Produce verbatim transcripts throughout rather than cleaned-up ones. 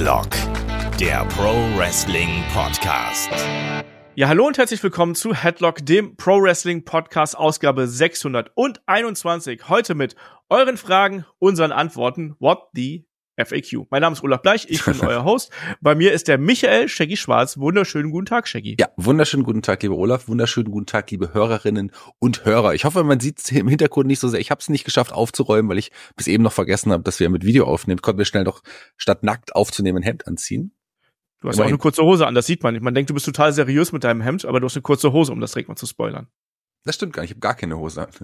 Headlock, der Pro Wrestling Podcast. Ja, hallo und herzlich willkommen zu Headlock, dem Pro Wrestling Podcast, Ausgabe sechshunderteinundzwanzig. Heute mit euren Fragen, unseren Antworten. What the F A Q. Mein Name ist Olaf Bleich, ich bin euer Host. Bei mir ist der Michael Shaggy Schwarz. Wunderschönen guten Tag, Shaggy. Ja, wunderschönen guten Tag, lieber Olaf. Wunderschönen guten Tag, liebe Hörerinnen und Hörer. Ich hoffe, man sieht es im Hintergrund nicht so sehr. Ich habe es nicht geschafft aufzuräumen, weil ich bis eben noch vergessen habe, dass wir mit Video aufnehmen. Konnten wir schnell doch statt nackt aufzunehmen ein Hemd anziehen. Du hast auch eine kurze Hose an, das sieht man nicht. Man denkt, du bist total seriös mit deinem Hemd, aber du hast eine kurze Hose, um das direkt mal zu spoilern. Das stimmt gar nicht, ich habe gar keine Hose an.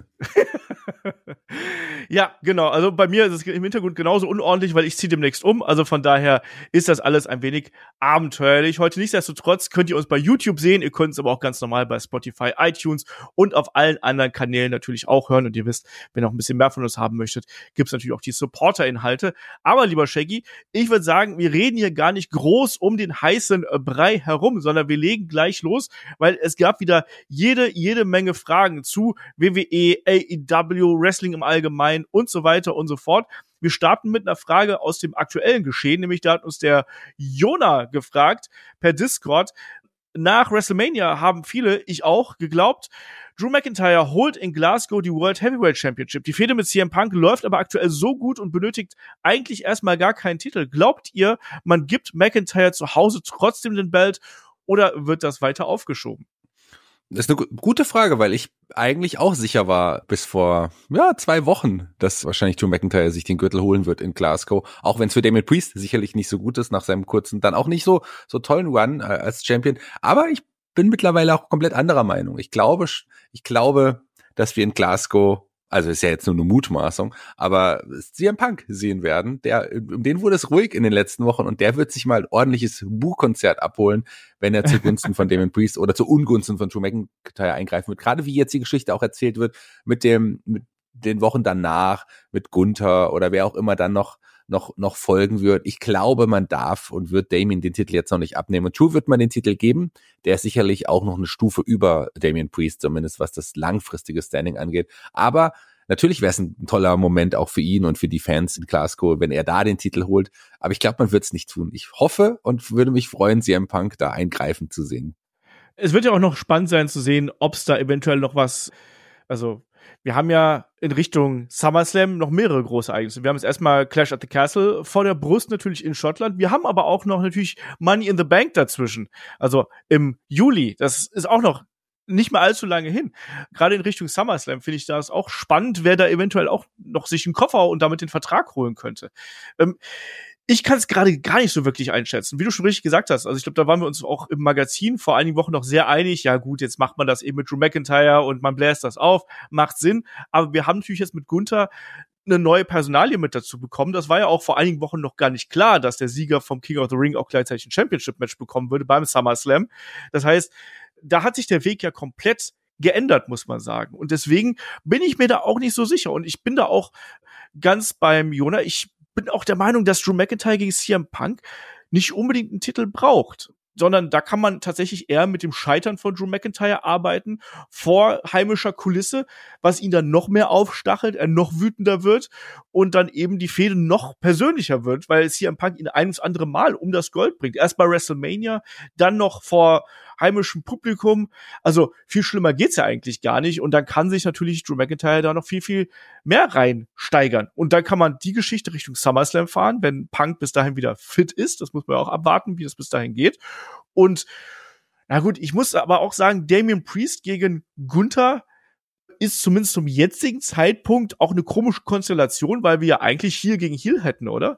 Ja, genau. Also bei mir ist es im Hintergrund genauso unordentlich, weil ich ziehe demnächst um. Also von daher ist das alles ein wenig abenteuerlich. Heute nichtsdestotrotz könnt ihr uns bei YouTube sehen. Ihr könnt es aber auch ganz normal bei Spotify, iTunes und auf allen anderen Kanälen natürlich auch hören. Und ihr wisst, wenn ihr auch ein bisschen mehr von uns haben möchtet, gibt es natürlich auch die Supporter-Inhalte. Aber lieber Shaggy, ich würde sagen, wir reden hier gar nicht groß um den heißen Brei herum, sondern wir legen gleich los, weil es gab wieder jede, jede Menge Fragen zu W W E, A E W, Wrestling im Allgemeinen und so weiter und so fort. Wir starten mit einer Frage aus dem aktuellen Geschehen, nämlich da hat uns der Jona gefragt per Discord. Nach WrestleMania haben viele, ich auch, geglaubt, Drew McIntyre holt in Glasgow die World Heavyweight Championship. Die Fehde mit C M Punk läuft aber aktuell so gut und benötigt eigentlich erstmal gar keinen Titel. Glaubt ihr, man gibt McIntyre zu Hause trotzdem den Belt oder wird das weiter aufgeschoben? Das ist eine gute Frage, weil ich eigentlich auch sicher war bis vor ja zwei Wochen, dass wahrscheinlich Drew McIntyre sich den Gürtel holen wird in Glasgow. Auch wenn es für Damian Priest sicherlich nicht so gut ist, nach seinem kurzen, dann auch nicht so so tollen Run äh, als Champion. Aber ich bin mittlerweile auch komplett anderer Meinung. Ich glaube, ich glaube, dass wir in Glasgow, also ist ja jetzt nur eine Mutmaßung, aber C M Punk sehen werden. Der, um den wurde es ruhig in den letzten Wochen und der wird sich mal ein ordentliches Buhkonzert abholen, wenn er zugunsten von Damian Priest oder zu Ungunsten von Drew McIntyre eingreifen wird. Gerade wie jetzt die Geschichte auch erzählt wird mit dem, mit den Wochen danach, mit Gunther oder wer auch immer dann noch noch noch folgen wird. Ich glaube, man darf und wird Damian den Titel jetzt noch nicht abnehmen. Und Drew wird man den Titel geben. Der ist sicherlich auch noch eine Stufe über Damian Priest, zumindest was das langfristige Standing angeht. Aber natürlich wäre es ein toller Moment auch für ihn und für die Fans in Glasgow, wenn er da den Titel holt. Aber ich glaube, man wird es nicht tun. Ich hoffe und würde mich freuen, C M Punk da eingreifen zu sehen. Es wird ja auch noch spannend sein zu sehen, ob es da eventuell noch was, also wir haben ja in Richtung SummerSlam noch mehrere große Ereignisse. Wir haben jetzt erstmal Clash at the Castle vor der Brust natürlich in Schottland. Wir haben aber auch noch natürlich Money in the Bank dazwischen. Also im Juli. Das ist auch noch nicht mehr allzu lange hin. Gerade in Richtung SummerSlam finde ich das auch spannend, wer da eventuell auch noch sich einen Koffer und damit den Vertrag holen könnte. Ähm, Ich kann es gerade gar nicht so wirklich einschätzen, wie du schon richtig gesagt hast. Also ich glaube, da waren wir uns auch im Magazin vor einigen Wochen noch sehr einig. Ja gut, jetzt macht man das eben mit Drew McIntyre und man bläst das auf, macht Sinn. Aber wir haben natürlich jetzt mit Gunther eine neue Personalie mit dazu bekommen. Das war ja auch vor einigen Wochen noch gar nicht klar, dass der Sieger vom King of the Ring auch gleichzeitig ein Championship-Match bekommen würde beim SummerSlam. Das heißt, da hat sich der Weg ja komplett geändert, muss man sagen. Und deswegen bin ich mir da auch nicht so sicher. Und ich bin da auch ganz beim Jona. Ich bin auch der Meinung, dass Drew McIntyre gegen C M Punk nicht unbedingt einen Titel braucht, sondern da kann man tatsächlich eher mit dem Scheitern von Drew McIntyre arbeiten, vor heimischer Kulisse, was ihn dann noch mehr aufstachelt, er noch wütender wird und dann eben die Fehde noch persönlicher wird, weil C M Punk ihn ein ums andere Mal um das Gold bringt. Erst bei WrestleMania, dann noch vor heimischem Publikum. Also viel schlimmer geht's ja eigentlich gar nicht. Und dann kann sich natürlich Drew McIntyre da noch viel, viel mehr reinsteigern. Und dann kann man die Geschichte Richtung SummerSlam fahren, wenn Punk bis dahin wieder fit ist. Das muss man auch abwarten, wie das bis dahin geht. Und na gut, ich muss aber auch sagen, Damian Priest gegen Gunther ist zumindest zum jetzigen Zeitpunkt auch eine komische Konstellation, weil wir ja eigentlich Heel gegen Heel hätten, oder?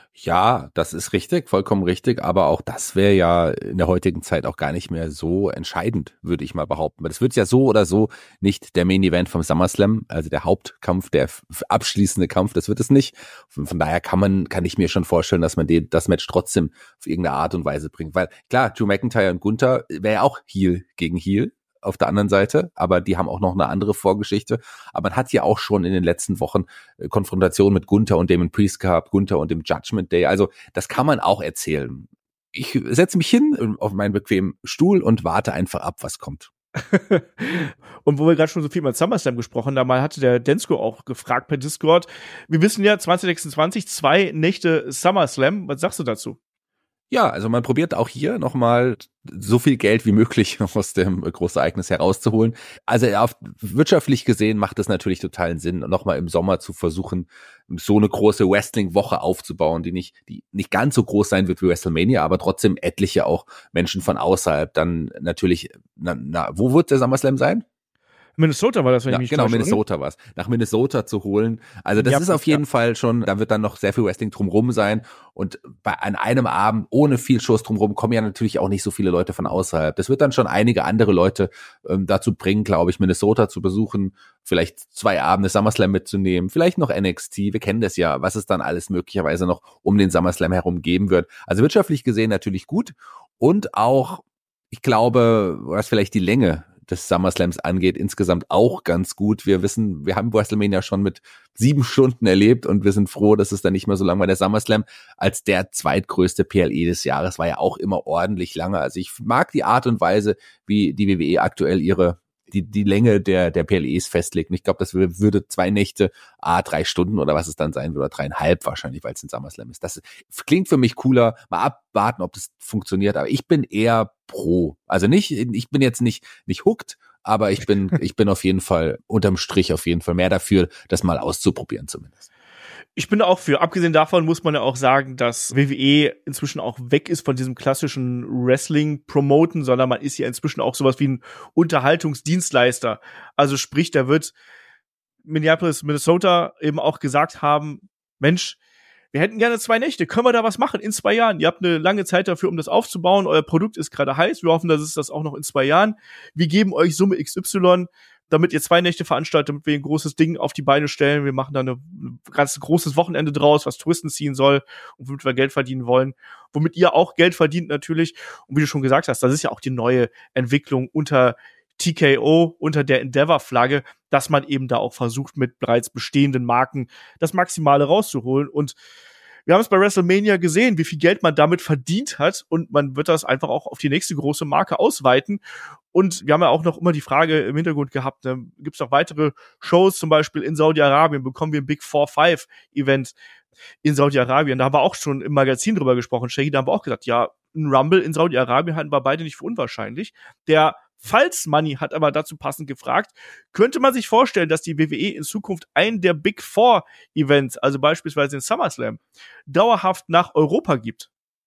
Ja, das ist richtig, vollkommen richtig, aber auch das wäre ja in der heutigen Zeit auch gar nicht mehr so entscheidend, würde ich mal behaupten. Das wird ja so oder so nicht der Main Event vom SummerSlam, also der Hauptkampf, der abschließende Kampf, das wird es nicht. Von, von daher kann man, kann ich mir schon vorstellen, dass man den, das Match trotzdem auf irgendeine Art und Weise bringt, weil klar, Drew McIntyre und Gunther wäre ja auch Heel gegen Heel auf der anderen Seite, aber die haben auch noch eine andere Vorgeschichte. Aber man hat ja auch schon in den letzten Wochen Konfrontation mit Gunther und Damian Priest gehabt, Gunther und dem Judgment Day. Also das kann man auch erzählen. Ich setze mich hin auf meinen bequemen Stuhl und warte einfach ab, was kommt. Und wo wir gerade schon so viel über SummerSlam gesprochen haben, mal hatte der Densko auch gefragt per Discord. Wir wissen ja, zwanzig sechsundzwanzig, zwei Nächte SummerSlam. Was sagst du dazu? Ja, also man probiert auch hier nochmal so viel Geld wie möglich aus dem Großereignis herauszuholen. Also auf, wirtschaftlich gesehen macht es natürlich totalen Sinn, nochmal im Sommer zu versuchen, so eine große Wrestling-Woche aufzubauen, die nicht, die nicht ganz so groß sein wird wie WrestleMania, aber trotzdem etliche auch Menschen von außerhalb dann natürlich, na, na wo wird der SummerSlam sein? Minnesota war das, wenn ja, ich mich genau, täusche, Minnesota war es. Nach Minnesota zu holen. Also das Ja, ist auf jeden ja. Fall schon, da wird dann noch sehr viel Wrestling drumrum sein. Und bei an einem Abend ohne viel Shows drumrum kommen ja natürlich auch nicht so viele Leute von außerhalb. Das wird dann schon einige andere Leute ähm, dazu bringen, glaube ich, Minnesota zu besuchen, vielleicht zwei Abende SummerSlam mitzunehmen, vielleicht noch N X T. Wir kennen das ja, was es dann alles möglicherweise noch um den SummerSlam herum geben wird. Also wirtschaftlich gesehen natürlich gut. Und auch, ich glaube, was vielleicht die Länge des SummerSlams angeht, insgesamt auch ganz gut. Wir wissen, wir haben WrestleMania schon mit sieben Stunden erlebt und wir sind froh, dass es dann nicht mehr so lang war. Der SummerSlam als der zweitgrößte P L E des Jahres war ja auch immer ordentlich lange. Also ich mag die Art und Weise, wie die W W E aktuell ihre die die Länge der der P L Es festlegt. Und ich glaube, das würde zwei Nächte, ah, drei Stunden oder was es dann sein würde, oder dreieinhalb wahrscheinlich, weil es ein SummerSlam ist. Das klingt für mich cooler. Mal abwarten, ob das funktioniert. Aber ich bin eher pro. Also nicht, ich bin jetzt nicht nicht hooked, aber ich bin ich bin auf jeden Fall unterm Strich auf jeden Fall mehr dafür, das mal auszuprobieren zumindest. Ich bin auch für. Abgesehen davon muss man ja auch sagen, dass W W E inzwischen auch weg ist von diesem klassischen Wrestling-Promoten, sondern man ist ja inzwischen auch sowas wie ein Unterhaltungsdienstleister. Also sprich, da wird Minneapolis, Minnesota eben auch gesagt haben, Mensch, wir hätten gerne zwei Nächte. Können wir da was machen in zwei Jahren? Ihr habt eine lange Zeit dafür, um das aufzubauen. Euer Produkt ist gerade heiß. Wir hoffen, dass es das auch noch in zwei Jahren. Wir geben euch Summe X Y, damit ihr zwei Nächte veranstaltet, damit wir ein großes Ding auf die Beine stellen. Wir machen da eine, ein ganz großes Wochenende draus, was Touristen ziehen soll und womit wir Geld verdienen wollen. Womit ihr auch Geld verdient natürlich. Und wie du schon gesagt hast, das ist ja auch die neue Entwicklung unter T K O, unter der Endeavor-Flagge, dass man eben da auch versucht, mit bereits bestehenden Marken das Maximale rauszuholen. Und wir haben es bei WrestleMania gesehen, wie viel Geld man damit verdient hat, und man wird das einfach auch auf die nächste große Marke ausweiten. Und wir haben ja auch noch immer die Frage im Hintergrund gehabt, ne, gibt es noch weitere Shows, zum Beispiel in Saudi-Arabien, bekommen wir ein Big Four Five Event in Saudi-Arabien. Da haben wir auch schon im Magazin drüber gesprochen, Shaggy, da haben wir auch gesagt, ja, ein Rumble in Saudi-Arabien halten wir beide nicht für unwahrscheinlich. Der Falls Money hat aber dazu passend gefragt, könnte man sich vorstellen, dass die W W E in Zukunft einen der Big Four Events, also beispielsweise den SummerSlam, dauerhaft nach Europa gibt?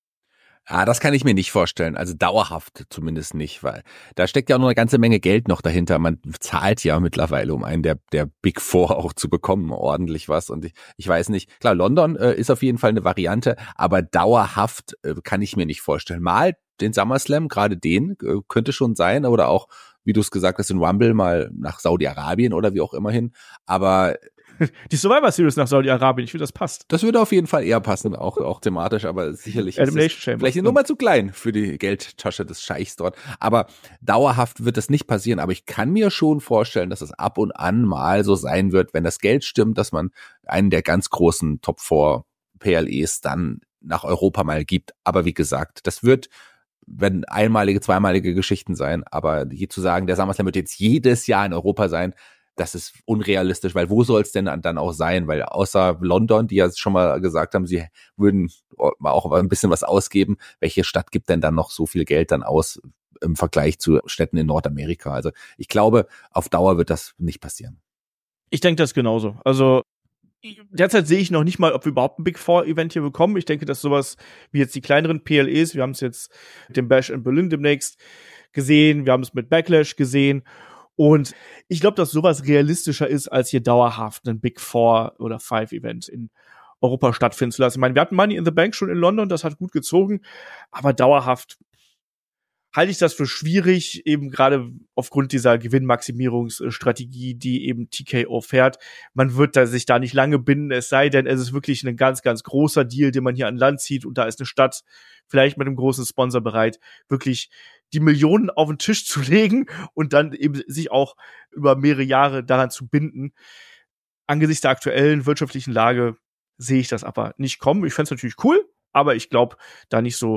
Ah, das kann ich mir nicht vorstellen. Also dauerhaft zumindest nicht, weil da steckt ja auch noch eine ganze Menge Geld noch dahinter. Man zahlt ja mittlerweile, um einen der, der Big Four auch zu bekommen, ordentlich was. Und ich, ich weiß nicht, klar, London äh, ist auf jeden Fall eine Variante, aber dauerhaft äh, kann ich mir nicht vorstellen. Mal den SummerSlam, gerade den, äh, könnte schon sein, oder auch, wie du es gesagt hast, in Rumble mal nach Saudi-Arabien oder wie auch immer hin. Aber die Survivor Series nach Saudi-Arabien, ich finde, das passt. Das würde auf jeden Fall eher passen, auch, auch thematisch, aber sicherlich ist es Chamber. vielleicht eine Nummer zu klein für die Geldtasche des Scheichs dort. Aber dauerhaft wird das nicht passieren. Aber ich kann mir schon vorstellen, dass es ab und an mal so sein wird, wenn das Geld stimmt, dass man einen der ganz großen Top vier P L Es dann nach Europa mal gibt. Aber wie gesagt, das wird werden einmalige, zweimalige Geschichten sein. Aber hier zu sagen, der SummerSlam wird jetzt jedes Jahr in Europa sein, das ist unrealistisch, weil wo soll es denn dann auch sein? Weil außer London, die ja schon mal gesagt haben, sie würden auch ein bisschen was ausgeben, welche Stadt gibt denn dann noch so viel Geld dann aus im Vergleich zu Städten in Nordamerika? Also ich glaube, auf Dauer wird das nicht passieren. Ich denke das genauso. Also derzeit sehe ich noch nicht mal, ob wir überhaupt ein Big Four Event hier bekommen. Ich denke, dass sowas wie jetzt die kleineren P L Es, wir haben es jetzt mit dem Bash in Berlin demnächst gesehen, wir haben es mit Backlash gesehen. Und ich glaube, dass sowas realistischer ist, als hier dauerhaft ein Big Four oder Five Event in Europa stattfinden zu lassen. Ich meine, wir hatten Money in the Bank schon in London, das hat gut gezogen, aber dauerhaft halte ich das für schwierig, eben gerade aufgrund dieser Gewinnmaximierungsstrategie, die eben T K O fährt. Man wird da sich da nicht lange binden, es sei denn, es ist wirklich ein ganz, ganz großer Deal, den man hier an Land zieht, und da ist eine Stadt vielleicht mit einem großen Sponsor bereit, wirklich die Millionen auf den Tisch zu legen und dann eben sich auch über mehrere Jahre daran zu binden. Angesichts der aktuellen wirtschaftlichen Lage sehe ich das aber nicht kommen. Ich fände es natürlich cool, aber ich glaube da nicht so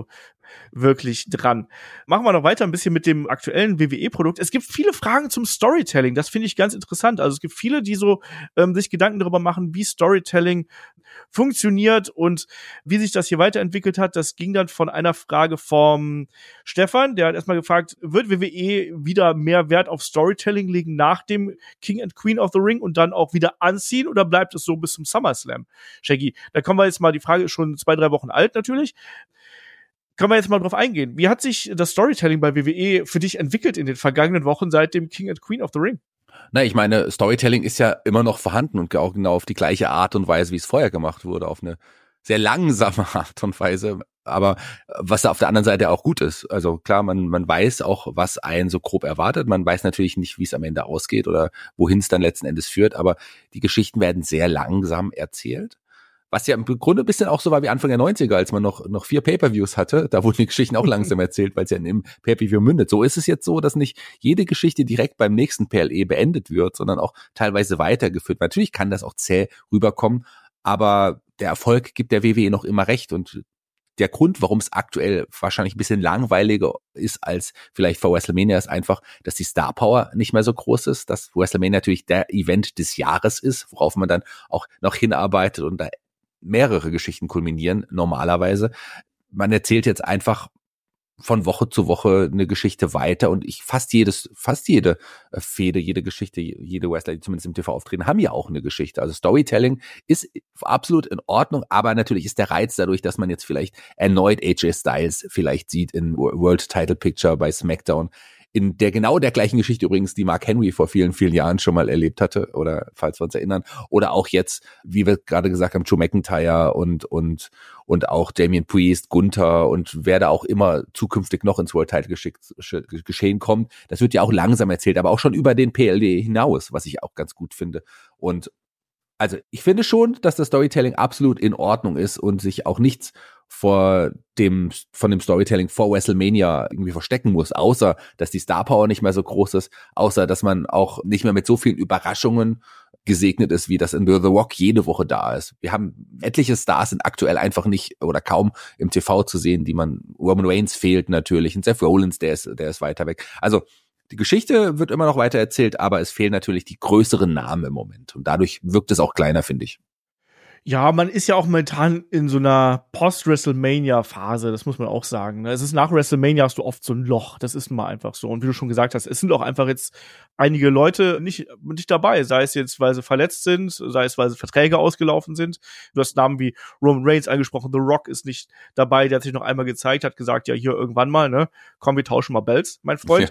wirklich dran. Machen wir noch weiter ein bisschen mit dem aktuellen W W E-Produkt. Es gibt viele Fragen zum Storytelling. Das finde ich ganz interessant. Also es gibt viele, die so ähm, sich Gedanken darüber machen, wie Storytelling funktioniert und wie sich das hier weiterentwickelt hat. Das ging dann von einer Frage vom Stefan, der hat erstmal gefragt, wird W W E wieder mehr Wert auf Storytelling legen nach dem King and Queen of the Ring und dann auch wieder anziehen oder bleibt es so bis zum SummerSlam? Shaggy, da kommen wir jetzt mal, die Frage ist schon zwei, drei Wochen alt natürlich. Können wir jetzt mal drauf eingehen. Wie hat sich das Storytelling bei W W E für dich entwickelt in den vergangenen Wochen seit dem King and Queen of the Ring? Na, ich meine, Storytelling ist ja immer noch vorhanden und auch genau auf die gleiche Art und Weise, wie es vorher gemacht wurde, auf eine sehr langsame Art und Weise, aber was auf der anderen Seite auch gut ist. Also klar, man man weiß auch, was einen so grob erwartet. Man weiß natürlich nicht, wie es am Ende ausgeht oder wohin es dann letzten Endes führt, aber die Geschichten werden sehr langsam erzählt. Was ja im Grunde ein bisschen auch so war wie Anfang der neunziger, als man noch noch vier Pay-Per-Views hatte. Da wurden die Geschichten auch langsam erzählt, weil es ja im Pay-Per-View mündet. So ist es jetzt so, dass nicht jede Geschichte direkt beim nächsten P L E beendet wird, sondern auch teilweise weitergeführt. Natürlich kann das auch zäh rüberkommen, aber der Erfolg gibt der W W E noch immer recht. Und der Grund, warum es aktuell wahrscheinlich ein bisschen langweiliger ist als vielleicht vor WrestleMania, ist einfach, dass die Star Power nicht mehr so groß ist, dass WrestleMania natürlich der Event des Jahres ist, worauf man dann auch noch hinarbeitet und da mehrere Geschichten kulminieren normalerweise. Man erzählt jetzt einfach von Woche zu Woche eine Geschichte weiter und ich fast jedes, fast jede Fehde, jede Geschichte, jede Wrestler, die zumindest im T V auftreten, haben ja auch eine Geschichte. Also Storytelling ist absolut in Ordnung, aber natürlich ist der Reiz dadurch, dass man jetzt vielleicht erneut A J Styles vielleicht sieht in World Title Picture bei SmackDown, in der genau der gleichen Geschichte übrigens, die Mark Henry vor vielen, vielen Jahren schon mal erlebt hatte, oder falls wir uns erinnern, oder auch jetzt, wie wir gerade gesagt haben, Drew McIntyre und und und auch Damian Priest, Gunther und wer da auch immer zukünftig noch ins World Title Geschehen kommt, das wird ja auch langsam erzählt, aber auch schon über den P L D hinaus, was ich auch ganz gut finde. Und also ich finde schon, dass das Storytelling absolut in Ordnung ist und sich auch nichts vor dem, von dem Storytelling vor WrestleMania irgendwie verstecken muss, außer, dass die Star Power nicht mehr so groß ist, außer, dass man auch nicht mehr mit so vielen Überraschungen gesegnet ist, wie das in The Rock jede Woche da ist. Wir haben etliche Stars sind aktuell einfach nicht oder kaum im T V zu sehen, die man, Roman Reigns fehlt natürlich und Seth Rollins, der ist, der ist weiter weg. Also, die Geschichte wird immer noch weiter erzählt, aber es fehlen natürlich die größeren Namen im Moment und dadurch wirkt es auch kleiner, finde ich. Ja, man ist ja auch momentan in so einer Post-WrestleMania-Phase, das muss man auch sagen. Es ist nach WrestleMania hast du oft so ein Loch, das ist nun mal einfach so. Und wie du schon gesagt hast, es sind auch einfach jetzt einige Leute nicht, nicht dabei, sei es jetzt, weil sie verletzt sind, sei es, weil sie Verträge ausgelaufen sind. Du hast Namen wie Roman Reigns angesprochen, The Rock ist nicht dabei, der hat sich noch einmal gezeigt, hat gesagt, ja, hier irgendwann mal, ne, komm, wir tauschen mal Belts, mein Freund. Ja.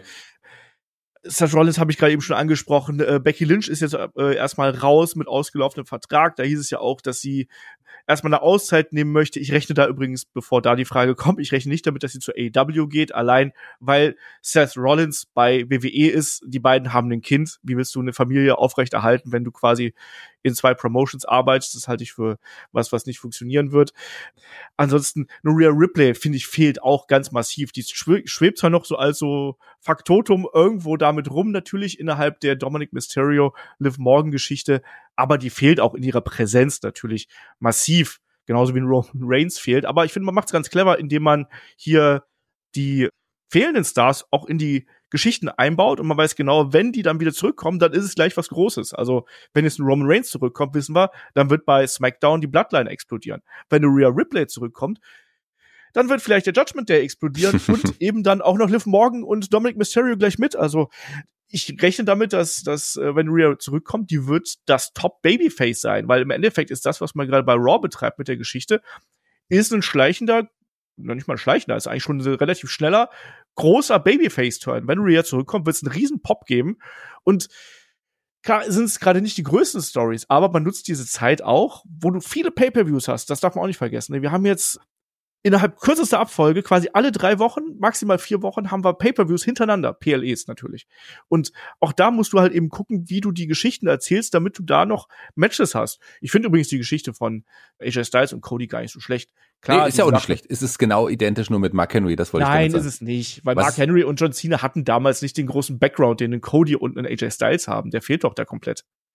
Seth Rollins habe ich gerade eben schon angesprochen. Äh, Becky Lynch ist jetzt äh, erstmal raus mit ausgelaufenem Vertrag. Da hieß es ja auch, dass sie erstmal eine Auszeit nehmen möchte. Ich rechne da übrigens, bevor da die Frage kommt, ich rechne nicht damit, dass sie zu A E W geht, allein weil Seth Rollins bei W W E ist. Die beiden haben ein Kind. Wie willst du eine Familie aufrechterhalten, wenn du quasi in zwei Promotions arbeitest? Das halte ich für was, was nicht funktionieren wird. Ansonsten, eine Rhea Ripley, finde ich, fehlt auch ganz massiv. Die schwebt zwar noch so als so Faktotum irgendwo damit rum, natürlich innerhalb der Dominic Mysterio, Liv Morgan Geschichte, aber die fehlt auch in ihrer Präsenz natürlich massiv, genauso wie ein Roman Reigns fehlt. Aber ich finde, man macht es ganz clever, indem man hier die fehlenden Stars auch in die Geschichten einbaut und man weiß genau, wenn die dann wieder zurückkommen, dann ist es gleich was Großes. Also, wenn jetzt ein Roman Reigns zurückkommt, wissen wir, dann wird bei SmackDown die Bloodline explodieren. Wenn eine Rhea Ripley zurückkommt, dann wird vielleicht der Judgment Day explodieren und eben dann auch noch Liv Morgan und Dominic Mysterio gleich mit. Also, ich rechne damit, dass, dass wenn Rhea zurückkommt, die wird das Top-Babyface sein, weil im Endeffekt ist das, was man gerade bei Raw betreibt mit der Geschichte, ist ein schleichender, noch nicht mal ein schleichender, ist eigentlich schon ein relativ schneller, großer Babyface-Turn. Wenn Rhea zurückkommt, wird es einen riesen Pop geben und klar sind es gerade nicht die größten Stories, aber man nutzt diese Zeit auch, wo du viele Pay-Per-Views hast, das darf man auch nicht vergessen. Wir haben jetzt innerhalb kürzester Abfolge, quasi alle drei Wochen, maximal vier Wochen, haben wir Pay-Per-Views hintereinander, P L Es natürlich. Und auch da musst du halt eben gucken, wie du die Geschichten erzählst, damit du da noch Matches hast. Ich finde übrigens die Geschichte von A J Styles und Cody gar nicht so schlecht. Klar, nee, ist ja auch nicht schlecht. Es ist genau identisch, nur mit Mark Henry, das wollte ich damit sagen. Nein, ist es nicht. Weil Was? Mark Henry und John Cena hatten damals nicht den großen Background, den Cody und ein A J Styles haben. Der fehlt doch da komplett.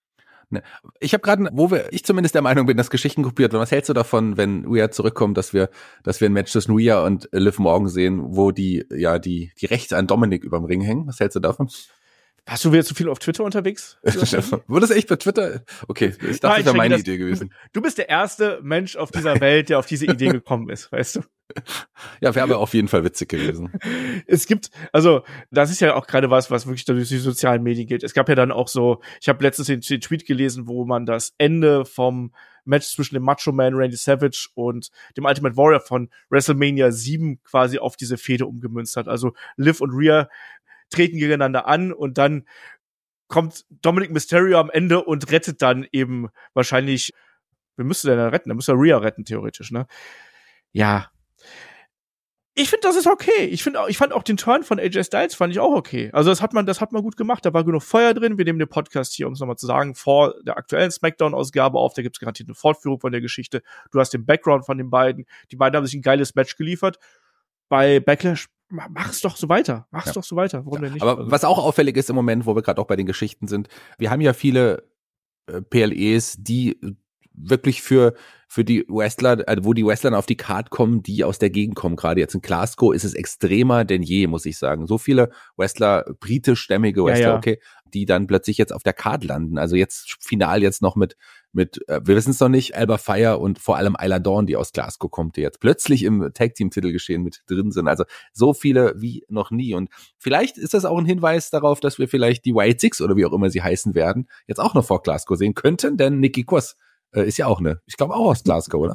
Ne. Ich habe gerade, wo wir, ich zumindest der Meinung bin, dass Geschichten kopiert werden. Was hältst du davon, wenn Rhea zurückkommt, dass wir, dass wir ein Match zwischen Rhea und Liv Morgan sehen, wo die, ja, die, die Rechte an Dominik überm Ring hängen? Was hältst du davon? Warst du wieder zu viel auf Twitter unterwegs? Wurde das echt bei Twitter? Okay, ich dachte, das wäre meine Idee gewesen. Du bist der erste Mensch auf dieser Welt, der auf diese Idee gekommen ist, weißt du? Ja, wäre aber auf jeden Fall witzig gewesen. Es gibt, also das ist ja auch gerade was, was wirklich durch die sozialen Medien geht. Es gab ja dann auch so, ich habe letztens den, den Tweet gelesen, wo man das Ende vom Match zwischen dem Macho Man Randy Savage und dem Ultimate Warrior von WrestleMania sieben quasi auf diese Fehde umgemünzt hat. Also Liv und Rhea treten gegeneinander an und dann kommt Dominic Mysterio am Ende und rettet dann eben wahrscheinlich, wer müsste der denn retten? Der müsste Rhea retten, theoretisch, ne? Ja. Ich finde, das ist okay. Ich finde, ich fand auch den Turn von A J Styles fand ich auch okay. Also das hat man, das hat man gut gemacht. Da war genug Feuer drin. Wir nehmen den Podcast hier, um es nochmal zu sagen, vor der aktuellen Smackdown-Ausgabe auf. Da gibt's garantiert eine Fortführung von der Geschichte. Du hast den Background von den beiden. Die beiden haben sich ein geiles Match geliefert. Bei Backlash, mach es doch so weiter. Mach es ja. doch so weiter. Warum ja. denn nicht? Aber also. Was auch auffällig ist im Moment, wo wir gerade auch bei den Geschichten sind, wir haben ja viele äh, P L Es, die wirklich für für die Wrestler, also wo die Wrestler auf die Card kommen, die aus der Gegend kommen. Gerade jetzt in Glasgow ist es extremer denn je, muss ich sagen. So viele Wrestler, britischstämmige Wrestler, ja, ja. okay, die dann plötzlich jetzt auf der Card landen. Also jetzt final jetzt noch mit mit, äh, wir wissen es noch nicht, Alba Fire und vor allem Isla Dawn, die aus Glasgow kommt, die jetzt plötzlich im Tag-Team-Titelgeschehen mit drin sind. Also so viele wie noch nie. Und vielleicht ist das auch ein Hinweis darauf, dass wir vielleicht die Wild Six oder wie auch immer sie heißen werden, jetzt auch noch vor Glasgow sehen könnten, denn Nikki Cross äh, ist ja auch eine, ich glaube auch aus Glasgow, oder?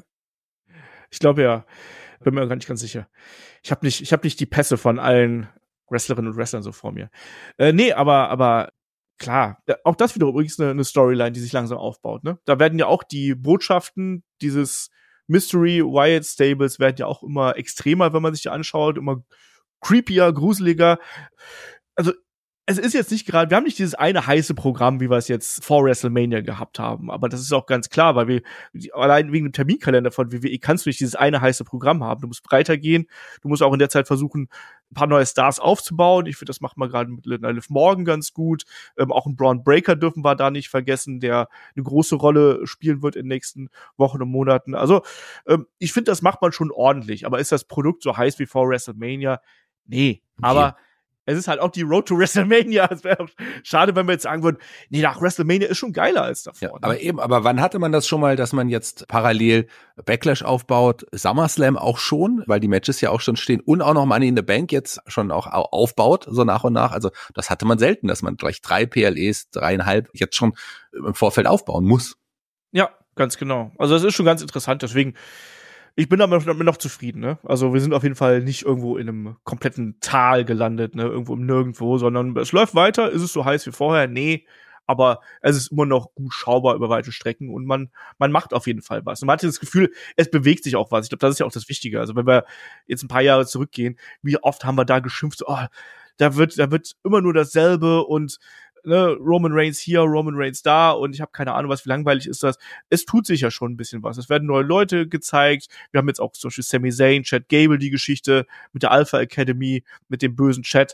Ich glaube ja, bin mir gar nicht ganz sicher. Ich habe nicht, ich habe nicht die Pässe von allen Wrestlerinnen und Wrestlern so vor mir. Äh, nee, aber, aber klar, auch das wiederum übrigens eine, eine Storyline, die sich langsam aufbaut, ne? Da werden ja auch die Botschaften dieses Mystery Wyatt Stables werden ja auch immer extremer, wenn man sich die anschaut, immer creepier, gruseliger. Also es ist jetzt nicht gerade, wir haben nicht dieses eine heiße Programm, wie wir es jetzt vor WrestleMania gehabt haben, aber das ist auch ganz klar, weil wir, allein wegen dem Terminkalender von W W E kannst du nicht dieses eine heiße Programm haben. Du musst breiter gehen, du musst auch in der Zeit versuchen, ein paar neue Stars aufzubauen. Ich finde, das macht man gerade mit Liv Morgan ganz gut. Ähm, auch ein Braun Breaker dürfen wir da nicht vergessen, der eine große Rolle spielen wird in den nächsten Wochen und Monaten. Also ähm, ich finde, das macht man schon ordentlich, aber ist das Produkt so heiß wie vor WrestleMania? Nee, aber okay. Es ist halt auch die Road to WrestleMania. Es wäre auch schade, wenn wir jetzt sagen würden, nee, nach WrestleMania ist schon geiler als davor. Ja, ne? Aber eben, aber wann hatte man das schon mal, dass man jetzt parallel Backlash aufbaut, SummerSlam auch schon, weil die Matches ja auch schon stehen und auch noch Money in the Bank jetzt schon auch aufbaut, so nach und nach. Also das hatte man selten, dass man gleich drei P L Es, dreieinhalb jetzt schon im Vorfeld aufbauen muss. Ja, ganz genau. Also das ist schon ganz interessant, deswegen ich bin damit noch zufrieden, ne? Also wir sind auf jeden Fall nicht irgendwo in einem kompletten Tal gelandet, ne? Irgendwo im Nirgendwo, sondern es läuft weiter. Ist es so heiß wie vorher? Nee. Aber es ist immer noch gut schaubar über weite Strecken und man man macht auf jeden Fall was. Und man hat das Gefühl, es bewegt sich auch was. Ich glaube, das ist ja auch das Wichtige. Also wenn wir jetzt ein paar Jahre zurückgehen, wie oft haben wir da geschimpft, so, oh, da wird da wird immer nur dasselbe und ne, Roman Reigns hier, Roman Reigns da und ich habe keine Ahnung, was, wie langweilig ist das. Es tut sich ja schon ein bisschen was. Es werden neue Leute gezeigt. Wir haben jetzt auch zum Beispiel Sami Zayn, Chad Gable, die Geschichte mit der Alpha Academy, mit dem bösen Chat.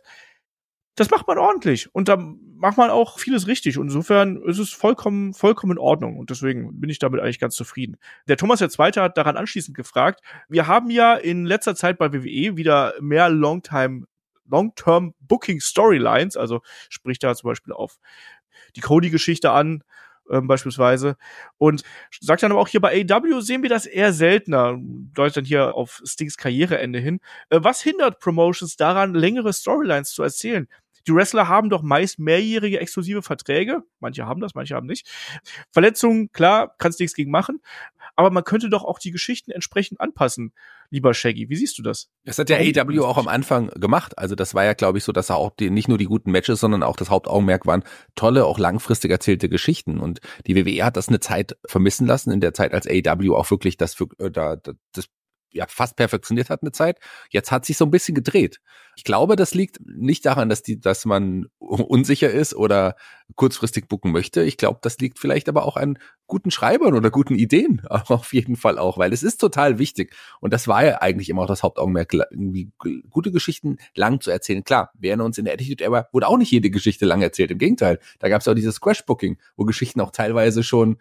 Das macht man ordentlich und da macht man auch vieles richtig und insofern ist es vollkommen, vollkommen in Ordnung und deswegen bin ich damit eigentlich ganz zufrieden. Der Thomas der Zweite hat daran anschließend gefragt, wir haben ja in letzter Zeit bei W W E wieder mehr Longtime Long-Term Booking Storylines, also spricht da zum Beispiel auf die Cody-Geschichte an, ähm, beispielsweise. Und sagt dann aber auch hier bei A E W sehen wir das eher seltener, deutet dann hier auf Stings Karriereende hin. Äh, was hindert Promotions daran, längere Storylines zu erzählen? Die Wrestler haben doch meist mehrjährige exklusive Verträge. Manche haben das, manche haben nicht. Verletzungen, klar, kannst nichts gegen machen. Aber man könnte doch auch die Geschichten entsprechend anpassen, lieber Shaggy. Wie siehst du das? Das hat ja A E W auch am Anfang gemacht. Also das war ja, glaube ich, so, dass er auch die, nicht nur die guten Matches, sondern auch das Hauptaugenmerk waren tolle, auch langfristig erzählte Geschichten. Und die W W E hat das eine Zeit vermissen lassen, in der Zeit, als A E W auch wirklich das, für, äh, da, das ja fast perfektioniert hat eine Zeit. Jetzt hat sich so ein bisschen gedreht. Ich glaube, das liegt nicht daran, dass die, dass man unsicher ist oder kurzfristig booken möchte. Ich glaube, das liegt vielleicht aber auch an guten Schreibern oder guten Ideen. Auf jeden Fall auch, weil es ist total wichtig. Und das war ja eigentlich immer auch das Hauptaugenmerk, irgendwie gute Geschichten lang zu erzählen. Klar, während uns in der Attitude Era wurde auch nicht jede Geschichte lang erzählt. Im Gegenteil, da gab es auch dieses Scratchbooking, wo Geschichten auch teilweise schon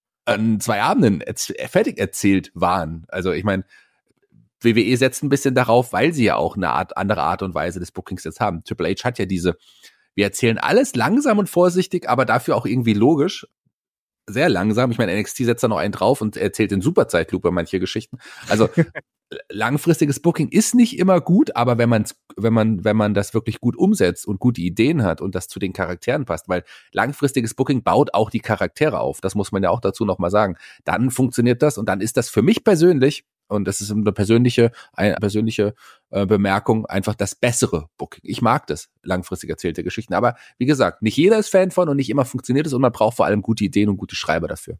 an zwei Abenden erz- fertig erzählt waren. Also ich meine, W W E setzt ein bisschen darauf, weil sie ja auch eine Art, andere Art und Weise des Bookings jetzt haben. Triple H hat ja diese, wir erzählen alles langsam und vorsichtig, aber dafür auch irgendwie logisch. Sehr langsam. Ich meine, N X T setzt da noch einen drauf und erzählt in Superzeitlupe manche Geschichten. Also langfristiges Booking ist nicht immer gut, aber wenn man wenn man wenn man das wirklich gut umsetzt und gute Ideen hat und das zu den Charakteren passt, weil langfristiges Booking baut auch die Charaktere auf. Das muss man ja auch dazu noch mal sagen. Dann funktioniert das und dann ist das für mich persönlich, und das ist eine persönliche eine persönliche äh, Bemerkung, einfach das bessere Booking. Ich mag das, langfristig erzählte Geschichten. Aber wie gesagt, nicht jeder ist Fan von und nicht immer funktioniert es und man braucht vor allem gute Ideen und gute Schreiber dafür.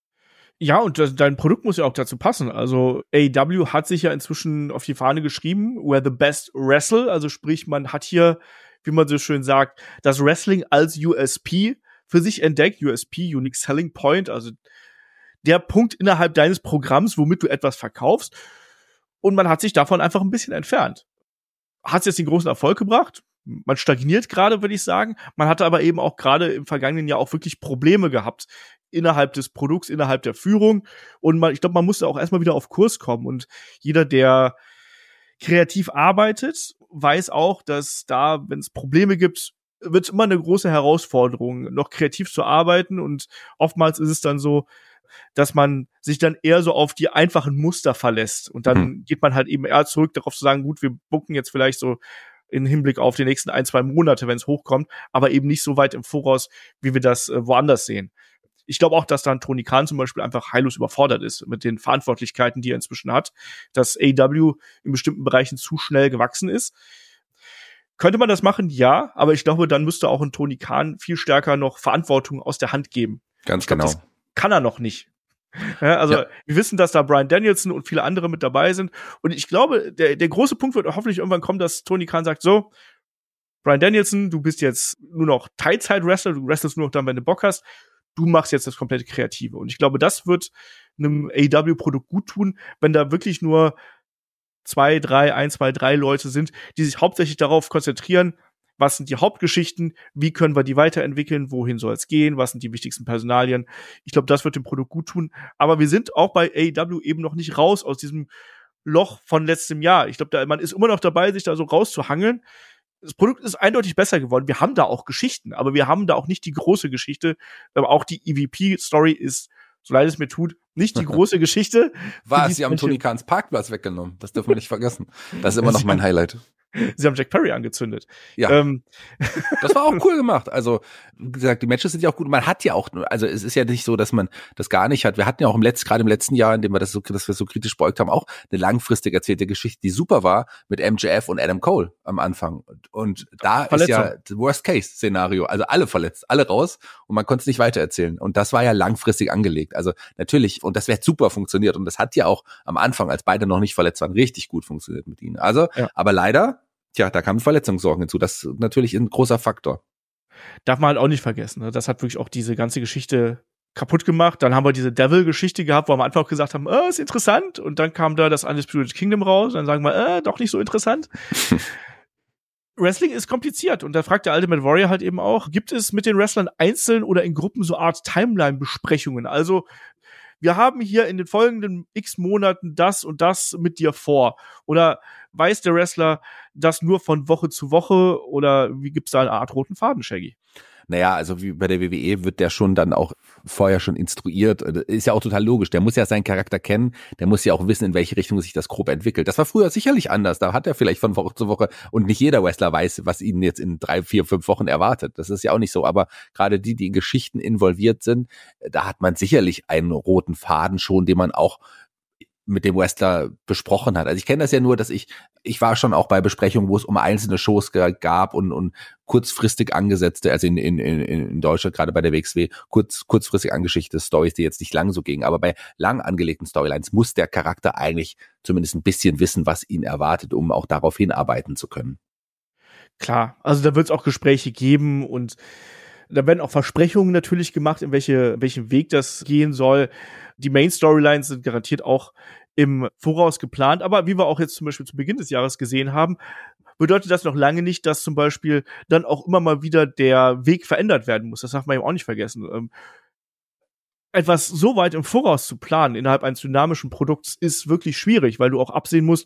Ja, und das, dein Produkt muss ja auch dazu passen. Also A E W hat sich ja inzwischen auf die Fahne geschrieben, we're the best wrestle. Also sprich, man hat hier, wie man so schön sagt, das Wrestling als U S P für sich entdeckt. U S P, Unique Selling Point, also der Punkt innerhalb deines Programms, womit du etwas verkaufst. Und man hat sich davon einfach ein bisschen entfernt. Hat es jetzt den großen Erfolg gebracht? Man stagniert gerade, würde ich sagen. Man hatte aber eben auch gerade im vergangenen Jahr auch wirklich Probleme gehabt innerhalb des Produkts, innerhalb der Führung. Und man, ich glaube, man musste auch erstmal wieder auf Kurs kommen. Und jeder, der kreativ arbeitet, weiß auch, dass da, wenn es Probleme gibt, wird es immer eine große Herausforderung, noch kreativ zu arbeiten. Und oftmals ist es dann so, dass man sich dann eher so auf die einfachen Muster verlässt. Und dann mhm. geht man halt eben eher zurück darauf zu sagen, gut, wir booken jetzt vielleicht so in Hinblick auf die nächsten ein, zwei Monate, wenn es hochkommt, aber eben nicht so weit im Voraus, wie wir das äh, woanders sehen. Ich glaube auch, dass dann Tony Khan zum Beispiel einfach heillos überfordert ist mit den Verantwortlichkeiten, die er inzwischen hat, dass A E W in bestimmten Bereichen zu schnell gewachsen ist. Könnte man das machen? Ja, aber ich glaube, dann müsste auch ein Tony Khan viel stärker noch Verantwortung aus der Hand geben. Ganz glaub, genau. Das kann er noch nicht. Ja, also ja. Wir wissen, dass da Bryan Danielson und viele andere mit dabei sind. Und ich glaube, der, der große Punkt wird hoffentlich irgendwann kommen, dass Tony Khan sagt, so, Bryan Danielson, du bist jetzt nur noch Teilzeit-Wrestler, du wrestlest nur noch dann, wenn du Bock hast. Du machst jetzt das komplette Kreative. Und ich glaube, das wird einem A E W-Produkt gut tun, wenn da wirklich nur zwei, drei, ein, zwei, drei Leute sind, die sich hauptsächlich darauf konzentrieren, was sind die Hauptgeschichten, wie können wir die weiterentwickeln, wohin soll es gehen, was sind die wichtigsten Personalien. Ich glaube, das wird dem Produkt gut tun. Aber wir sind auch bei A E W eben noch nicht raus aus diesem Loch von letztem Jahr. Ich glaube, da man ist immer noch dabei, sich da so rauszuhangeln. Das Produkt ist eindeutig besser geworden. Wir haben da auch Geschichten, aber wir haben da auch nicht die große Geschichte. Aber auch die E V P-Story ist, so leid es mir tut, nicht die große Geschichte. Was? Sie haben Tony Khans Parkplatz weggenommen. Das dürfen wir nicht vergessen. Das ist immer noch mein Highlight. Sie haben Jack Perry angezündet. Ja. Ähm. Das war auch cool gemacht. Also, wie gesagt, die Matches sind ja auch gut. Man hat ja auch, also es ist ja nicht so, dass man das gar nicht hat. Wir hatten ja auch im letzten, gerade im letzten Jahr, in dem wir das so, dass wir so kritisch beäugt haben, auch eine langfristig erzählte Geschichte, die super war, mit M J F und Adam Cole am Anfang. Und da Verletzung. Ist ja das Worst-Case-Szenario. Also alle verletzt, alle raus und man konnte es nicht weitererzählen. Und das war ja langfristig angelegt. Also natürlich, und das wäre super funktioniert. Und das hat ja auch am Anfang, als beide noch nicht verletzt waren, richtig gut funktioniert mit ihnen. Also, ja. Aber leider, tja, da kamen Verletzungssorgen hinzu. Das ist natürlich ein großer Faktor. Darf man halt auch nicht vergessen. Ne? Das hat wirklich auch diese ganze Geschichte kaputt gemacht. Dann haben wir diese Devil-Geschichte gehabt, wo wir am Anfang auch gesagt haben, äh, ist interessant. Und dann kam da das Undisputed Kingdom raus. Und dann sagen wir, äh, doch nicht so interessant. Wrestling ist kompliziert. Und da fragt der Ultimate Warrior halt eben auch, gibt es mit den Wrestlern einzeln oder in Gruppen so Art Timeline-Besprechungen? Also, wir haben hier in den folgenden x Monaten das und das mit dir vor. Oder weiß der Wrestler das nur von Woche zu Woche? Oder wie gibt's da eine Art roten Faden, Shaggy? Naja, also wie bei der W W E wird der schon dann auch vorher schon instruiert. Ist ja auch total logisch. Der muss ja seinen Charakter kennen. Der muss ja auch wissen, in welche Richtung sich das grob entwickelt. Das war früher sicherlich anders. Da hat er vielleicht von Woche zu Woche und nicht jeder Wrestler weiß, was ihn jetzt in drei, vier, fünf Wochen erwartet. Das ist ja auch nicht so. Aber gerade die, die in Geschichten involviert sind, da hat man sicherlich einen roten Faden schon, den man auch mit dem Wrestler besprochen hat. Also ich kenne das ja nur, dass ich, ich war schon auch bei Besprechungen, wo es um einzelne Shows gab und, und kurzfristig angesetzte, also in, in, in Deutschland, gerade bei der W X W, kurz, kurzfristig angeschichtete Stories, die jetzt nicht lang so gingen. Aber bei lang angelegten Storylines muss der Charakter eigentlich zumindest ein bisschen wissen, was ihn erwartet, um auch darauf hinarbeiten zu können. Klar, also da wird es auch Gespräche geben und da werden auch Versprechungen natürlich gemacht, in welche, in welchen Weg das gehen soll. Die Main-Storylines sind garantiert auch im Voraus geplant, aber wie wir auch jetzt zum Beispiel zu Beginn des Jahres gesehen haben, bedeutet das noch lange nicht, dass zum Beispiel dann auch immer mal wieder der Weg verändert werden muss. Das darf man eben auch nicht vergessen. Ähm, etwas so weit im Voraus zu planen innerhalb eines dynamischen Produkts ist wirklich schwierig, weil du auch absehen musst,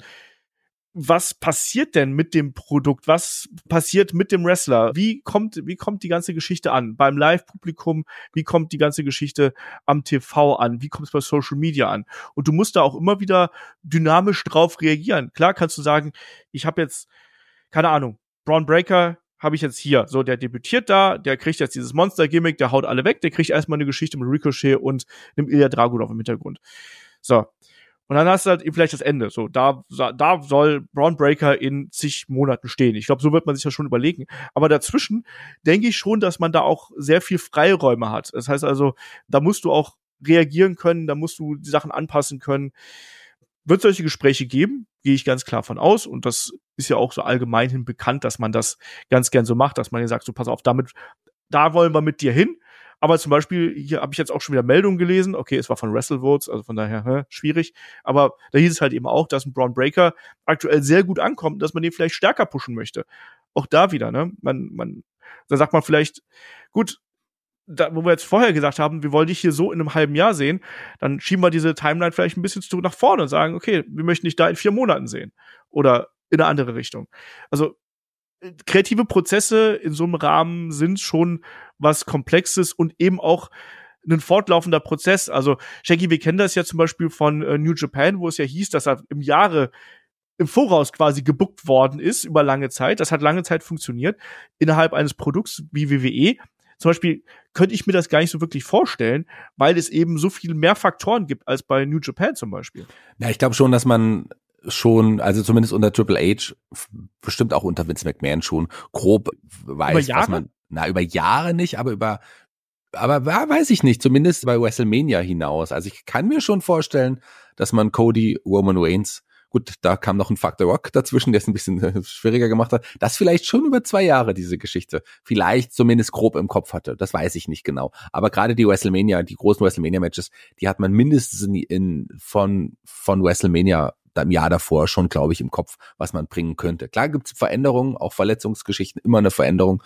was passiert denn mit dem Produkt? Was passiert mit dem Wrestler? Wie kommt, wie kommt die ganze Geschichte an? Beim Live-Publikum, wie kommt die ganze Geschichte am T V an? Wie kommt es bei Social Media an? Und du musst da auch immer wieder dynamisch drauf reagieren. Klar kannst du sagen, ich habe jetzt, keine Ahnung, Braun Breaker habe ich jetzt hier. So, der debütiert da, der kriegt jetzt dieses Monster-Gimmick, der haut alle weg, der kriegt erstmal eine Geschichte mit Ricochet und einem Ilya Dragunov im Hintergrund. So. Und dann hast du halt eben vielleicht das Ende. So, da, da soll Braun Breaker in zig Monaten stehen. Ich glaube, so wird man sich ja schon überlegen. Aber dazwischen denke ich schon, dass man da auch sehr viel Freiräume hat. Das heißt also, da musst du auch reagieren können, da musst du die Sachen anpassen können. Wird solche Gespräche geben? Gehe ich ganz klar von aus. Und das ist ja auch so allgemeinhin bekannt, dass man das ganz gern so macht, dass man ja sagt, so pass auf, damit, da wollen wir mit dir hin. Aber zum Beispiel, hier habe ich jetzt auch schon wieder Meldungen gelesen, okay, es war von WrestleVotes, also von daher hä, schwierig, aber da hieß es halt eben auch, dass ein Braun Breaker aktuell sehr gut ankommt, dass man den vielleicht stärker pushen möchte. Auch da wieder, ne, man, man, da sagt man vielleicht, gut, da, wo wir jetzt vorher gesagt haben, wir wollen dich hier so in einem halben Jahr sehen, dann schieben wir diese Timeline vielleicht ein bisschen zu nach vorne und sagen, okay, wir möchten dich da in vier Monaten sehen. Oder in eine andere Richtung. Also, kreative Prozesse in so einem Rahmen sind schon was Komplexes und eben auch ein fortlaufender Prozess. Also, Shaggy, wir kennen das ja zum Beispiel von äh, New Japan, wo es ja hieß, dass er im Jahre im Voraus quasi gebuckt worden ist über lange Zeit. Das hat lange Zeit funktioniert. Innerhalb eines Produkts wie W W E zum Beispiel könnte ich mir das gar nicht so wirklich vorstellen, weil es eben so viel mehr Faktoren gibt als bei New Japan zum Beispiel. Ja, ich glaube schon, dass man schon, also zumindest unter Triple H, bestimmt auch unter Vince McMahon schon, grob weiß, was man, na, über Jahre nicht, aber über, aber weiß ich nicht, zumindest bei WrestleMania hinaus. Also ich kann mir schon vorstellen, dass man Cody, Roman Reigns, gut, da kam noch ein Fuck the Rock dazwischen, der es ein bisschen schwieriger gemacht hat, das vielleicht schon über zwei Jahre diese Geschichte vielleicht zumindest grob im Kopf hatte. Das weiß ich nicht genau. Aber gerade die WrestleMania, die großen WrestleMania-Matches, die hat man mindestens in, in von, von WrestleMania im Jahr davor schon, glaube ich, im Kopf, was man bringen könnte. Klar gibt es Veränderungen, auch Verletzungsgeschichten, immer eine Veränderung.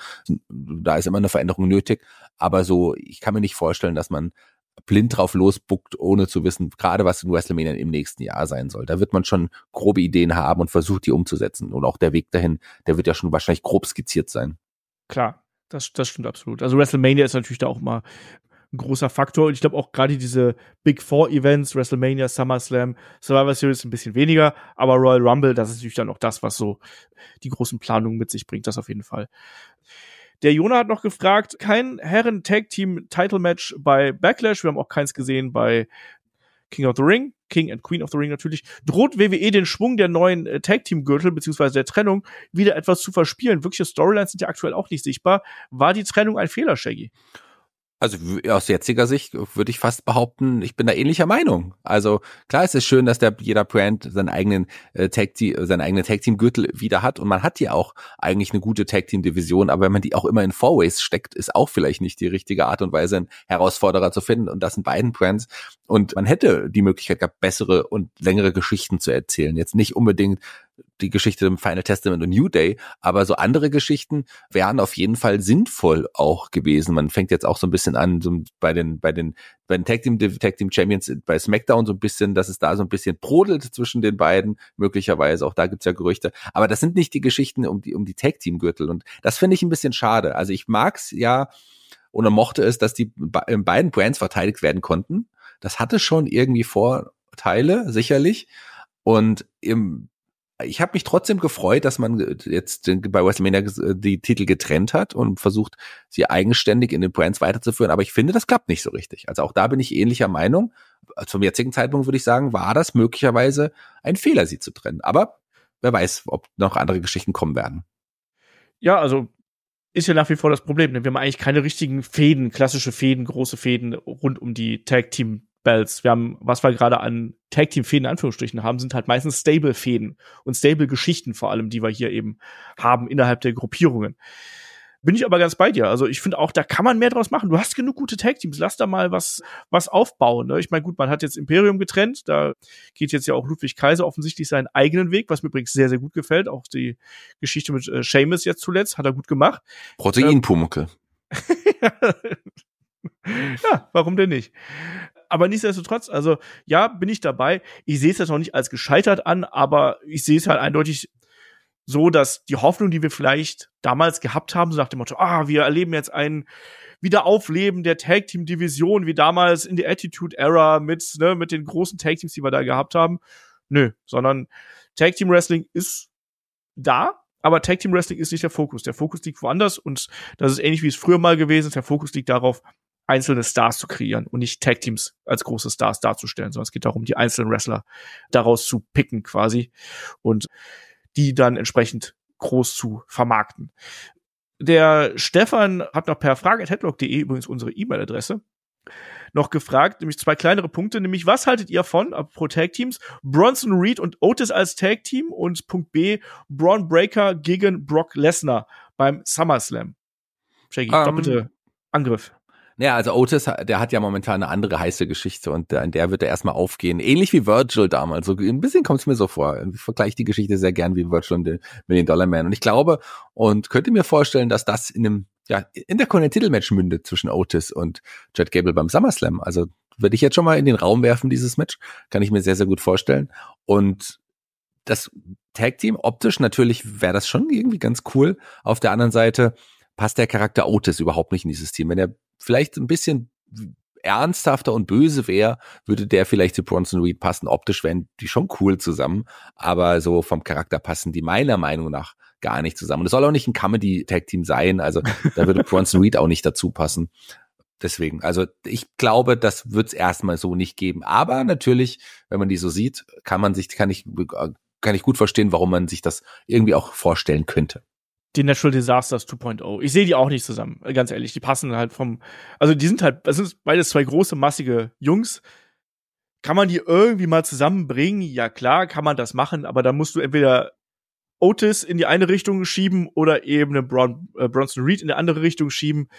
Da ist immer eine Veränderung nötig. Aber so, ich kann mir nicht vorstellen, dass man blind drauf losbuckt, ohne zu wissen, gerade was in WrestleMania im nächsten Jahr sein soll. Da wird man schon grobe Ideen haben und versucht, die umzusetzen. Und auch der Weg dahin, der wird ja schon wahrscheinlich grob skizziert sein. Klar, das, das stimmt absolut. Also WrestleMania ist natürlich da auch mal ein großer Faktor. Und ich glaube auch gerade diese Big Four Events, WrestleMania, SummerSlam, Survivor Series ein bisschen weniger, aber Royal Rumble, das ist natürlich dann auch das, was so die großen Planungen mit sich bringt, das auf jeden Fall. Der Jona hat noch gefragt, kein Herren-Tag-Team-Title-Match bei Backlash, wir haben auch keins gesehen bei King of the Ring, King and Queen of the Ring natürlich. Droht W W E den Schwung der neuen äh, Tag-Team-Gürtel beziehungsweise der Trennung wieder etwas zu verspielen? Wirkliche Storylines sind ja aktuell auch nicht sichtbar. War die Trennung ein Fehler, Shaggy? Also aus jetziger Sicht würde ich fast behaupten, ich bin da ähnlicher Meinung. Also klar, es ist schön, dass der jeder Brand seinen eigenen äh, Tag Team, seinen eigenen Tag Team Gürtel wieder hat und man hat ja auch eigentlich eine gute Tag Team Division, aber wenn man die auch immer in Four-Ways steckt, ist auch vielleicht nicht die richtige Art und Weise, einen Herausforderer zu finden und das sind beiden Brands und man hätte die Möglichkeit gehabt, bessere und längere Geschichten zu erzählen. Jetzt nicht unbedingt die Geschichte im Final Testament und New Day, aber so andere Geschichten wären auf jeden Fall sinnvoll auch gewesen. Man fängt jetzt auch so ein bisschen an, so bei den, bei den, bei den Tag Team, Tag Team Champions bei SmackDown so ein bisschen, dass es da so ein bisschen brodelt zwischen den beiden, möglicherweise, auch da gibt's ja Gerüchte, aber das sind nicht die Geschichten um die, um die Tag Team Gürtel und das finde ich ein bisschen schade. Also ich mag's ja oder mochte es, dass die in beiden Brands verteidigt werden konnten. Das hatte schon irgendwie Vorteile, sicherlich, und im ich habe mich trotzdem gefreut, dass man jetzt bei WrestleMania die Titel getrennt hat und versucht, sie eigenständig in den Brands weiterzuführen. Aber ich finde, das klappt nicht so richtig. Also auch da bin ich ähnlicher Meinung. Zum jetzigen Zeitpunkt würde ich sagen, war das möglicherweise ein Fehler, sie zu trennen. Aber wer weiß, ob noch andere Geschichten kommen werden. Ja, also ist ja nach wie vor das Problem. Denn wir haben eigentlich keine richtigen Fäden, klassische Fäden, große Fäden rund um die Tag-Team Belts. Wir haben, was wir gerade an Tag-Team-Fäden in Anführungsstrichen haben, sind halt meistens Stable-Fäden und Stable-Geschichten vor allem, die wir hier eben haben innerhalb der Gruppierungen. Bin ich aber ganz bei dir. Also ich finde auch, da kann man mehr draus machen. Du hast genug gute Tag-Teams. Lass da mal was was aufbauen. Ne? Ich meine, gut, man hat jetzt Imperium getrennt. Da geht jetzt ja auch Ludwig Kaiser offensichtlich seinen eigenen Weg, was mir übrigens sehr, sehr gut gefällt. Auch die Geschichte mit äh, Sheamus jetzt zuletzt hat er gut gemacht. Proteinpumuckel. Ja, warum denn nicht? Aber nichtsdestotrotz, also ja, bin ich dabei. Ich sehe es jetzt noch nicht als gescheitert an, aber ich sehe es halt eindeutig so, dass die Hoffnung, die wir vielleicht damals gehabt haben, so nach dem Motto, ah, wir erleben jetzt ein Wiederaufleben der Tag-Team-Division, wie damals in der Attitude-Era mit, ne, mit den großen Tag-Teams, die wir da gehabt haben. Nö, sondern Tag-Team-Wrestling ist da, aber Tag-Team-Wrestling ist nicht der Fokus. Der Fokus liegt woanders und das ist ähnlich wie es früher mal gewesen ist. Der Fokus liegt darauf, einzelne Stars zu kreieren und nicht Tag-Teams als große Stars darzustellen, sondern es geht darum, die einzelnen Wrestler daraus zu picken quasi und die dann entsprechend groß zu vermarkten. Der Stefan hat noch per frage at headlock punkt de, übrigens unsere E-Mail-Adresse, noch gefragt, nämlich zwei kleinere Punkte, nämlich was haltet ihr von, apropos Tag-Teams, Bronson Reed und Otis als Tag-Team und Punkt B, Braun Breaker gegen Brock Lesnar beim SummerSlam. Shaggy, um, doppelte Angriff. Ja, also Otis, der hat ja momentan eine andere heiße Geschichte und an der wird er erstmal aufgehen. Ähnlich wie Virgil damals. So ein bisschen kommt es mir so vor. Ich vergleiche die Geschichte sehr gern wie Virgil und den Million Dollar Man. Und ich glaube und könnte mir vorstellen, dass das in einem, ja, in der Titelmatch mündet zwischen Otis und Chad Gable beim SummerSlam. Also würde ich jetzt schon mal in den Raum werfen, dieses Match. Kann ich mir sehr, sehr gut vorstellen. Und das Tag-Team, optisch natürlich wäre das schon irgendwie ganz cool. Auf der anderen Seite passt der Charakter Otis überhaupt nicht in dieses Team. Wenn er vielleicht ein bisschen ernsthafter und böse wäre, würde der vielleicht zu Bronson Reed passen. Optisch wären die schon cool zusammen, aber so vom Charakter passen die meiner Meinung nach gar nicht zusammen. Und es soll auch nicht ein Comedy-Tag-Team sein, also da würde Bronson Reed auch nicht dazu passen. Deswegen, also ich glaube, das wird es erstmal so nicht geben. Aber natürlich, wenn man die so sieht, kann man sich, kann ich, kann ich gut verstehen, warum man sich das irgendwie auch vorstellen könnte. Die Natural Disasters zwei Punkt oh. Ich sehe die auch nicht zusammen, ganz ehrlich. Die passen halt vom, also die sind halt, das sind beides zwei große, massige Jungs. Kann man die irgendwie mal zusammenbringen? Ja klar, kann man das machen, aber da musst du entweder Otis in die eine Richtung schieben oder eben eine Bron- äh, Bronson Reed in die andere Richtung schieben.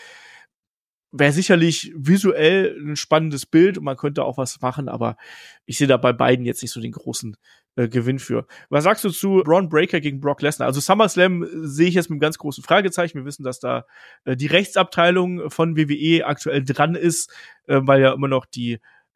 Wäre sicherlich visuell ein spannendes Bild und man könnte auch was machen, aber ich sehe da bei beiden jetzt nicht so den großen äh, Gewinn für. Was sagst du zu Braun Breaker gegen Brock Lesnar? Also SummerSlam sehe ich jetzt mit einem ganz großen Fragezeichen. Wir wissen, dass da äh, die Rechtsabteilung von W W E aktuell dran ist, äh, weil ja immer noch die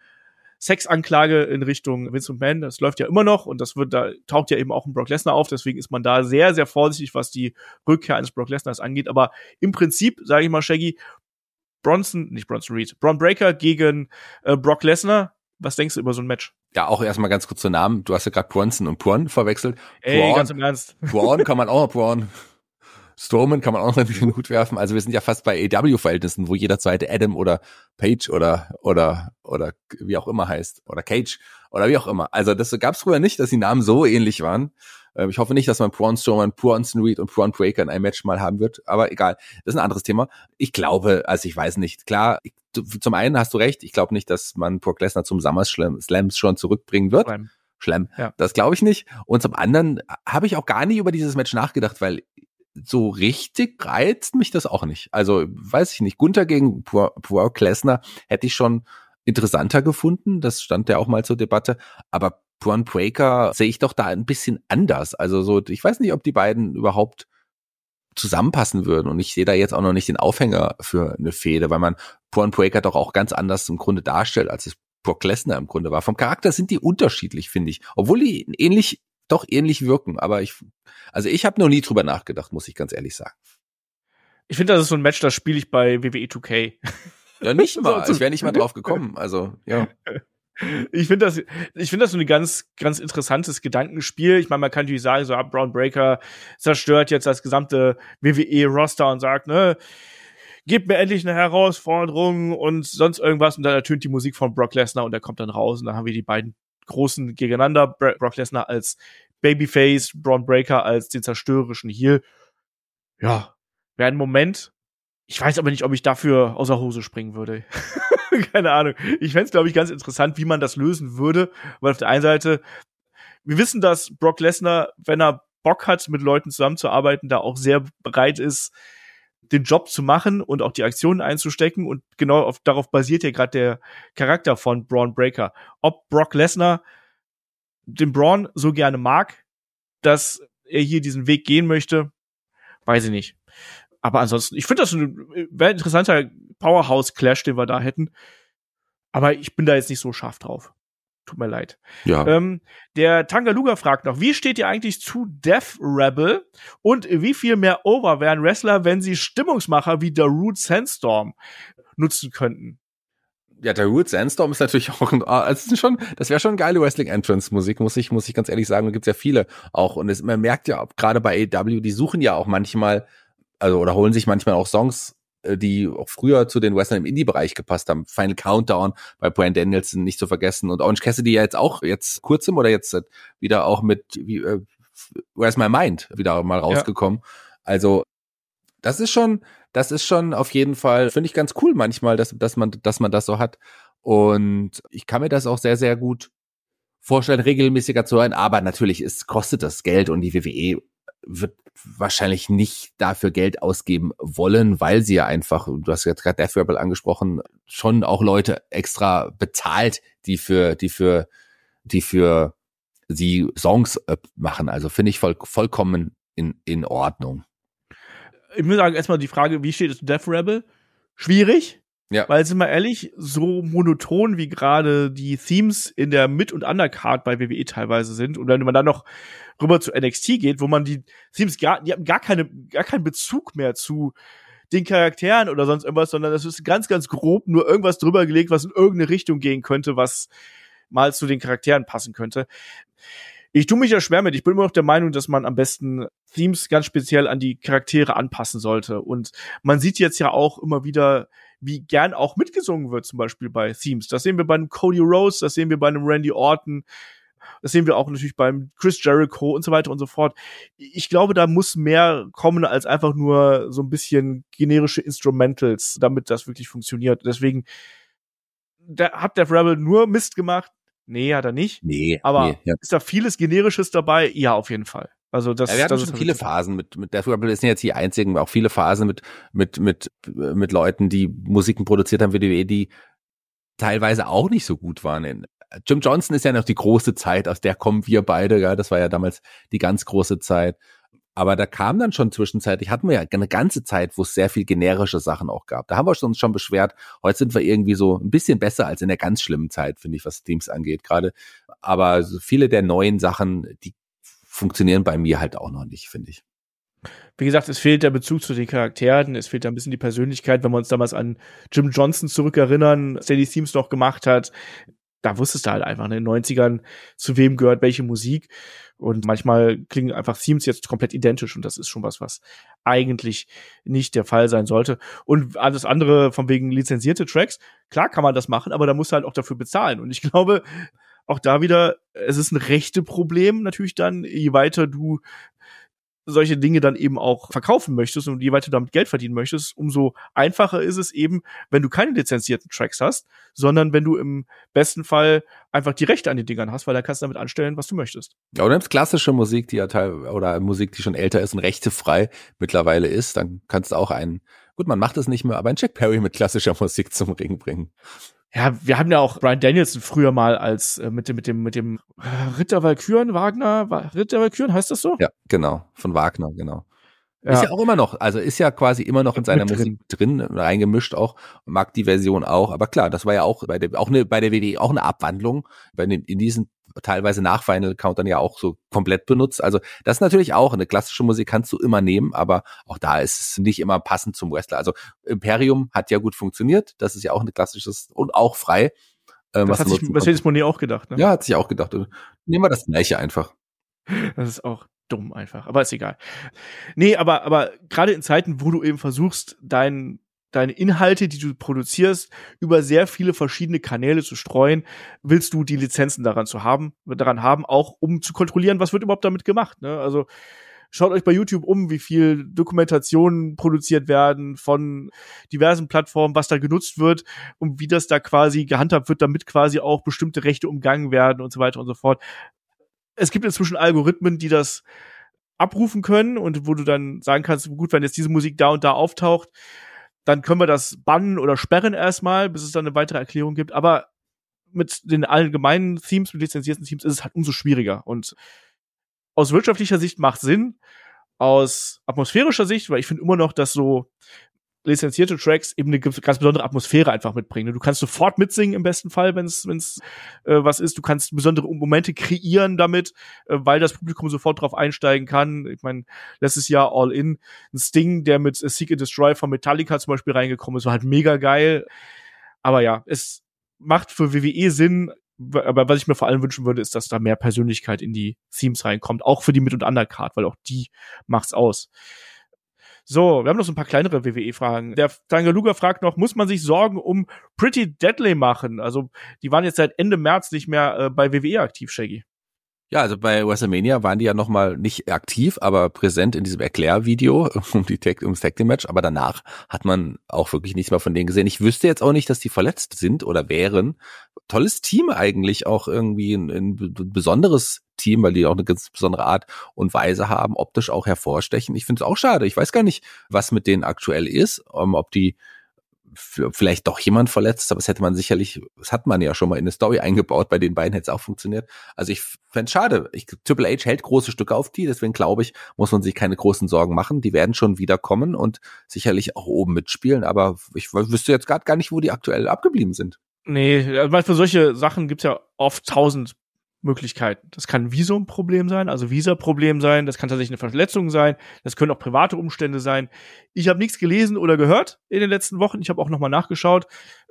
Sexanklage in Richtung Vince McMahon, das läuft ja immer noch und das wird, da taucht ja eben auch ein Brock Lesnar auf, deswegen ist man da sehr, sehr vorsichtig, was die Rückkehr eines Brock Lesnars angeht, aber im Prinzip, sage ich mal, Shaggy, Bronson, nicht Bronson Reed, Braun Breaker gegen äh, Brock Lesnar. Was denkst du über so ein Match? Ja, auch erstmal ganz kurz zu Namen. Du hast ja gerade Bronson und Braun verwechselt. Ey, Braun, ganz im Ernst. Braun kann man auch noch Braun. Strowman kann man auch noch in den Hut werfen. Also wir sind ja fast bei A E W-Verhältnissen, wo jeder zweite Adam oder Page oder oder oder wie auch immer heißt. Oder Cage oder wie auch immer. Also das gab es früher nicht, dass die Namen so ähnlich waren. Ich hoffe nicht, dass man Braun Strowman, Bronson Reed und Braun Breaker in einem Match mal haben wird. Aber egal, das ist ein anderes Thema. Ich glaube, also ich weiß nicht. Klar, ich, zum einen hast du recht. Ich glaube nicht, dass man Brock Lesnar zum SummerSlam schon zurückbringen wird. Schlemm. Schlemm. Ja. Das glaube ich nicht. Und zum anderen habe ich auch gar nie über dieses Match nachgedacht, weil so richtig reizt mich das auch nicht. Also weiß ich nicht. Gunther gegen Brock Lesnar hätte ich schon interessanter gefunden. Das stand ja auch mal zur Debatte. Aber Braun Breaker sehe ich doch da ein bisschen anders. Also so, ich weiß nicht, ob die beiden überhaupt zusammenpassen würden. Und ich sehe da jetzt auch noch nicht den Aufhänger für eine Fehde, weil man Braun Breaker doch auch ganz anders im Grunde darstellt, als es Brock Lesnar im Grunde war. Vom Charakter sind die unterschiedlich, finde ich. Obwohl die ähnlich, doch ähnlich wirken. Aber ich, also ich habe noch nie drüber nachgedacht, muss ich ganz ehrlich sagen. Ich finde, das ist so ein Match, das spiele ich bei W W E zwei K. Ja, nicht mal. Ich wäre nicht mal drauf gekommen. Also, ja. Ich finde das, ich finde das so ein ganz, ganz interessantes Gedankenspiel. Ich meine, man kann natürlich sagen, so, Braun Breaker zerstört jetzt das gesamte W W E-Roster und sagt, ne, gebt mir endlich eine Herausforderung und sonst irgendwas. Und dann ertönt die Musik von Brock Lesnar und der kommt dann raus. Und dann haben wir die beiden Großen gegeneinander. Brock Lesnar als Babyface, Braun Breaker als den zerstörerischen Heel. Ja, wäre ein Moment. Ich weiß aber nicht, ob ich dafür aus der Hose springen würde. Keine Ahnung. Ich fände es, glaube ich, ganz interessant, wie man das lösen würde. Weil auf der einen Seite, wir wissen, dass Brock Lesnar, wenn er Bock hat, mit Leuten zusammenzuarbeiten, da auch sehr bereit ist, den Job zu machen und auch die Aktionen einzustecken. Und genau auf, darauf basiert ja gerade der Charakter von Braun Breaker. Ob Brock Lesnar den Braun so gerne mag, dass er hier diesen Weg gehen möchte, weiß ich nicht. Aber ansonsten, ich finde das ein wäre ein interessanter Powerhouse-Clash, den wir da hätten. Aber ich bin da jetzt nicht so scharf drauf. Tut mir leid. Ja. Ähm, der Tangaluga fragt noch, wie steht ihr eigentlich zu Death Rebel und wie viel mehr over wären Wrestler, wenn sie Stimmungsmacher wie Darude Sandstorm nutzen könnten? Ja, Darude Sandstorm ist natürlich auch ein, also es ist schon, das wäre schon geile Wrestling-Entrance-Musik, muss ich, muss ich ganz ehrlich sagen. Da gibt's ja viele auch. Und es, man merkt ja, gerade bei A E W, die suchen ja auch manchmal, also, oder holen sich manchmal auch Songs, die auch früher zu den Wrestlern im Indie-Bereich gepasst haben. Final Countdown bei Bryan Danielson nicht zu vergessen. Und Orange Cassidy ja jetzt auch, jetzt kurzem oder jetzt wieder auch mit, wie, äh, Where's My Mind wieder mal rausgekommen. Ja. Also, das ist schon, das ist schon auf jeden Fall, finde ich ganz cool manchmal, dass, dass man, dass man das so hat. Und ich kann mir das auch sehr, sehr gut vorstellen, regelmäßiger zu hören. Aber natürlich ist, kostet das Geld und die W W E wird wahrscheinlich nicht dafür Geld ausgeben wollen, weil sie ja einfach, du hast jetzt gerade Death Rebel angesprochen, schon auch Leute extra bezahlt, die für, die für, die für sie Songs machen. Also finde ich voll, vollkommen in, in Ordnung. Ich muss sagen, erstmal die Frage, wie steht es zu Death Rebel? Schwierig. Ja. Weil, sind wir ehrlich, so monoton wie gerade die Themes in der Mid- und Undercard bei W W E teilweise sind, und wenn man dann noch rüber zu N X T geht, wo man die Themes gar, die haben gar keine, gar keinen Bezug mehr zu den Charakteren oder sonst irgendwas, sondern das ist ganz, ganz grob nur irgendwas drüber gelegt, was in irgendeine Richtung gehen könnte, was mal zu den Charakteren passen könnte. Ich tue mich ja schwer mit. Ich bin immer noch der Meinung, dass man am besten Themes ganz speziell an die Charaktere anpassen sollte. Und man sieht jetzt ja auch immer wieder, wie gern auch mitgesungen wird, zum Beispiel bei Themes. Das sehen wir bei einem Cody Rhodes, das sehen wir bei einem Randy Orton, das sehen wir auch natürlich beim Chris Jericho und so weiter und so fort. Ich glaube, da muss mehr kommen als einfach nur so ein bisschen generische Instrumentals, damit das wirklich funktioniert. Deswegen, da hat Death Rebel nur Mist gemacht. Nee, hat er nicht. Nee. Aber nee, ja. Ist da vieles Generisches dabei? Ja, auf jeden Fall. Also das, ja, wir hatten das schon ist viele Phasen mit, mit Death Rebel, ist nicht jetzt die einzigen, auch viele Phasen mit, mit, mit, mit Leuten, die Musiken produziert haben für die W W E, die teilweise auch nicht so gut waren. Jim Johnson ist ja noch die große Zeit, aus der kommen wir beide, ja, das war ja damals die ganz große Zeit. Aber da kam dann schon zwischenzeitlich, hatten wir ja eine ganze Zeit, wo es sehr viel generische Sachen auch gab. Da haben wir uns schon beschwert. Heute sind wir irgendwie so ein bisschen besser als in der ganz schlimmen Zeit, finde ich, was Themes angeht gerade. Aber so viele der neuen Sachen, die funktionieren bei mir halt auch noch nicht, finde ich. Wie gesagt, es fehlt der Bezug zu den Charakteren, es fehlt ein bisschen die Persönlichkeit, wenn wir uns damals an Jim Johnson zurückerinnern, der die Themes noch gemacht hat. Da wusstest du halt einfach in den neunzigern, zu wem gehört welche Musik. Und manchmal klingen einfach Themes jetzt komplett identisch. Und das ist schon was, was eigentlich nicht der Fall sein sollte. Und alles andere von wegen lizenzierte Tracks, klar kann man das machen, aber da musst du halt auch dafür bezahlen. Und ich glaube, auch da wieder, es ist ein Rechte-Problem natürlich dann, je weiter du solche Dinge dann eben auch verkaufen möchtest und je weiter du damit Geld verdienen möchtest, umso einfacher ist es eben, wenn du keine lizenzierten Tracks hast, sondern wenn du im besten Fall einfach die Rechte an den Dingern hast, weil da kannst du damit anstellen, was du möchtest. Ja, oder nimmst klassische Musik, die ja teil oder Musik, die schon älter ist und rechtefrei mittlerweile ist, dann kannst du auch einen, gut, man macht es nicht mehr, aber einen Jack Perry mit klassischer Musik zum Ring bringen. Ja, wir haben ja auch Bryan Danielson früher mal als äh, mit dem mit dem mit dem äh, Ritter Walküren Wagner Ritter Walküren, heißt das so? Ja, genau, von Wagner, genau. Ja. Ist ja auch immer noch, also ist ja quasi immer noch in seiner Musik drin, reingemischt auch, mag die Version auch, aber klar, das war ja auch bei der auch eine bei der W W E auch eine Abwandlung, bei den, in diesen teilweise nach Final Countdown ja auch so komplett benutzt. Also das ist natürlich auch, eine klassische Musik kannst du immer nehmen, aber auch da ist es nicht immer passend zum Wrestler. Also Imperium hat ja gut funktioniert, das ist ja auch ein klassisches und auch frei. Ähm, das hat sich Mercedes Moné auch gedacht, ne? Ja, hat sich auch gedacht. Nehmen wir das Gleiche einfach. Das ist auch dumm einfach, aber ist egal. Nee, aber, aber gerade in Zeiten, wo du eben versuchst, dein, deine Inhalte, die du produzierst, über sehr viele verschiedene Kanäle zu streuen, willst du die Lizenzen daran zu haben, daran haben, auch um zu kontrollieren, was wird überhaupt damit gemacht, ne? Also, schaut euch bei YouTube um, wie viel Dokumentationen produziert werden von diversen Plattformen, was da genutzt wird und wie das da quasi gehandhabt wird, damit quasi auch bestimmte Rechte umgangen werden und so weiter und so fort. Es gibt inzwischen Algorithmen, die das abrufen können und wo du dann sagen kannst, gut, wenn jetzt diese Musik da und da auftaucht, dann können wir das bannen oder sperren erstmal, bis es dann eine weitere Erklärung gibt. Aber mit den allgemeinen Themes, mit lizenzierten Themes ist es halt umso schwieriger. Und aus wirtschaftlicher Sicht macht Sinn, aus atmosphärischer Sicht, weil ich finde immer noch, dass so lizenzierte Tracks eben eine ganz besondere Atmosphäre einfach mitbringen. Du kannst sofort mitsingen im besten Fall, wenn es wenn's äh, was ist. Du kannst besondere Momente kreieren damit, äh, weil das Publikum sofort drauf einsteigen kann. Ich meine, letztes Jahr All In, ein Sting, der mit Seek and Destroy von Metallica zum Beispiel reingekommen ist, war halt mega geil. Aber ja, es macht für W W E Sinn, aber was ich mir vor allem wünschen würde, ist, dass da mehr Persönlichkeit in die Themes reinkommt, auch für die Mid- und Undercard, weil auch die macht's aus. So, wir haben noch so ein paar kleinere W W E-Fragen. Der Daniel Luger fragt noch, muss man sich Sorgen um Pretty Deadly machen? Also, die waren jetzt seit Ende März nicht mehr äh, bei W W E aktiv, Shaggy. Ja, also bei WrestleMania waren die ja nochmal nicht aktiv, aber präsent in diesem Erklärvideo um die Tag, ums Tag Team Match. Aber danach hat man auch wirklich nichts mehr von denen gesehen. Ich wüsste jetzt auch nicht, dass die verletzt sind oder wären. Tolles Team eigentlich, auch irgendwie ein, ein besonderes Team, weil die auch eine ganz besondere Art und Weise haben, optisch auch hervorstechen. Ich finde es auch schade. Ich weiß gar nicht, was mit denen aktuell ist, ob die vielleicht doch jemand verletzt, aber das hätte man sicherlich, das hat man ja schon mal in eine Story eingebaut, bei den beiden hätte es auch funktioniert. Also ich fände es schade. Ich, Triple H hält große Stücke auf die, deswegen glaube ich, muss man sich keine großen Sorgen machen. Die werden schon wiederkommen und sicherlich auch oben mitspielen, aber ich wüsste jetzt gerade gar nicht, wo die aktuell abgeblieben sind. Nee, also für solche Sachen gibt's ja oft tausend Möglichkeiten. Das kann ein Visumproblem sein, also Visa-Problem sein, das kann tatsächlich eine Verletzung sein, das können auch private Umstände sein. Ich habe nichts gelesen oder gehört in den letzten Wochen, ich habe auch nochmal nachgeschaut.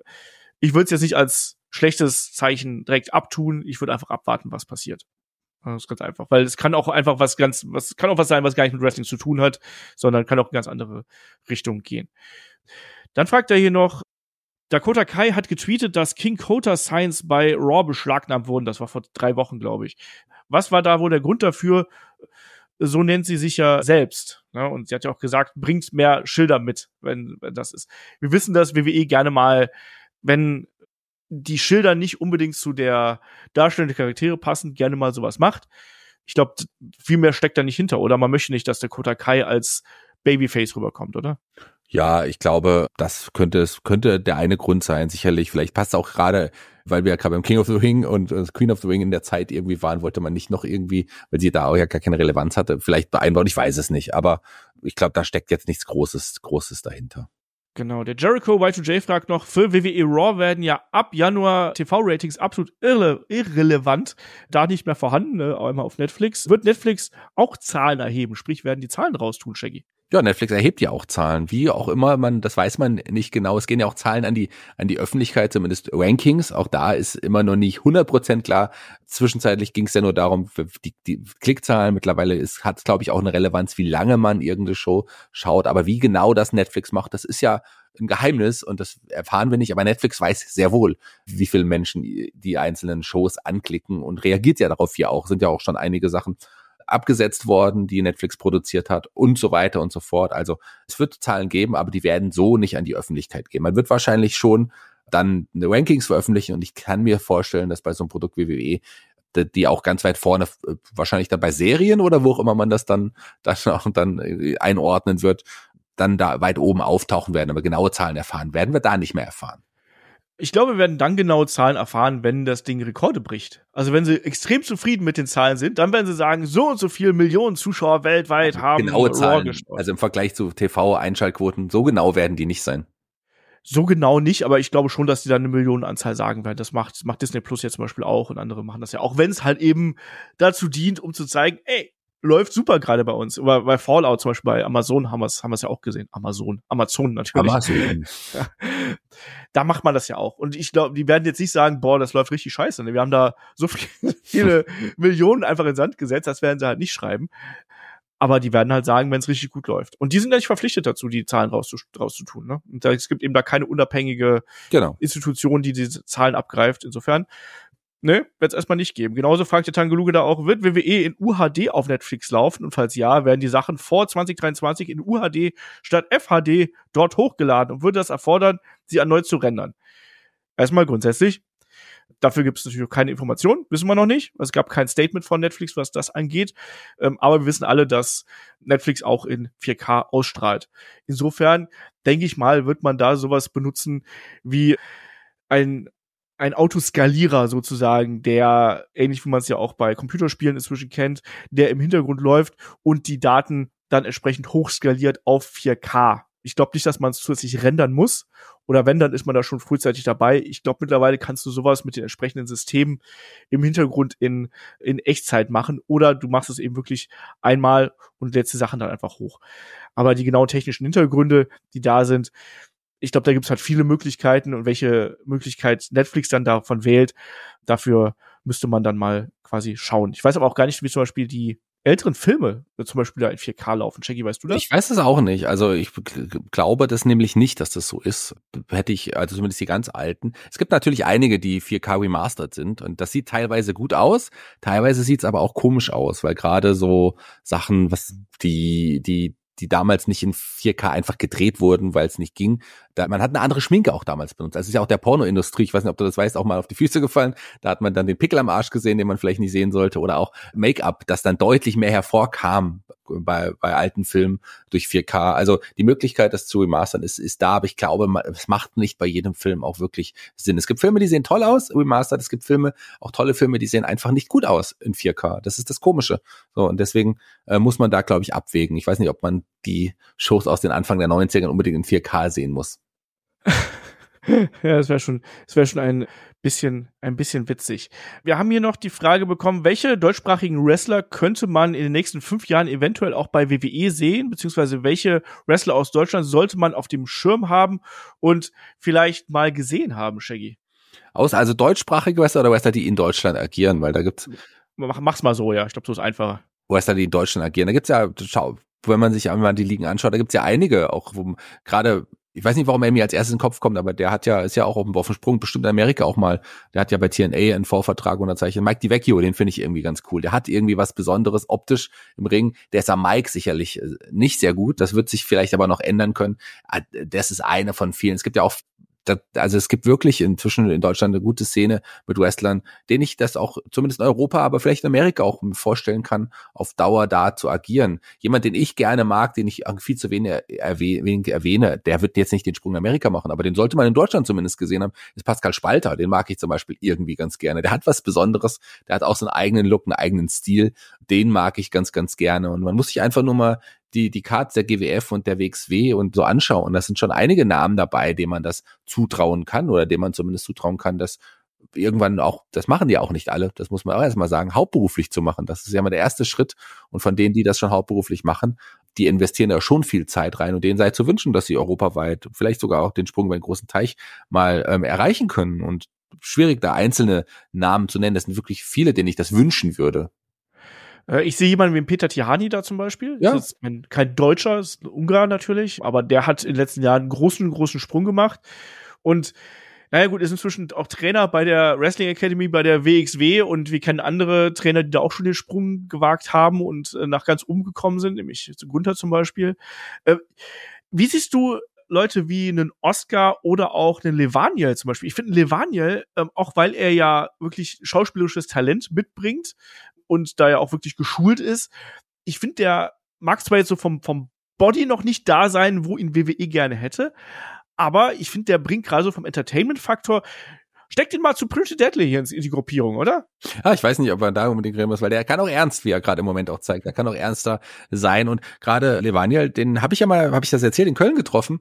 Ich würde es jetzt nicht als schlechtes Zeichen direkt abtun, ich würde einfach abwarten, was passiert. Das ist ganz einfach, weil es kann auch einfach was ganz, was kann auch was sein, was gar nicht mit Wrestling zu tun hat, sondern kann auch in ganz andere Richtung gehen. Dann fragt er hier noch, Dakota Kai hat getweetet, dass King Kota Signs bei Raw beschlagnahmt wurden. Das war vor drei Wochen, glaube ich. Was war da wohl der Grund dafür? So nennt sie sich ja selbst. Ne? Und sie hat ja auch gesagt, bringt mehr Schilder mit, wenn, wenn das ist. Wir wissen, dass W W E gerne mal, wenn die Schilder nicht unbedingt zu der Darstellung der Charaktere passen, gerne mal sowas macht. Ich glaube, viel mehr steckt da nicht hinter. Oder man möchte nicht, dass Dakota Kai als Babyface rüberkommt, oder? Ja, ich glaube, das könnte es könnte der eine Grund sein, sicherlich. Vielleicht passt auch gerade, weil wir ja gerade beim King of the Ring und uh, Queen of the Ring in der Zeit irgendwie waren, wollte man nicht noch irgendwie, weil sie da auch ja gar keine Relevanz hatte, vielleicht beeinbauen, ich weiß es nicht, aber ich glaube, da steckt jetzt nichts Großes, Großes dahinter. Genau, der Jericho Y zwei J fragt noch, für W W E Raw werden ja ab Januar T V-Ratings absolut irre, irrelevant, da nicht mehr vorhanden, ne, auch immer auf Netflix. Wird Netflix auch Zahlen erheben, sprich werden die Zahlen raustun, Shaggy? Ja, Netflix erhebt ja auch Zahlen, wie auch immer, man, das weiß man nicht genau. Es gehen ja auch Zahlen an die an die Öffentlichkeit, zumindest Rankings. Auch da ist immer noch nicht hundert Prozent klar. Zwischenzeitlich ging es ja nur darum, die, die Klickzahlen. Mittlerweile ist, hat es, glaube ich, auch eine Relevanz, wie lange man irgendeine Show schaut. Aber wie genau das Netflix macht, das ist ja ein Geheimnis und das erfahren wir nicht. Aber Netflix weiß sehr wohl, wie viele Menschen die einzelnen Shows anklicken und reagiert ja darauf hier auch. Sind ja auch schon einige Sachen abgesetzt worden, die Netflix produziert hat und so weiter und so fort. Also es wird Zahlen geben, aber die werden so nicht an die Öffentlichkeit gehen. Man wird wahrscheinlich schon dann eine Rankings veröffentlichen und ich kann mir vorstellen, dass bei so einem Produkt wie W W E die auch ganz weit vorne, wahrscheinlich dann bei Serien oder wo auch immer man das dann, das auch dann einordnen wird, dann da weit oben auftauchen werden, aber genaue Zahlen erfahren, werden wir da nicht mehr erfahren. Ich glaube, wir werden dann genaue Zahlen erfahren, wenn das Ding Rekorde bricht. Also wenn sie extrem zufrieden mit den Zahlen sind, dann werden sie sagen, so und so viele Millionen Zuschauer weltweit also haben genaue Raw Zahlen, geschaut. also im Vergleich zu T V-Einschaltquoten, so genau werden die nicht sein. So genau nicht, aber ich glaube schon, dass die dann eine Millionenanzahl sagen werden. Das macht, das macht Disney Plus jetzt zum Beispiel auch und andere machen das ja auch, wenn es halt eben dazu dient, um zu zeigen, ey, läuft super gerade bei uns. Aber bei Fallout zum Beispiel, bei Amazon haben wir es haben wir es ja auch gesehen. Amazon, Amazon natürlich. Amazon. Ja. da macht man das ja auch. Und ich glaube, die werden jetzt nicht sagen, boah, das läuft richtig scheiße. Wir haben da so viele Millionen einfach in den Sand gesetzt, das werden sie halt nicht schreiben. Aber die werden halt sagen, wenn es richtig gut läuft. Und die sind ja nicht verpflichtet dazu, die Zahlen rauszutun. Ne? Und da, es gibt eben da keine unabhängige genau. Institution, die diese Zahlen abgreift. Insofern, ne, wird es erstmal nicht geben. Genauso fragt der Tangeluge da auch, wird W W E in U H D auf Netflix laufen? Und falls ja, werden die Sachen vor zwanzig dreiundzwanzig in U H D statt F H D dort hochgeladen und würde das erfordern, sie erneut zu rendern. Erstmal grundsätzlich, dafür gibt es natürlich keine Informationen, wissen wir noch nicht. Es gab kein Statement von Netflix, was das angeht. Ähm, aber wir wissen alle, dass Netflix auch in vier K ausstrahlt. Insofern, denke ich mal, wird man da sowas benutzen wie ein ein Autoskalierer sozusagen, der, ähnlich wie man es ja auch bei Computerspielen inzwischen kennt, der im Hintergrund läuft und die Daten dann entsprechend hochskaliert auf vier K. Ich glaube nicht, dass man es zusätzlich rendern muss. Oder wenn, dann ist man da schon frühzeitig dabei. Ich glaube, mittlerweile kannst du sowas mit den entsprechenden Systemen im Hintergrund in, in Echtzeit machen. Oder du machst es eben wirklich einmal und lädst die Sachen dann einfach hoch. Aber die genauen technischen Hintergründe, die da sind, ich glaube, da gibt es halt viele Möglichkeiten. Und welche Möglichkeit Netflix dann davon wählt, dafür müsste man dann mal quasi schauen. Ich weiß aber auch gar nicht, wie zum Beispiel die älteren Filme zum Beispiel da in vier K laufen. Shaggy, weißt du das? Ich weiß das auch nicht. Also ich glaube das nämlich nicht, dass das so ist. Hätte ich, also zumindest die ganz alten. Es gibt natürlich einige, die vier K remastered sind und das sieht teilweise gut aus. Teilweise sieht es aber auch komisch aus, weil gerade so Sachen, was die, die, die damals nicht in vier K einfach gedreht wurden, weil es nicht ging. Da, man hat eine andere Schminke auch damals benutzt. Das ist ja auch der Pornoindustrie, ich weiß nicht, ob du das weißt, auch mal auf die Füße gefallen. Da hat man dann den Pickel am Arsch gesehen, den man vielleicht nicht sehen sollte. Oder auch Make-up, das dann deutlich mehr hervorkam bei, bei alten Filmen durch vier K. Also die Möglichkeit, das zu remastern, ist, ist da, aber ich glaube, es macht nicht bei jedem Film auch wirklich Sinn. Es gibt Filme, die sehen toll aus, remastered. Es gibt Filme, auch tolle Filme, die sehen einfach nicht gut aus in vier K. Das ist das Komische. So, und deswegen äh, muss man da, glaube ich, abwägen. Ich weiß nicht, ob man die Shows aus den Anfang der neunziger unbedingt in vier K sehen muss. Ja, das wäre schon, das wäre schon ein bisschen, ein bisschen witzig. Wir haben hier noch die Frage bekommen, welche deutschsprachigen Wrestler könnte man in den nächsten fünf Jahren eventuell auch bei W W E sehen, beziehungsweise welche Wrestler aus Deutschland sollte man auf dem Schirm haben und vielleicht mal gesehen haben, Shaggy? Aus, also deutschsprachige Wrestler oder Wrestler, die in Deutschland agieren, weil da gibt's. Mach, mach's mal so, ja. Ich glaube, so ist einfacher. Wrestler, die in Deutschland agieren. Da gibt's ja, schau, wenn man sich einmal die Ligen anschaut, da gibt's ja einige, auch wo gerade, ich weiß nicht, warum er mir als erstes in den Kopf kommt, aber der hat ja, ist ja auch auf dem, auf dem Sprung, bestimmt in Amerika auch mal. Der hat ja bei T N A einen Vorvertrag unterzeichnet. Mike DiVecchio, den finde ich irgendwie ganz cool. Der hat irgendwie was Besonderes optisch im Ring. Der ist am Mike sicherlich nicht sehr gut. Das wird sich vielleicht aber noch ändern können. Das ist eine von vielen. Es gibt ja auch Das, also es gibt wirklich inzwischen in Deutschland eine gute Szene mit Wrestlern, denen ich das auch zumindest in Europa, aber vielleicht in Amerika auch vorstellen kann, auf Dauer da zu agieren. Jemand, den ich gerne mag, den ich viel zu wenig erwähne, der wird jetzt nicht den Sprung in Amerika machen, aber den sollte man in Deutschland zumindest gesehen haben, ist Pascal Spalter. Den mag ich zum Beispiel irgendwie ganz gerne. Der hat was Besonderes, der hat auch so einen eigenen Look, einen eigenen Stil. Den mag ich ganz, ganz gerne. Und man muss sich einfach nur mal die die Cards der G W F und der W X W und so anschauen. Und das sind schon einige Namen dabei, denen man das zutrauen kann oder denen man zumindest zutrauen kann, dass irgendwann auch, das machen die auch nicht alle, das muss man auch erstmal sagen, hauptberuflich zu machen. Das ist ja mal der erste Schritt. Und von denen, die das schon hauptberuflich machen, die investieren da schon viel Zeit rein und denen sei zu wünschen, dass sie europaweit, vielleicht sogar auch den Sprung über den großen Teich mal ähm, erreichen können. Und schwierig, da einzelne Namen zu nennen. Das sind wirklich viele, denen ich das wünschen würde. Ich sehe jemanden wie Peter Tihany da zum Beispiel. Ja. Das ist ein, kein Deutscher, ist ein Ungar natürlich, aber der hat in den letzten Jahren einen großen, großen Sprung gemacht. Und naja gut, ist inzwischen auch Trainer bei der Wrestling Academy, bei der W X W und wir kennen andere Trainer, die da auch schon den Sprung gewagt haben und äh, nach ganz oben gekommen sind, nämlich Gunther zum Beispiel. Äh, wie siehst du Leute wie einen Oscar oder auch einen Levaniel zum Beispiel? Ich finde Levaniel, ähm, auch weil er ja wirklich schauspielerisches Talent mitbringt, und da ja auch wirklich geschult ist. Ich finde, der mag zwar jetzt so vom, vom Body noch nicht da sein, wo ihn W W E gerne hätte, aber ich finde, der bringt gerade so vom Entertainment-Faktor, steckt ihn mal zu Pretty Deadly hier in die Gruppierung, oder? Ja, ich weiß nicht, ob er da unbedingt reden muss, weil der kann auch ernst, wie er gerade im Moment auch zeigt. Er kann auch ernster sein und gerade Levaniel, den habe ich ja mal, habe ich das erzählt, in Köln getroffen.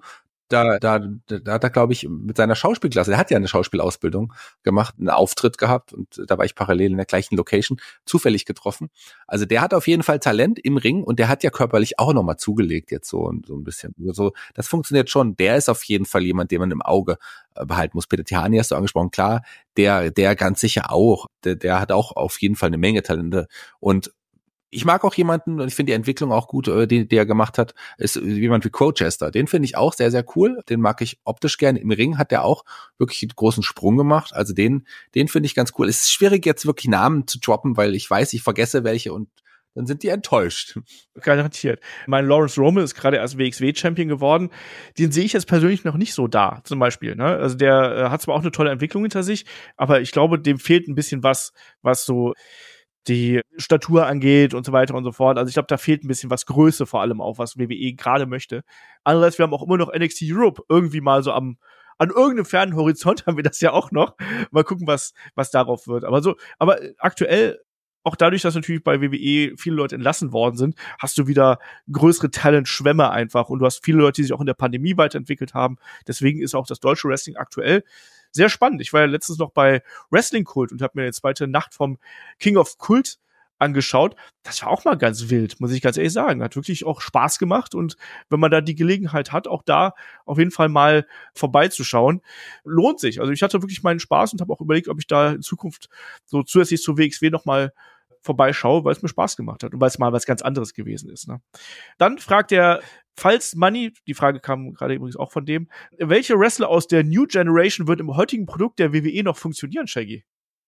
da, da, da hat er, glaube ich, mit seiner Schauspielklasse, er hat ja eine Schauspielausbildung gemacht, einen Auftritt gehabt und da war ich parallel in der gleichen Location zufällig getroffen. Also der hat auf jeden Fall Talent im Ring und der hat ja körperlich auch nochmal zugelegt jetzt so und so ein bisschen. So, das funktioniert schon. Der ist auf jeden Fall jemand, den man im Auge behalten muss. Peter Tihanyi hast du angesprochen, klar, der, der ganz sicher auch. Der, der hat auch auf jeden Fall eine Menge Talente und ich mag auch jemanden, und ich finde die Entwicklung auch gut, die, die er gemacht hat, ist jemand wie Crowchester. Den finde ich auch sehr, sehr cool. Den mag ich optisch gerne. Im Ring hat der auch wirklich einen großen Sprung gemacht. Also den, den finde ich ganz cool. Es ist schwierig, jetzt wirklich Namen zu droppen, weil ich weiß, ich vergesse welche und dann sind die enttäuscht. Garantiert. Mein Lawrence Roman ist gerade erst W X W-Champion geworden. Den sehe ich jetzt persönlich noch nicht so da, zum Beispiel. Ne? Also der äh, hat zwar auch eine tolle Entwicklung hinter sich, aber ich glaube, dem fehlt ein bisschen was, was so die Statur angeht und so weiter und so fort. Also ich glaube, da fehlt ein bisschen was Größe vor allem auch, was W W E gerade möchte. Andererseits, wir haben auch immer noch N X T Europe irgendwie mal so am an irgendeinem fernen Horizont haben wir das ja auch noch. Mal gucken, was was darauf wird. Aber so, aber aktuell, auch dadurch, dass natürlich bei W W E viele Leute entlassen worden sind, hast du wieder größere Talentschwämme einfach und du hast viele Leute, die sich auch in der Pandemie weiterentwickelt haben. Deswegen ist auch das deutsche Wrestling aktuell sehr spannend. Ich war ja letztens noch bei Wrestling Kult und habe mir die zweite Nacht vom King of Kult angeschaut. Das war auch mal ganz wild, muss ich ganz ehrlich sagen. Hat wirklich auch Spaß gemacht und wenn man da die Gelegenheit hat, auch da auf jeden Fall mal vorbeizuschauen, lohnt sich. Also ich hatte wirklich meinen Spaß und habe auch überlegt, ob ich da in Zukunft so zusätzlich zu W X W noch mal vorbeischaue, weil es mir Spaß gemacht hat und weil es mal was ganz anderes gewesen ist. Ne? Dann fragt der Falls Money, die Frage kam gerade übrigens auch von dem, welche Wrestler aus der New Generation wird im heutigen Produkt der W W E noch funktionieren, Shaggy?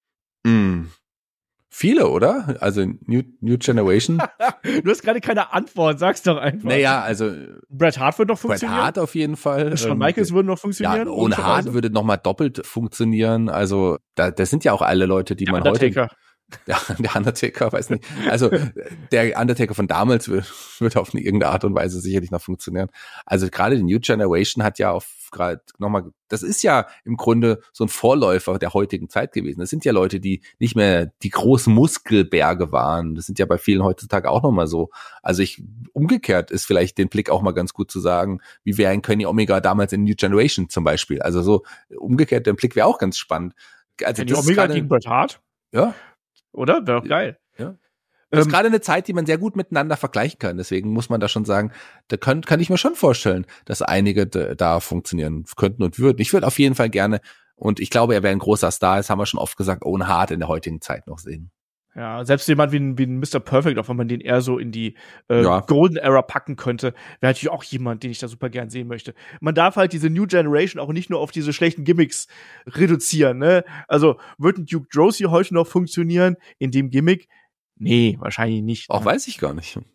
Mm. Viele, oder? Also New, New Generation. Du hast gerade keine Antwort, sag's doch einfach. Naja, also Bret Hart wird noch funktionieren. Bret Hart auf jeden Fall. Shawn Michaels ähm, würde noch funktionieren. Ja, ohne Hart würde noch mal doppelt funktionieren. Also da, das sind ja auch alle Leute, die der man Undertaker. heute... Ja, der Undertaker, weiß nicht. Also der Undertaker von damals wird, wird auf eine irgendeine Art und Weise sicherlich noch funktionieren. Also gerade die New Generation hat ja auf gerade nochmal, das ist ja im Grunde so ein Vorläufer der heutigen Zeit gewesen. Das sind ja Leute, die nicht mehr die großen Muskelberge waren. Das sind ja bei vielen heutzutage auch nochmal so. Also ich, umgekehrt ist vielleicht den Blick auch mal ganz gut zu sagen, wie wäre ein Kenny Omega damals in New Generation zum Beispiel. Also so umgekehrt, der Blick wäre auch ganz spannend. Also Kenny Omega gegen Bret Hart? Ja. Oder? Wäre doch geil. Ja. Das ist Ähm, gerade eine Zeit, die man sehr gut miteinander vergleichen kann. Deswegen muss man da schon sagen, da kann, kann ich mir schon vorstellen, dass einige da, da funktionieren könnten und würden. Ich würde auf jeden Fall gerne, und ich glaube, er wäre ein großer Star, das haben wir schon oft gesagt, ohne Hart in der heutigen Zeit noch sehen. Ja, selbst jemand wie ein, wie ein Mister Perfect, auch wenn man den eher so in die äh, Ja. Golden Era packen könnte, wäre natürlich auch jemand, den ich da super gern sehen möchte. Man darf halt diese New Generation auch nicht nur auf diese schlechten Gimmicks reduzieren, ne? Also, wird ein Duke Droese heute noch funktionieren in dem Gimmick? Nee, wahrscheinlich nicht. Auch ne? weiß ich gar nicht.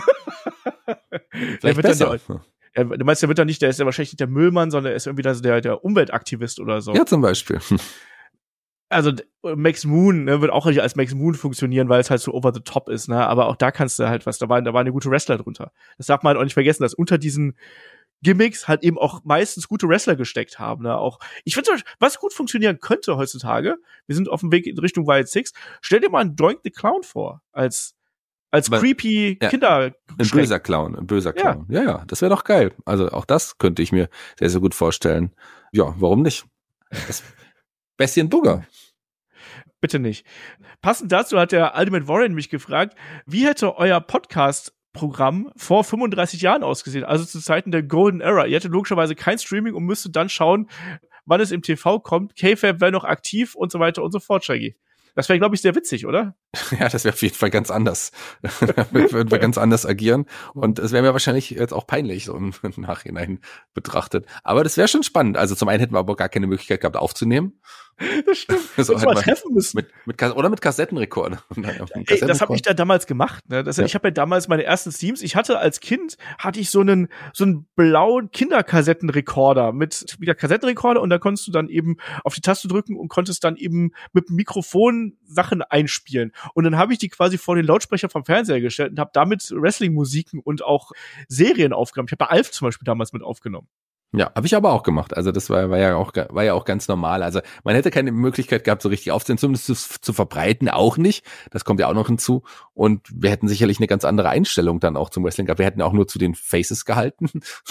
Der Vielleicht wird dann besser. der, ja, du meinst, der wird dann nicht, der ist ja wahrscheinlich nicht der Müllmann, sondern er ist irgendwie das, der, der Umweltaktivist oder so. Ja, zum Beispiel. Also Max Moon, ne, wird auch nicht als Max Moon funktionieren, weil es halt so over the top ist, ne? Aber auch da kannst du halt was, da waren, da waren eine gute Wrestler drunter. Das darf man halt auch nicht vergessen, dass unter diesen Gimmicks halt eben auch meistens gute Wrestler gesteckt haben, ne? Auch, ich finde, was gut funktionieren könnte heutzutage, wir sind auf dem Weg in Richtung Wild Six, stell dir mal einen Doink the Clown vor, als, als Aber- creepy ja. Kinder. Ein böser Clown, ein böser Ja. Clown. Ja, ja, das wäre doch geil. Also auch das könnte ich mir sehr, sehr gut vorstellen. Ja, warum nicht? Das Bestien Booger. Bitte nicht. Passend dazu hat der Ultimate Warrior mich gefragt, wie hätte euer Podcast-Programm vor fünfunddreißig Jahren ausgesehen, also zu Zeiten der Golden Era? Ihr hättet logischerweise kein Streaming und müsstet dann schauen, wann es im T V kommt. K-Fab wäre noch aktiv und so weiter und so fort, Shaggy. Das wäre, glaube ich, sehr witzig, oder? Ja, das wäre auf jeden Fall ganz anders. Würden wir ganz anders agieren. Und es wäre mir wahrscheinlich jetzt auch peinlich, so im Nachhinein betrachtet. Aber das wäre schon spannend. Also zum einen hätten wir aber gar keine Möglichkeit gehabt aufzunehmen. Das stimmt. So Uns mal halt treffen müssen. Mit, mit, Kas- oder mit Kassettenrekorder. Ey, das habe ich da damals gemacht. Ne? Das, Ja. Ich habe ja damals meine ersten Streams. Ich hatte als Kind hatte ich so einen so einen blauen Kinderkassettenrekorder mit wieder Kassettenrekorder und da konntest du dann eben auf die Taste drücken und konntest dann eben mit dem Mikrofon Sachen einspielen. Und dann habe ich die quasi vor den Lautsprecher vom Fernseher gestellt und habe damit Wrestling-Musiken und auch Serien aufgenommen. Ich habe bei Alf zum Beispiel damals mit aufgenommen. Ja, habe ich aber auch gemacht. Also das war, war ja auch war ja auch ganz normal. Also man hätte keine Möglichkeit gehabt, so richtig aufzunehmen, zumindest zu, zu verbreiten, auch nicht. Das kommt ja auch noch hinzu. Und wir hätten sicherlich eine ganz andere Einstellung dann auch zum Wrestling gehabt. Wir hätten auch nur zu den Faces gehalten.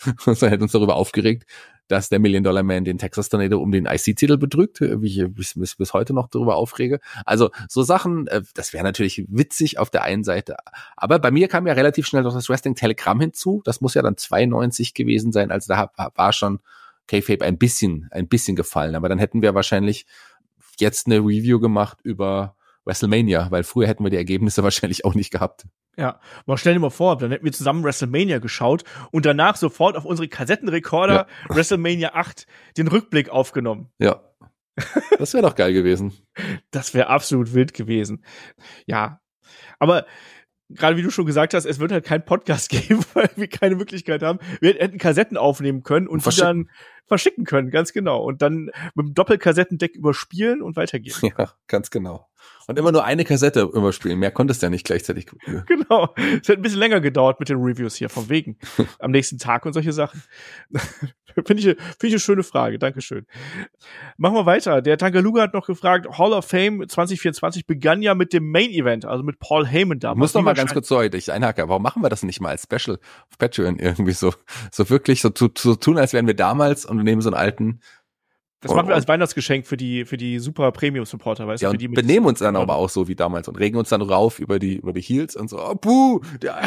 Und so hätte uns darüber aufgeregt, dass der Million-Dollar-Man den Texas Tornado um den I C-Titel betrügt, wie ich bis, bis, bis heute noch darüber aufrege. Also so Sachen, das wäre natürlich witzig auf der einen Seite. Aber bei mir kam ja relativ schnell noch das Wrestling-Telegramm hinzu. Das muss ja dann zweiundneunzig gewesen sein. Also da war schon Kayfabe ein bisschen, ein bisschen gefallen. Aber dann hätten wir wahrscheinlich jetzt eine Review gemacht über WrestleMania, weil früher hätten wir die Ergebnisse wahrscheinlich auch nicht gehabt. Ja, mal stell dir mal vor, dann hätten wir zusammen WrestleMania geschaut und danach sofort auf unsere Kassettenrekorder ja. WrestleMania acht den Rückblick aufgenommen. Ja, das wäre doch geil gewesen. Das wäre absolut wild gewesen. Ja, aber gerade wie du schon gesagt hast, es wird halt keinen Podcast geben, weil wir keine Möglichkeit haben. Wir hätten Kassetten aufnehmen können und die dann verschicken können, ganz genau. Und dann mit dem Doppelkassettendeck überspielen und weitergehen. Ja, ganz genau. Und immer nur eine Kassette überspielen. Mehr konntest du ja nicht gleichzeitig gucken. Genau. Es hat ein bisschen länger gedauert mit den Reviews hier, vom Wegen. Am nächsten Tag und solche Sachen. Finde ich, finde ich eine schöne Frage. Dankeschön. Machen wir weiter. Der Tangaluga hat noch gefragt, Hall of Fame zwanzig vierundzwanzig begann ja mit dem Main Event, also mit Paul Heyman damals. Ich muss noch mal ganz kurz so heute ich einhacke. Warum machen wir das nicht mal als Special auf Patreon irgendwie so, so wirklich so, zu, so tun, als wären wir damals und nehmen so einen alten. Das machen wir als Weihnachtsgeschenk für die, für die super Premium-Supporter, weißt ja, du? Und für die benehmen uns dann aber auch so wie damals und regen uns dann rauf über die, über die Heels und so, oh, puh, der,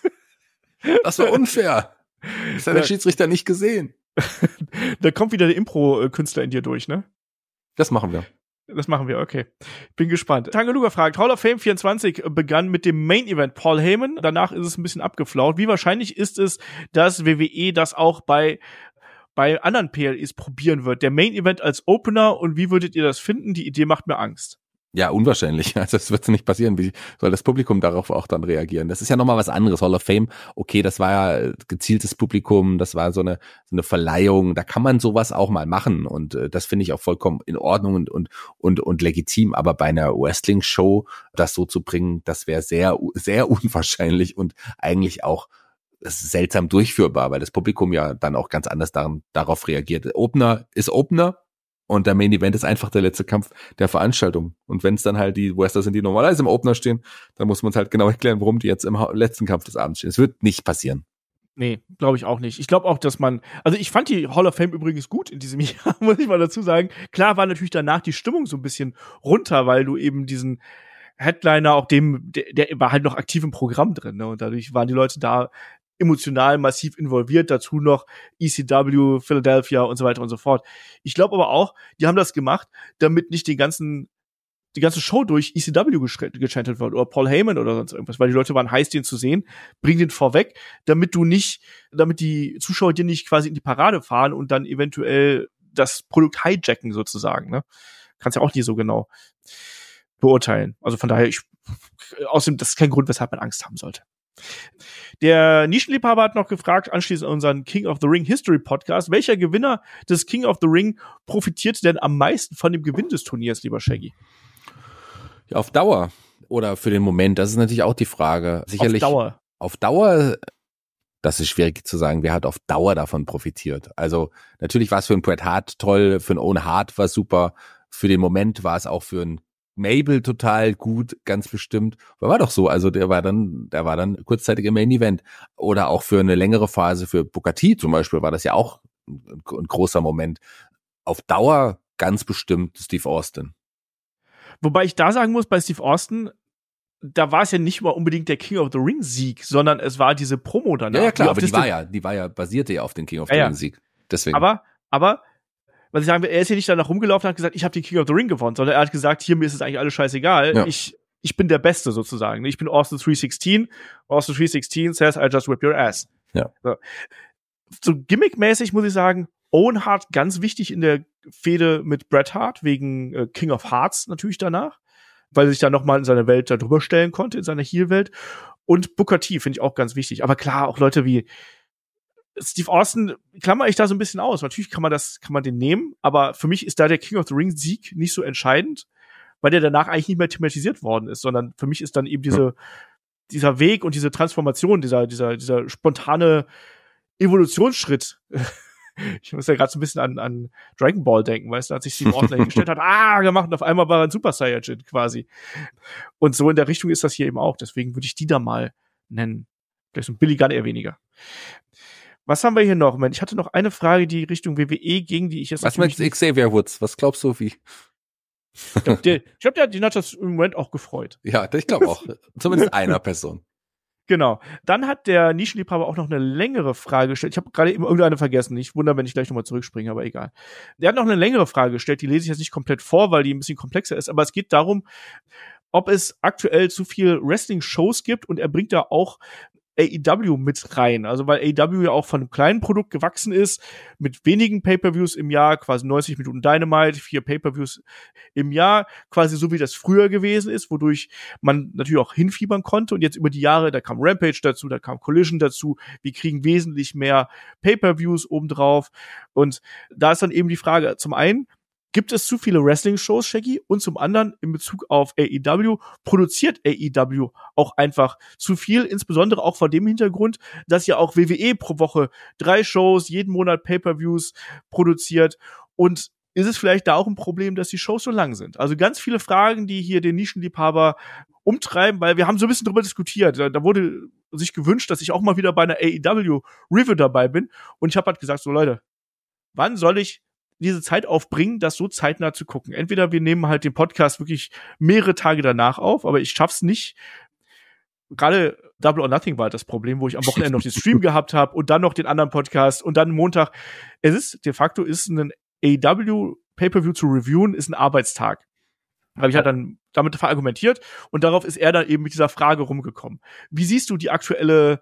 das war unfair. Das hat der Schiedsrichter nicht gesehen. Da kommt wieder der Impro-Künstler in dir durch, ne? Das machen wir. Das machen wir, okay. Bin gespannt. Tangaluga fragt, Hall of Fame vierundzwanzig begann mit dem Main Event Paul Heyman. Danach ist es ein bisschen abgeflaut. Wie wahrscheinlich ist es, dass W W E das auch bei bei anderen P L Es probieren wird? Der Main Event als Opener, und wie würdet ihr das finden? Die Idee macht mir Angst. Ja, unwahrscheinlich. Also das wird nicht passieren. Wie soll das Publikum darauf auch dann reagieren? Das ist ja nochmal was anderes. Hall of Fame, okay, das war ja gezieltes Publikum, das war so eine so eine Verleihung. Da kann man sowas auch mal machen und äh, das finde ich auch vollkommen in Ordnung und und und und legitim. Aber bei einer Wrestling-Show das so zu bringen, das wäre sehr sehr unwahrscheinlich und eigentlich auch seltsam durchführbar, weil das Publikum ja dann auch ganz anders daran, darauf reagiert. Opener ist Opener. Und der Main Event ist einfach der letzte Kampf der Veranstaltung. Und wenn es dann halt die Wrestler sind, die normalerweise im Opener stehen, dann muss man es halt genau erklären, warum die jetzt im letzten Kampf des Abends stehen. Es wird nicht passieren. Nee, glaube ich auch nicht. Ich glaube auch, dass man, also ich fand die Hall of Fame übrigens gut in diesem Jahr, muss ich mal dazu sagen. Klar war natürlich danach die Stimmung so ein bisschen runter, weil du eben diesen Headliner, auch dem, der, der war halt noch aktiv im Programm drin, ne? Und dadurch waren die Leute da emotional massiv involviert, dazu noch E C W, Philadelphia und so weiter und so fort. Ich glaube aber auch, die haben das gemacht, damit nicht den ganzen, die ganze Show durch E C W gechantet wird oder Paul Heyman oder sonst irgendwas, weil die Leute waren heiß, den zu sehen. Bring den vorweg, damit du nicht, damit die Zuschauer dir nicht quasi in die Parade fahren und dann eventuell das Produkt hijacken sozusagen, ne? Kannst ja auch nie so genau beurteilen. Also von daher, ich, außerdem, das ist kein Grund, weshalb man Angst haben sollte. Der Nischenliebhaber hat noch gefragt, anschließend an unseren King of the Ring History Podcast, welcher Gewinner des King of the Ring profitiert denn am meisten von dem Gewinn des Turniers, lieber Shaggy? Ja, auf Dauer oder für den Moment, das ist natürlich auch die Frage. Sicherlich auf Dauer. Auf Dauer, das ist schwierig zu sagen, wer hat auf Dauer davon profitiert. Also natürlich war es für einen Bret Hart toll, für einen Owen Hart war es super, für den Moment war es auch für einen Mabel total gut, ganz bestimmt. War doch so, also der war dann, der war dann kurzzeitig im Main Event. Oder auch für eine längere Phase, für Booker T zum Beispiel, war das ja auch ein, ein großer Moment. Auf Dauer ganz bestimmt Steve Austin. Wobei ich da sagen muss, bei Steve Austin, da war es ja nicht mal unbedingt der King of the Ring Sieg, sondern es war diese Promo danach. Ja, ja klar, aber die war ja, die war ja, basierte ja auf den King of the ja, Ring Sieg. Deswegen. Aber, aber, was ich sagen will, er ist ja nicht danach rumgelaufen und hat gesagt, ich habe den King of the Ring gewonnen, sondern er hat gesagt, hier, mir ist es eigentlich alles scheißegal. Ja. Ich, ich bin der Beste sozusagen. Ich bin Austin drei sechzehn. Austin drei sechzehn says, I just whip your ass. Ja. So, so gimmickmäßig muss ich sagen, Owen Hart ganz wichtig in der Fehde mit Bret Hart, wegen äh, King of Hearts natürlich danach, weil er sich dann nochmal in seiner Welt da drüber stellen konnte, in seiner Heel-Welt. Und Booker T finde ich auch ganz wichtig. Aber klar, auch Leute wie Steve Austin klammer ich da so ein bisschen aus. Natürlich kann man das, kann man den nehmen, aber für mich ist da der King of the Ring Sieg nicht so entscheidend, weil der danach eigentlich nicht mehr thematisiert worden ist, sondern für mich ist dann eben diese, ja. dieser Weg und diese Transformation, dieser, dieser, dieser spontane Evolutionsschritt. Ich muss ja gerade so ein bisschen an, an Dragon Ball denken, weißt du, als sich Steve Austin hingestellt hat, ah, gemacht und auf einmal war er ein Super Saiyajin quasi. Und so in der Richtung ist das hier eben auch. Deswegen würde ich die da mal nennen. Vielleicht so ein Billy Gunn eher weniger. Was haben wir hier noch? Moment, ich hatte noch eine Frage, die Richtung W W E ging, die ich jetzt Was mit Xavier Woods? Was glaubst du, wie? Ich glaube, der, ich glaub, der, den hat das im Moment auch gefreut. Ja, ich glaube auch. Zumindest einer Person. Genau. Dann hat der Nischenliebhaber auch noch eine längere Frage gestellt. Ich habe gerade eben irgendeine vergessen. Nicht wundern, wenn ich gleich nochmal zurückspringe, aber egal. Der hat noch eine längere Frage gestellt. Die lese ich jetzt nicht komplett vor, weil die ein bisschen komplexer ist. Aber es geht darum, ob es aktuell zu viel Wrestling-Shows gibt. Und er bringt da auch A E W mit rein. Also weil A E W ja auch von einem kleinen Produkt gewachsen ist, mit wenigen Pay-Per-Views im Jahr, quasi neunzig Minuten Dynamite, vier Pay-Per-Views im Jahr, quasi so wie das früher gewesen ist, wodurch man natürlich auch hinfiebern konnte. Und jetzt über die Jahre, da kam Rampage dazu, da kam Collision dazu, wir kriegen wesentlich mehr Pay-Per-Views obendrauf. Und da ist dann eben die Frage, zum einen, gibt es zu viele Wrestling-Shows, Shaggy? Und zum anderen, in Bezug auf A E W, produziert A E W auch einfach zu viel, insbesondere auch vor dem Hintergrund, dass ja auch W W E pro Woche drei Shows, jeden Monat Pay-Per-Views produziert. Und ist es vielleicht da auch ein Problem, dass die Shows so lang sind? Also ganz viele Fragen, die hier den Nischenliebhaber umtreiben, weil wir haben so ein bisschen drüber diskutiert. Da, da wurde sich gewünscht, dass ich auch mal wieder bei einer A E W-Review dabei bin. Und ich habe halt gesagt, so Leute, wann soll ich diese Zeit aufbringen, das so zeitnah zu gucken? Entweder wir nehmen halt den Podcast wirklich mehrere Tage danach auf, aber ich schaff's nicht. Gerade Double or Nothing war halt das Problem, wo ich am Wochenende noch den Stream gehabt habe und dann noch den anderen Podcast und dann Montag. Es ist, de facto ist ein A E W Pay-Per-View zu reviewen, ist ein Arbeitstag. Habe ich halt dann damit verargumentiert und darauf ist er dann eben mit dieser Frage rumgekommen. Wie siehst du die aktuelle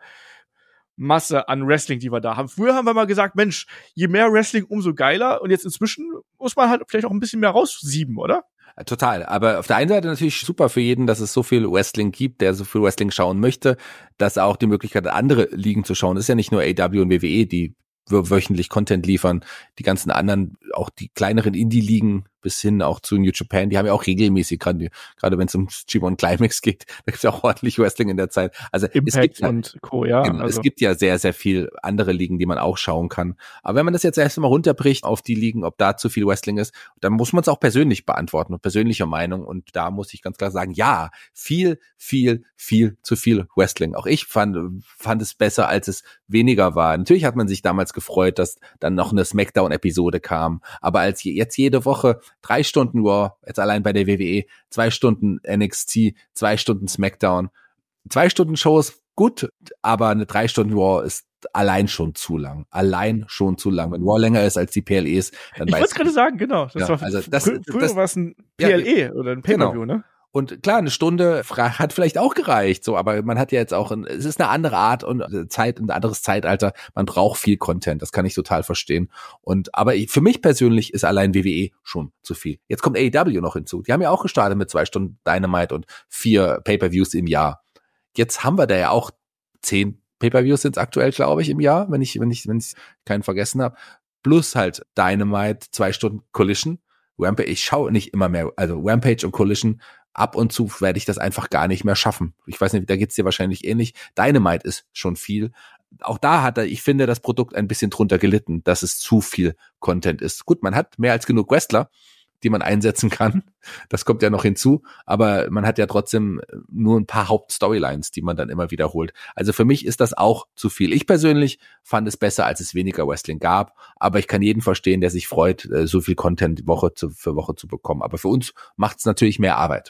Masse an Wrestling, die wir da haben? Früher haben wir mal gesagt, Mensch, je mehr Wrestling, umso geiler. Und jetzt inzwischen muss man halt vielleicht auch ein bisschen mehr raussieben, oder? Total. Aber auf der einen Seite natürlich super für jeden, dass es so viel Wrestling gibt, der so viel Wrestling schauen möchte, dass er auch die Möglichkeit hat, andere Ligen zu schauen. Es ist ja nicht nur A E W und W W E, die wöchentlich Content liefern. Die ganzen anderen, auch die kleineren Indie-Ligen bis hin auch zu New Japan, die haben ja auch regelmäßig, gerade gerade wenn es um G eins Climax geht, da gibt es ja auch ordentlich Wrestling in der Zeit. Also Impact es gibt und Co., ja. Genau, also. Es gibt ja sehr, sehr viel andere Ligen, die man auch schauen kann. Aber wenn man das jetzt erst mal runterbricht auf die Ligen, ob da zu viel Wrestling ist, dann muss man es auch persönlich beantworten und persönlicher Meinung. Und da muss ich ganz klar sagen, ja, viel, viel, viel zu viel Wrestling. Auch ich fand, fand es besser, als es weniger war. Natürlich hat man sich damals gefreut, dass dann noch eine Smackdown-Episode kam. Aber als jetzt jede Woche drei Stunden Raw, jetzt allein bei der W W E, zwei Stunden N X T, zwei Stunden Smackdown, zwei Stunden Shows, gut, aber eine drei Stunden Raw ist allein schon zu lang. Allein schon zu lang. Wenn Raw länger ist als die P L Es, dann ich weiß wollte es gerade sagen, genau. Das ja, war, also das, fr früher war es ein P L E ja, oder ein Pay-Per-View, genau. Ne? Und klar, eine Stunde hat vielleicht auch gereicht, so, aber man hat ja jetzt auch, ein, es ist eine andere Art und Zeit, ein anderes Zeitalter. Man braucht viel Content, das kann ich total verstehen. Und aber für mich persönlich ist allein W W E schon zu viel. Jetzt kommt A E W noch hinzu. Die haben ja auch gestartet mit zwei Stunden Dynamite und vier Pay-Per-Views im Jahr. Jetzt haben wir da ja auch zehn Pay-Per-Views sind es aktuell, glaube ich, im Jahr, wenn ich wenn ich wenn ich keinen vergessen habe. Plus halt Dynamite, zwei Stunden Collision. Rampage, ich schaue nicht immer mehr, also Rampage und Collision. Ab und zu werde ich das einfach gar nicht mehr schaffen. Ich weiß nicht, da geht's dir wahrscheinlich ähnlich. Dynamite ist schon viel. Auch da hat er, ich finde, das Produkt ein bisschen drunter gelitten, dass es zu viel Content ist. Gut, man hat mehr als genug Wrestler, die man einsetzen kann. Das kommt ja noch hinzu. Aber man hat ja trotzdem nur ein paar Hauptstorylines, die man dann immer wiederholt. Also für mich ist das auch zu viel. Ich persönlich fand es besser, als es weniger Wrestling gab. Aber ich kann jeden verstehen, der sich freut, so viel Content Woche zu, für Woche zu bekommen. Aber für uns macht es natürlich mehr Arbeit.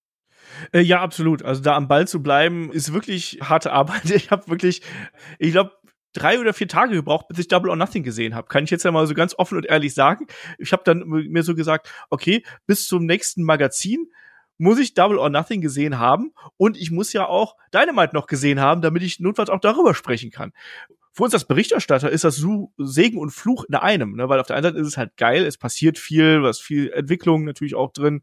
Ja, absolut. Also da am Ball zu bleiben, ist wirklich harte Arbeit. Ich habe wirklich, ich glaube, drei oder vier Tage gebraucht, bis ich Double or Nothing gesehen habe. Kann ich jetzt ja mal so ganz offen und ehrlich sagen. Ich habe dann mir so gesagt, okay, bis zum nächsten Magazin muss ich Double or Nothing gesehen haben und ich muss ja auch Dynamite noch gesehen haben, damit ich notfalls auch darüber sprechen kann. Für uns als Berichterstatter ist das so Segen und Fluch in einem, ne? Weil auf der einen Seite ist es halt geil, es passiert viel, was viel Entwicklung natürlich auch drin.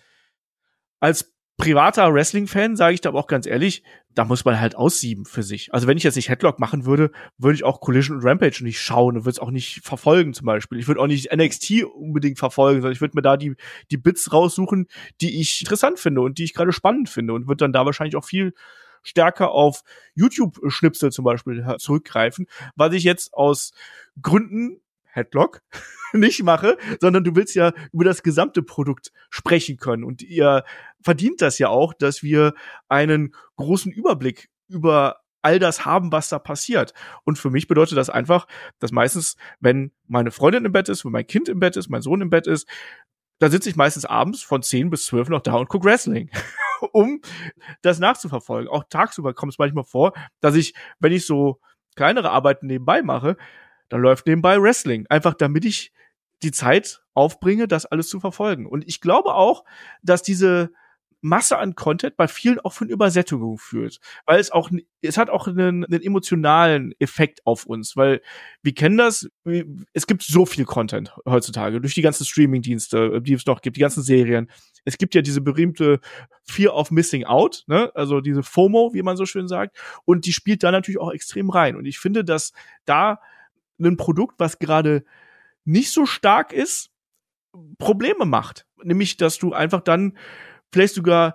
Als privater Wrestling-Fan, sage ich da aber auch ganz ehrlich, da muss man halt aussieben für sich. Also wenn ich jetzt nicht Headlock machen würde, würde ich auch Collision und Rampage nicht schauen und würde es auch nicht verfolgen zum Beispiel. Ich würde auch nicht N X T unbedingt verfolgen, sondern ich würde mir da die die Bits raussuchen, die ich interessant finde und die ich gerade spannend finde und würde dann da wahrscheinlich auch viel stärker auf YouTube-Schnipsel zum Beispiel zurückgreifen, was ich jetzt aus Gründen Headlock nicht mache, sondern du willst ja über das gesamte Produkt sprechen können. Und ihr verdient das ja auch, dass wir einen großen Überblick über all das haben, was da passiert. Und für mich bedeutet das einfach, dass meistens, wenn meine Freundin im Bett ist, wenn mein Kind im Bett ist, mein Sohn im Bett ist, da sitze ich meistens abends von zehn bis zwölf noch da und gucke Wrestling, um das nachzuverfolgen. Auch tagsüber kommt es manchmal vor, dass ich, wenn ich so kleinere Arbeiten nebenbei mache, dann läuft nebenbei Wrestling. Einfach damit ich die Zeit aufbringe, das alles zu verfolgen. Und ich glaube auch, dass diese Masse an Content bei vielen auch von Übersättigung führt. Weil es auch, es hat auch einen, einen emotionalen Effekt auf uns. Weil wir kennen das, es gibt so viel Content heutzutage durch die ganzen Streaming-Dienste, die es noch gibt, die ganzen Serien. Es gibt ja diese berühmte Fear of Missing Out, ne? Also diese FOMO, wie man so schön sagt. Und die spielt da natürlich auch extrem rein. Und ich finde, dass da ein Produkt, was gerade nicht so stark ist, Probleme macht. Nämlich, dass du einfach dann vielleicht sogar,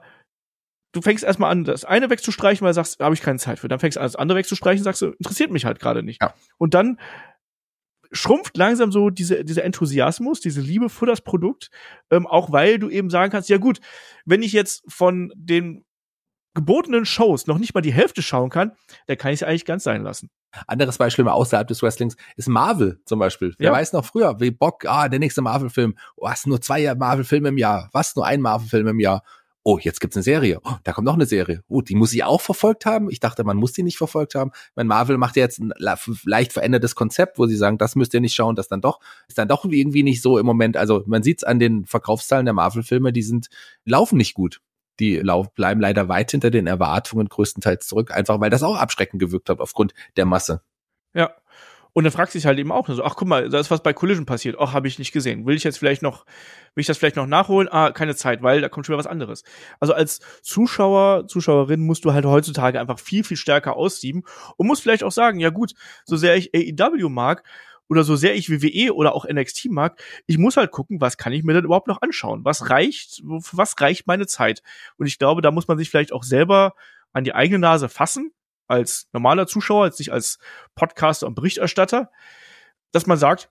du fängst erstmal an, das eine wegzustreichen, weil du sagst, da habe ich keine Zeit für. Dann fängst du an, das andere wegzustreichen, sagst du, interessiert mich halt gerade nicht. Ja. Und dann schrumpft langsam so diese, dieser Enthusiasmus, diese Liebe für das Produkt, ähm, auch weil du eben sagen kannst, ja gut, wenn ich jetzt von den gebotenen Shows noch nicht mal die Hälfte schauen kann, dann kann ich es eigentlich ganz sein lassen. Anderes Beispiel mal außerhalb des Wrestlings ist Marvel zum Beispiel. Wer ja. weiß noch früher, wie Bock, ah, der nächste Marvel-Film. Oh, hast nur zwei Marvel-Filme im Jahr. Was, nur ein Marvel-Film im Jahr? Oh, jetzt gibt's eine Serie. Oh, da kommt noch eine Serie. Oh, die muss ich auch verfolgt haben. Ich dachte, man muss die nicht verfolgt haben. Mein Marvel macht ja jetzt ein leicht verändertes Konzept, wo sie sagen, das müsst ihr nicht schauen, das dann doch, ist dann doch irgendwie nicht so im Moment. Also man sieht's an den Verkaufszahlen der Marvel-Filme, die sind, laufen nicht gut. Die lauf, bleiben leider weit hinter den Erwartungen größtenteils zurück, einfach weil das auch abschreckend gewirkt hat aufgrund der Masse. Ja. Und dann fragt sich halt eben auch so, ach guck mal, da ist was bei Collision passiert. Ach, habe ich nicht gesehen. Will ich jetzt vielleicht noch, will ich das vielleicht noch nachholen? Ah, keine Zeit, weil da kommt schon wieder was anderes. Also als Zuschauer, Zuschauerin musst du halt heutzutage einfach viel, viel stärker aussieben und musst vielleicht auch sagen, ja gut, so sehr ich A E W mag, oder so sehr ich W W E oder auch N X T mag, ich muss halt gucken, was kann ich mir denn überhaupt noch anschauen? Was reicht, für was reicht meine Zeit? Und ich glaube, da muss man sich vielleicht auch selber an die eigene Nase fassen, als normaler Zuschauer, als nicht als Podcaster und Berichterstatter, dass man sagt,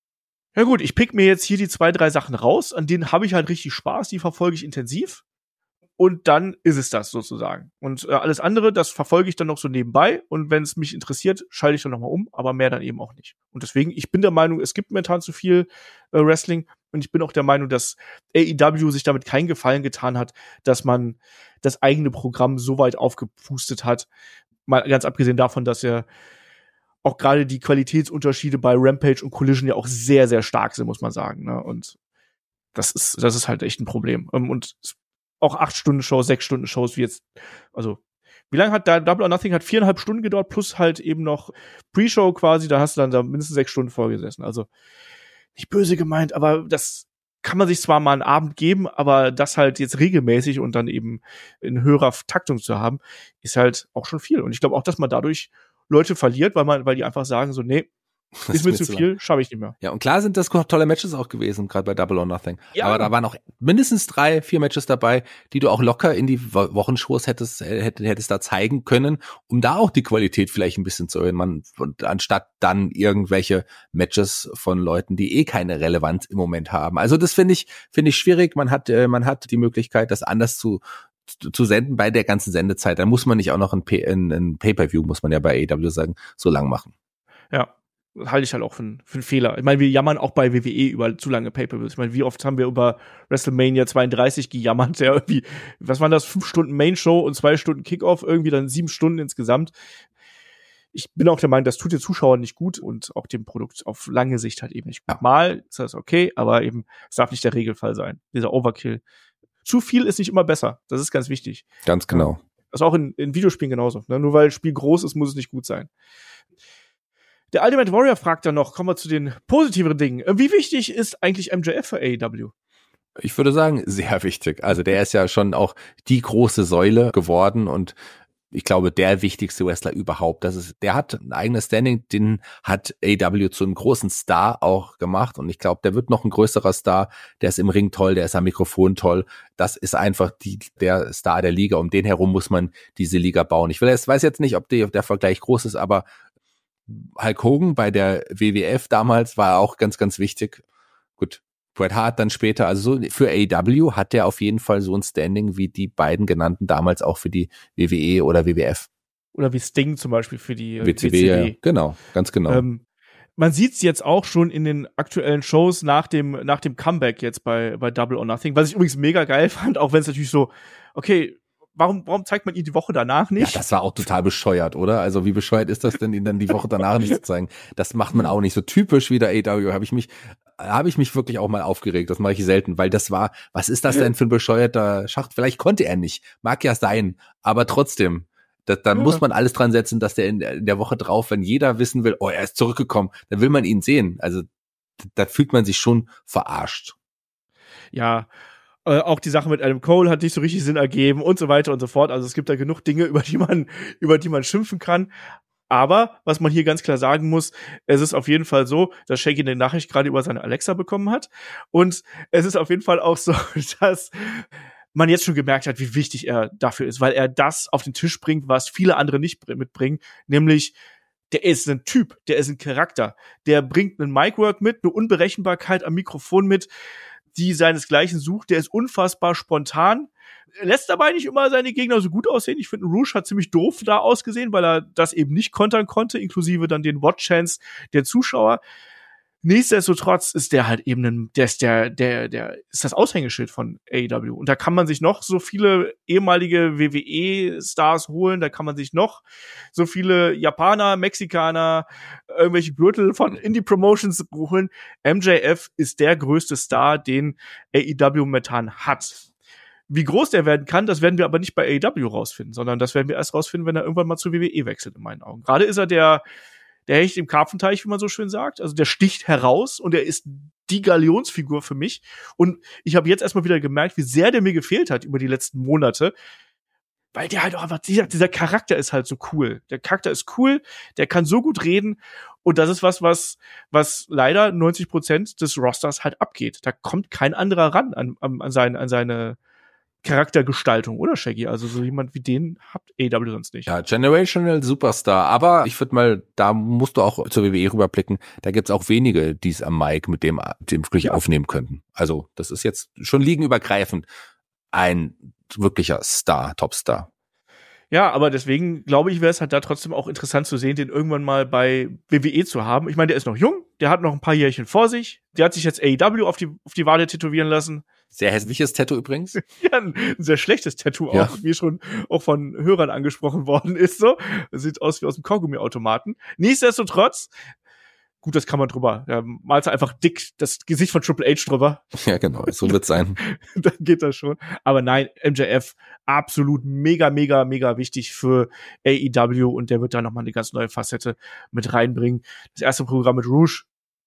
ja gut, ich pick mir jetzt hier die zwei, drei Sachen raus, an denen habe ich halt richtig Spaß, die verfolge ich intensiv. Und dann ist es das sozusagen. Und äh, alles andere, das verfolge ich dann noch so nebenbei. Und wenn es mich interessiert, schalte ich dann nochmal um, aber mehr dann eben auch nicht. Und deswegen, ich bin der Meinung, es gibt momentan zu viel äh, Wrestling. Und ich bin auch der Meinung, dass A E W sich damit keinen Gefallen getan hat, dass man das eigene Programm so weit aufgepustet hat. Mal ganz abgesehen davon, dass ja auch gerade die Qualitätsunterschiede bei Rampage und Collision ja auch sehr, sehr stark sind, muss man sagen. Ne? Und das ist, das ist halt echt ein Problem. Und auch acht Stunden Shows, sechs Stunden Shows, wie jetzt, also, wie lange hat da Double or Nothing hat viereinhalb Stunden gedauert, plus halt eben noch Pre-Show quasi, da hast du dann da mindestens sechs Stunden vorgesessen. Also, nicht böse gemeint, aber das kann man sich zwar mal einen Abend geben, aber das halt jetzt regelmäßig und dann eben in höherer Taktung zu haben, ist halt auch schon viel. Und ich glaube auch, dass man dadurch Leute verliert, weil man, weil die einfach sagen so, nee, Das ist mir zu viel, schaffe ich nicht mehr. Ja, und klar sind das tolle Matches auch gewesen, gerade bei Double or Nothing. Ja, aber da waren auch mindestens drei, vier Matches dabei, die du auch locker in die Wochenshows hättest, hättest, hättest da zeigen können, um da auch die Qualität vielleicht ein bisschen zu erhöhen. Man, und anstatt dann irgendwelche Matches von Leuten, die eh keine Relevanz im Moment haben. Also das finde ich, finde ich schwierig. Man hat, äh, man hat die Möglichkeit, das anders zu zu senden bei der ganzen Sendezeit. Da muss man nicht auch noch ein, P- ein, ein Pay-Per-View, muss man ja bei A E W sagen, so lang machen. Ja. Halte ich halt auch für, einen, für einen Fehler. Ich meine, wir jammern auch bei W W E über zu lange Pay-Per-Views. Ich meine, wie oft haben wir über WrestleMania zweiunddreißig gejammert, der irgendwie, was waren das, fünf Stunden Main-Show und zwei Stunden Kickoff, irgendwie dann sieben Stunden insgesamt. Ich bin auch der Meinung, das tut den Zuschauern nicht gut und auch dem Produkt auf lange Sicht halt eben nicht gut. Mal ist das okay, aber eben, es darf nicht der Regelfall sein. Dieser Overkill. Zu viel ist nicht immer besser. Das ist ganz wichtig. Ganz genau. Das ist auch in, in Videospielen genauso. Ne? Nur weil ein Spiel groß ist, muss es nicht gut sein. Der Ultimate Warrior fragt dann noch, kommen wir zu den positiveren Dingen. Wie wichtig ist eigentlich M J F für A E W? Ich würde sagen, sehr wichtig. Also der ist ja schon auch die große Säule geworden und ich glaube, der wichtigste Wrestler überhaupt. Das ist, der hat ein eigenes Standing, den hat A E W zu einem großen Star auch gemacht und ich glaube, der wird noch ein größerer Star. Der ist im Ring toll, der ist am Mikrofon toll. Das ist einfach die, der Star der Liga. Um den herum muss man diese Liga bauen. Ich will, ich weiß jetzt nicht, ob die, der Vergleich groß ist, aber Hulk Hogan bei der W W F damals war auch ganz, ganz wichtig. Gut, Bret Hart dann später. Also so für A E W hat der auf jeden Fall so ein Standing wie die beiden genannten damals auch für die W W E oder W W F. Oder wie Sting zum Beispiel für die W C W. W C W. Ja. Genau, ganz genau. Ähm, man sieht es jetzt auch schon in den aktuellen Shows nach dem, nach dem Comeback jetzt bei, bei Double or Nothing, was ich übrigens mega geil fand, auch wenn es natürlich so, okay, warum, warum zeigt man ihn die Woche danach nicht? Ja, das war auch total bescheuert, oder? Also wie bescheuert ist das denn, ihn dann die Woche danach nicht zu zeigen? Das macht man auch nicht. So typisch wie der A E W habe ich mich, habe ich mich wirklich auch mal aufgeregt. Das mache ich selten, weil das war, was ist das denn für ein bescheuerter Schacht? Vielleicht konnte er nicht. Mag ja sein, aber trotzdem. Das, dann ja. muss man alles dran setzen, dass der in, in der Woche drauf, wenn jeder wissen will, oh, er ist zurückgekommen, dann will man ihn sehen. Also da fühlt man sich schon verarscht. Ja, äh, auch die Sache mit Adam Cole hat nicht so richtig Sinn ergeben und so weiter und so fort. Also es gibt da genug Dinge, über die man, über die man schimpfen kann. Aber was man hier ganz klar sagen muss, es ist auf jeden Fall so, dass Shaggy eine Nachricht gerade über seine Alexa bekommen hat. Und es ist auf jeden Fall auch so, dass man jetzt schon gemerkt hat, wie wichtig er dafür ist, weil er das auf den Tisch bringt, was viele andere nicht mitbringen, nämlich der ist ein Typ, der ist ein Charakter, der bringt einen Micwork mit, eine Unberechenbarkeit am Mikrofon mit, die seinesgleichen sucht, der ist unfassbar spontan, lässt dabei nicht immer seine Gegner so gut aussehen. Ich finde, Rouge hat ziemlich doof da ausgesehen, weil er das eben nicht kontern konnte, inklusive dann den Watch-Chance der Zuschauer. Nichtsdestotrotz ist der halt eben ein, der ist der, der, der ist das Aushängeschild von A E W. Und da kann man sich noch so viele ehemalige W W E-Stars holen, da kann man sich noch so viele Japaner, Mexikaner, irgendwelche Gürtel von Indie-Promotions holen. M J F ist der größte Star, den A E W momentan hat. Wie groß der werden kann, das werden wir aber nicht bei A E W rausfinden, sondern das werden wir erst rausfinden, wenn er irgendwann mal zu W W E wechselt, in meinen Augen. Gerade ist er der Der Hecht im Karpfenteich, wie man so schön sagt. Also der sticht heraus und er ist die Galionsfigur für mich. Und ich habe jetzt erstmal wieder gemerkt, wie sehr der mir gefehlt hat über die letzten Monate. Weil der halt auch einfach, dieser, dieser Charakter ist halt so cool. Der Charakter ist cool, der kann so gut reden. Und das ist was, was, was leider neunzig Prozent des Rosters halt abgeht. Da kommt kein anderer ran an, an, an seine, an seine Charaktergestaltung, oder Shaggy? Also so jemand wie den habt A E W sonst nicht. Ja, Generational Superstar. Aber ich würde mal, da musst du auch zur W W E rüberblicken. Da gibt's auch wenige, die es am Mic mit dem, dem wirklich ja. aufnehmen könnten. Also das ist jetzt schon liegenübergreifend ein wirklicher Star, Topstar. Ja, aber deswegen glaube ich, wäre es halt da trotzdem auch interessant zu sehen, den irgendwann mal bei W W E zu haben. Ich meine, der ist noch jung, der hat noch ein paar Jährchen vor sich. Der hat sich jetzt A E W auf die, auf die Wade tätowieren lassen. Sehr hässliches Tattoo übrigens. Ja, ein sehr schlechtes Tattoo ja. auch, wie schon auch von Hörern angesprochen worden ist. So, das sieht aus wie aus dem Kaugummiautomaten. Nichtsdestotrotz, gut, das kann man drüber. Ja, malst einfach dick das Gesicht von Triple H drüber. Ja, genau, so wird's sein. Dann geht das schon. Aber nein, M J F absolut mega, mega, mega wichtig für A E W und der wird da nochmal eine ganz neue Facette mit reinbringen. Das erste Programm mit Rouge,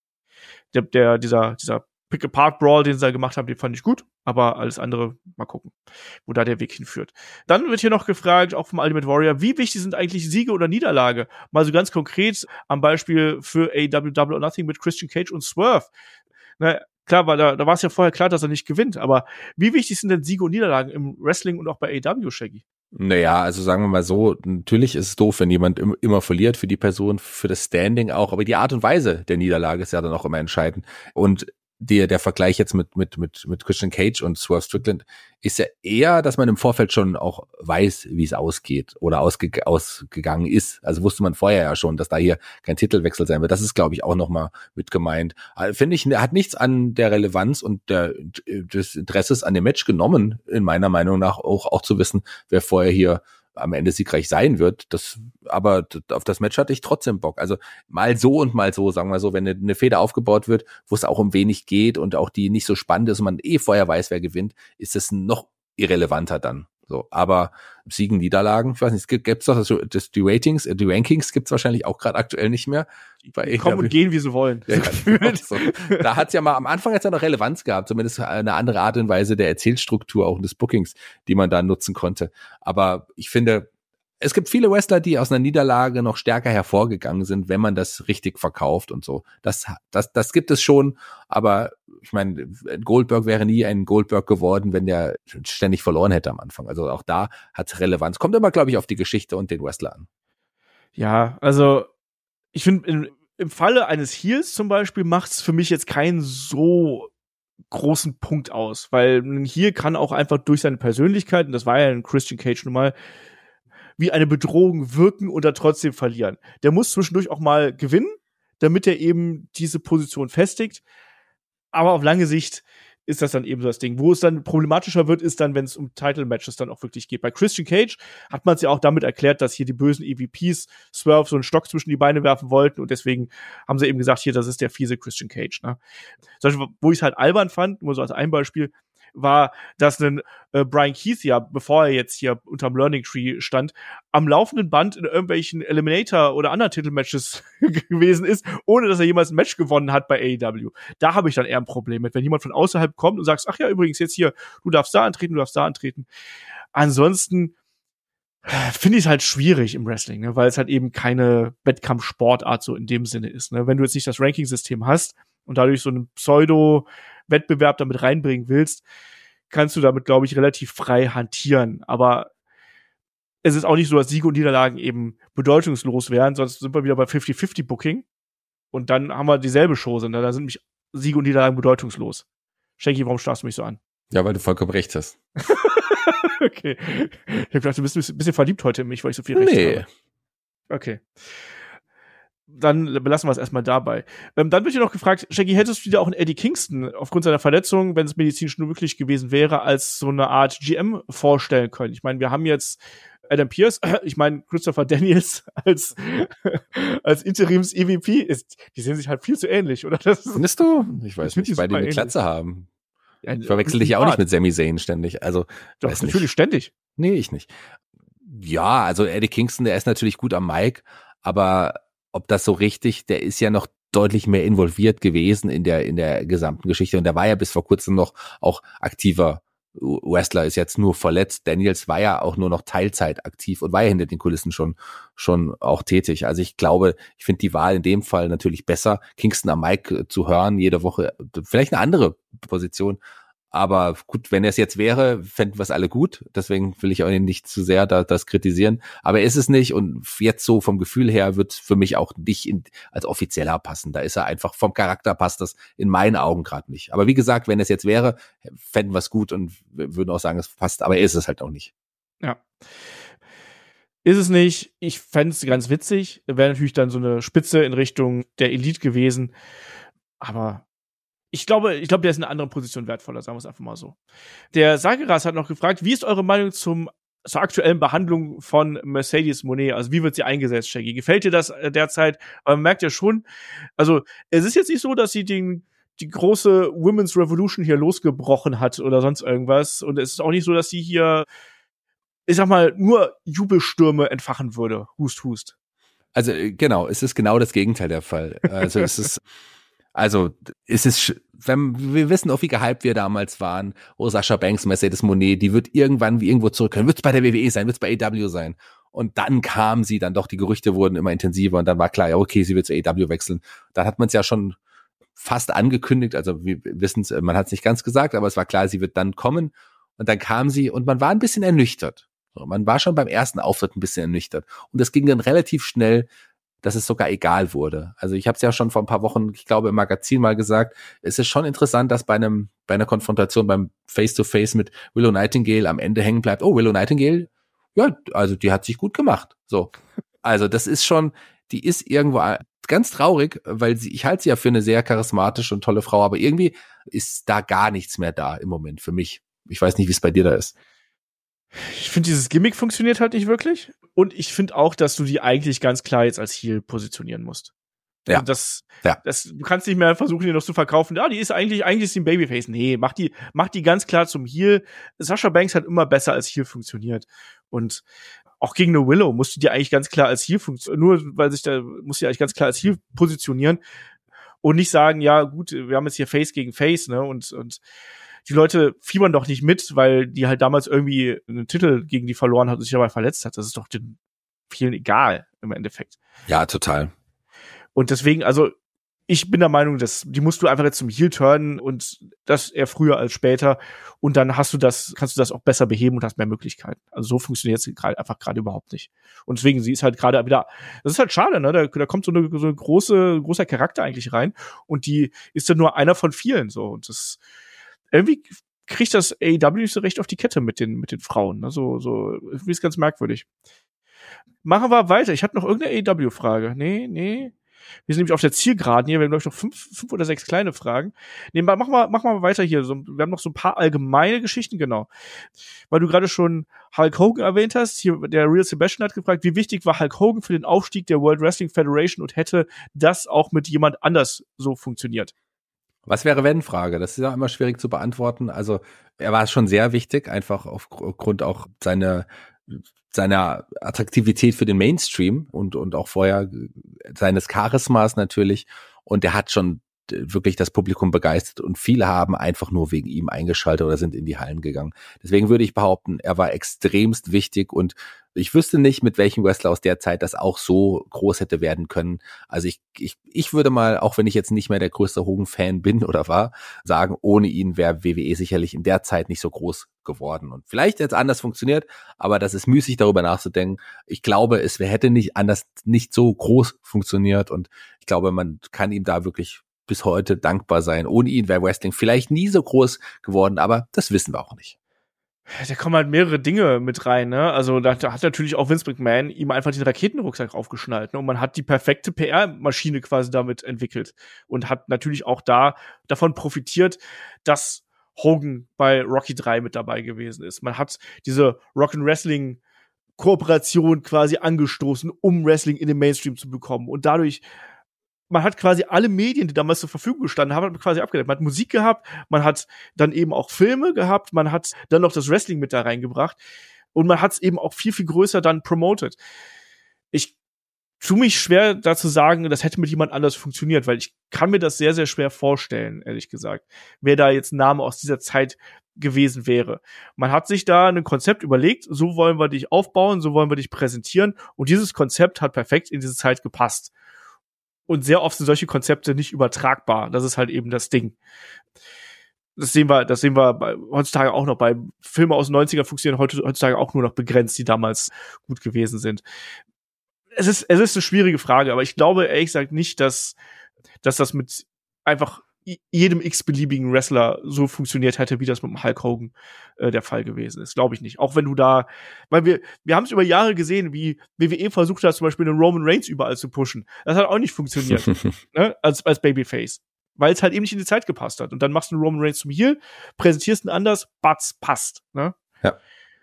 der, der dieser, dieser Pick-Apart-Brawl, den sie da gemacht haben, den fand ich gut, aber alles andere, mal gucken, wo da der Weg hinführt. Dann wird hier noch gefragt, auch vom Ultimate Warrior, wie wichtig sind eigentlich Siege oder Niederlage? Mal so ganz konkret am Beispiel für A E W Double or Nothing mit Christian Cage und Swerve. Na, klar, war da, da war es ja vorher klar, dass er nicht gewinnt, aber wie wichtig sind denn Siege und Niederlagen im Wrestling und auch bei A E W, Shaggy? Naja, also sagen wir mal so, natürlich ist es doof, wenn jemand im, immer verliert für die Person, für das Standing auch, aber die Art und Weise der Niederlage ist ja dann auch immer entscheidend. Und Der, der Vergleich jetzt mit, mit, mit, mit Christian Cage und Swerve Strickland ist ja eher, dass man im Vorfeld schon auch weiß, wie es ausgeht oder ausge, ausgegangen ist. Also wusste man vorher ja schon, dass da hier kein Titelwechsel sein wird. Das ist, glaube ich, auch nochmal mit gemeint. Also, finde ich, hat nichts an der Relevanz und der, des Interesses an dem Match genommen, in meiner Meinung nach auch, auch zu wissen, wer vorher hier am Ende siegreich sein wird. Das, aber auf das Match hatte ich trotzdem Bock. Also mal so und mal so, sagen wir so, wenn eine, eine Feder aufgebaut wird, wo es auch um wenig geht und auch die nicht so spannend ist und man eh vorher weiß, wer gewinnt, ist es noch irrelevanter dann. So, aber Siegen, Niederlagen, ich weiß nicht, gibt es doch das, das, die Ratings, die Rankings gibt's wahrscheinlich auch gerade aktuell nicht mehr. Die kommen und gehen, wie sie wollen. Ja, so. Da hat's ja mal, am Anfang hat's ja noch Relevanz gehabt, zumindest eine andere Art und Weise der Erzählstruktur, auch des Bookings, die man da nutzen konnte. Aber ich finde, es gibt viele Wrestler, die aus einer Niederlage noch stärker hervorgegangen sind, wenn man das richtig verkauft und so. Das, das, das gibt es schon, aber ich meine, Goldberg wäre nie ein Goldberg geworden, wenn der ständig verloren hätte am Anfang. Also auch da hat Relevanz. Kommt immer, glaube ich, auf die Geschichte und den Wrestler an. Ja, also ich finde, im Falle eines Heels zum Beispiel macht es für mich jetzt keinen so großen Punkt aus, weil ein Heel kann auch einfach durch seine Persönlichkeit, und das war ja ein Christian Cage nun mal, wie eine Bedrohung wirken und dann trotzdem verlieren. Der muss zwischendurch auch mal gewinnen, damit er eben diese Position festigt. Aber auf lange Sicht ist das dann eben so das Ding. Wo es dann problematischer wird, ist dann, wenn es um Title-Matches dann auch wirklich geht. Bei Christian Cage hat man es ja auch damit erklärt, dass hier die bösen E V Ps Swerve so einen Stock zwischen die Beine werfen wollten und deswegen haben sie eben gesagt, hier, das ist der fiese Christian Cage. Ne? Zum Beispiel, wo ich es halt albern fand, nur so als ein Beispiel, war, dass ein äh, Brian Keith ja, bevor er jetzt hier unterm Learning Tree stand, am laufenden Band in irgendwelchen Eliminator oder anderen Titelmatches gewesen ist, ohne dass er jemals ein Match gewonnen hat bei A E W. Da habe ich dann eher ein Problem mit, wenn jemand von außerhalb kommt und sagt, ach ja, übrigens jetzt hier, du darfst da antreten, du darfst da antreten. Ansonsten finde ich es halt schwierig im Wrestling, ne, weil es halt eben keine Wettkampfsportart so in dem Sinne ist. Ne? Wenn du jetzt nicht das Ranking-System hast und dadurch so einen Pseudo-Wettbewerb damit reinbringen willst, kannst du damit, glaube ich, relativ frei hantieren. Aber es ist auch nicht so, dass Siege und Niederlagen eben bedeutungslos wären, sonst sind wir wieder bei fifty fifty Booking und dann haben wir dieselbe Chose. Ne? Da sind nämlich Siege und Niederlagen bedeutungslos. Schenki, warum starrst du mich so an? Ja, weil du vollkommen recht hast. Okay. Ich hab gedacht, du bist ein bisschen verliebt heute in mich, weil ich so viel Recht nee. habe. Okay. Dann belassen wir es erstmal dabei. Ähm, dann wird dir noch gefragt, Shaggy, hättest du dir auch einen Eddie Kingston aufgrund seiner Verletzung, wenn es medizinisch nur möglich gewesen wäre, als so eine Art G M vorstellen können? Ich meine, wir haben jetzt Adam Pearce, ich meine Christopher Daniels als als Interims-E V P. Ist, die sehen sich halt viel zu ähnlich, oder? Das Findest du? Ich weiß ich nicht, weil die eine ähnlich. Glatze haben. Ja, Ich verwechsel dich ja auch nicht mit Sami Zayn ständig. Also, doch, weiß natürlich nicht. ständig. Nee, ich nicht. Ja, also Eddie Kingston, der ist natürlich gut am Mic, aber ob das so richtig, der ist ja noch deutlich mehr involviert gewesen in der in der gesamten Geschichte und der war ja bis vor kurzem noch auch aktiver Wrestler, ist jetzt nur verletzt. Daniels war ja auch nur noch Teilzeit aktiv und war ja hinter den Kulissen schon schon auch tätig. Also ich glaube, ich finde die Wahl in dem Fall natürlich besser, Kingston am Mic zu hören, jede Woche, vielleicht eine andere Position. Aber gut, wenn er es jetzt wäre, fänden wir es alle gut. Deswegen will ich auch nicht zu sehr da, das kritisieren. Aber er ist es nicht. Und jetzt so vom Gefühl her wird für mich auch nicht in, als Offizieller passen. Da ist er einfach, vom Charakter passt das in meinen Augen gerade nicht. Aber wie gesagt, wenn es jetzt wäre, fänden wir es gut und würden auch sagen, es passt. Aber er ist es halt auch nicht. Ja. Ist es nicht. Ich fände es ganz witzig. Wäre natürlich dann so eine Spitze in Richtung der Elite gewesen. Aber Ich glaube, ich glaube, der ist in einer anderen Position wertvoller, sagen wir es einfach mal so. Der Sageras hat noch gefragt, wie ist eure Meinung zum, zur aktuellen Behandlung von Mercedes Moné? Also wie wird sie eingesetzt, Shaggy? Gefällt dir das derzeit? Aber man merkt ja schon, also es ist jetzt nicht so, dass sie den, die große Women's Revolution hier losgebrochen hat oder sonst irgendwas. Und es ist auch nicht so, dass sie hier, ich sag mal, nur Jubelstürme entfachen würde. Hust, hust. Also genau, es ist genau das Gegenteil der Fall. Also es ist Also, es ist, wenn, wir wissen auch, wie gehypt wir damals waren. Oh, Sasha Banks, Mercedes Moné, die wird irgendwann wie irgendwo zurückkommen. Wird's bei der W W E sein? Wird's bei A E W sein? Und dann kam sie dann doch, die Gerüchte wurden immer intensiver und dann war klar, ja, okay, sie wird zu A E W wechseln. Dann hat man es ja schon fast angekündigt, also wir wissen es, man hat es nicht ganz gesagt, aber es war klar, sie wird dann kommen. Und dann kam sie und man war ein bisschen ernüchtert. So, man war schon beim ersten Auftritt ein bisschen ernüchtert. Und das ging dann relativ schnell, dass es sogar egal wurde. Also ich habe es ja schon vor ein paar Wochen, ich glaube im Magazin mal gesagt, es ist schon interessant, dass bei einem bei einer Konfrontation beim Face-to-Face mit Willow Nightingale am Ende hängen bleibt, oh, Willow Nightingale, ja, also die hat sich gut gemacht. So, also das ist schon, die ist irgendwo ganz traurig, weil sie, ich halte sie ja für eine sehr charismatische und tolle Frau, aber irgendwie ist da gar nichts mehr da im Moment für mich. Ich weiß nicht, wie es bei dir da ist. Ich finde, dieses Gimmick funktioniert halt nicht wirklich. Und ich finde auch, dass du die eigentlich ganz klar jetzt als Heel positionieren musst. Ja. Also das, ja. das, du kannst nicht mehr versuchen, die noch zu verkaufen. Ja, die ist eigentlich, eigentlich ist die ein Babyface. Nee, mach die, mach die ganz klar zum Heel. Sasha Banks hat immer besser als Heel funktioniert. Und auch gegen eine Willow musst du die eigentlich ganz klar als Heel funktionieren. Nur weil sich da, musst du die eigentlich ganz klar als Heel positionieren. Und nicht sagen, ja, gut, wir haben jetzt hier Face gegen Face, ne, und, und, die Leute fiebern doch nicht mit, weil die halt damals irgendwie einen Titel gegen die verloren hat und sich dabei verletzt hat. Das ist doch den vielen egal im Endeffekt. Ja, total. Und deswegen, also ich bin der Meinung, dass die musst du einfach jetzt zum Heel turnen und das eher früher als später und dann hast du das, kannst du das auch besser beheben und hast mehr Möglichkeiten. Also so funktioniert es gerade einfach gerade überhaupt nicht. Und deswegen, sie ist halt gerade wieder, das ist halt schade, ne? Da, da kommt so eine, so eine große, großer Charakter eigentlich rein und die ist dann nur einer von vielen so und das irgendwie kriegt das A E W nicht so recht auf die Kette mit den mit den Frauen. Ne? So, so, irgendwie ist ganz merkwürdig. Machen wir weiter. Ich hatte noch irgendeine A E W-Frage. Nee, nee. Wir sind nämlich auf der Zielgeraden hier. Wir haben, glaube ich, noch fünf, fünf oder sechs kleine Fragen. Nee, machen wir, machen wir weiter hier. So, wir haben noch so ein paar allgemeine Geschichten, genau. Weil du gerade schon Hulk Hogan erwähnt hast. Hier, der Real Sebastian hat gefragt, wie wichtig war Hulk Hogan für den Aufstieg der World Wrestling Federation und hätte das auch mit jemand anders so funktioniert? Was wäre wenn Frage? Das ist ja immer schwierig zu beantworten. Also, er war schon sehr wichtig, einfach aufgrund auch seiner seiner Attraktivität für den Mainstream und und auch vorher seines Charismas natürlich, und er hat schon wirklich das Publikum begeistert und viele haben einfach nur wegen ihm eingeschaltet oder sind in die Hallen gegangen. Deswegen würde ich behaupten, er war extremst wichtig und ich wüsste nicht, mit welchem Wrestler aus der Zeit das auch so groß hätte werden können. Also ich ich ich würde mal, auch wenn ich jetzt nicht mehr der größte Hogan-Fan bin oder war, sagen, ohne ihn wäre W W E sicherlich in der Zeit nicht so groß geworden. Und vielleicht jetzt anders funktioniert, aber das ist müßig, darüber nachzudenken. Ich glaube, es hätte nicht anders, nicht so groß funktioniert und ich glaube, man kann ihm da wirklich bis heute dankbar sein. Ohne ihn wäre Wrestling vielleicht nie so groß geworden, aber das wissen wir auch nicht. Da kommen halt mehrere Dinge mit rein, ne? Also da, da hat natürlich auch Vince McMahon ihm einfach den Raketenrucksack aufgeschnallt, ne? Und man hat die perfekte P R-Maschine quasi damit entwickelt und hat natürlich auch da davon profitiert, dass Hogan bei Rocky drei mit dabei gewesen ist. Man hat diese Rock'n'Wrestling Kooperation quasi angestoßen, um Wrestling in den Mainstream zu bekommen. Und dadurch, man hat quasi alle Medien, die damals zur Verfügung standen, haben quasi abgedeckt. Man hat Musik gehabt, man hat dann eben auch Filme gehabt, man hat dann noch das Wrestling mit da reingebracht und man hat es eben auch viel, viel größer dann promoted. Ich tue mich schwer, da zu sagen, das hätte mit jemand anders funktioniert, weil ich kann mir das sehr, sehr schwer vorstellen, ehrlich gesagt, wer da jetzt ein Name aus dieser Zeit gewesen wäre. Man hat sich da ein Konzept überlegt, so wollen wir dich aufbauen, so wollen wir dich präsentieren und dieses Konzept hat perfekt in diese Zeit gepasst. Und sehr oft sind solche Konzepte nicht übertragbar. Das ist halt eben das Ding. Das sehen wir, das sehen wir bei, heutzutage auch noch. Bei Filmen aus den neunzigern funktionieren heutzutage auch nur noch begrenzt, die damals gut gewesen sind. Es ist, es ist eine schwierige Frage, aber ich glaube ehrlich gesagt nicht, dass, dass das mit einfach jedem x-beliebigen Wrestler so funktioniert hätte, wie das mit dem Hulk Hogan äh, der Fall gewesen ist. Glaube ich nicht. Auch wenn du da, weil wir, wir haben es über Jahre gesehen, wie W W E versucht hat, zum Beispiel einen Roman Reigns überall zu pushen. Das hat auch nicht funktioniert, ne? als, als Babyface. Weil es halt eben nicht in die Zeit gepasst hat. Und dann machst du einen Roman Reigns zum Heel, präsentierst ihn anders, batz, passt, ne? Ja.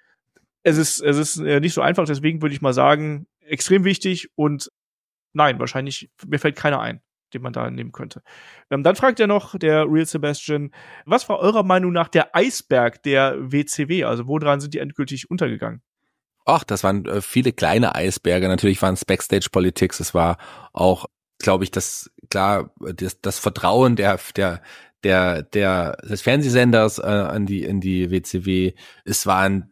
Es ist, es ist äh, nicht so einfach, deswegen würde ich mal sagen, extrem wichtig und nein, wahrscheinlich, mir fällt keiner ein, den man da nehmen könnte. Ähm, dann fragt er noch, der Real Sebastian, was war eurer Meinung nach der Eisberg der W C W? Also woran sind die endgültig untergegangen? Ach, das waren äh, viele kleine Eisberge. Natürlich waren es Backstage-Politics. Es war auch, glaube ich, das klar das, das Vertrauen der der der der des Fernsehsenders äh, an die in die W C W. Es waren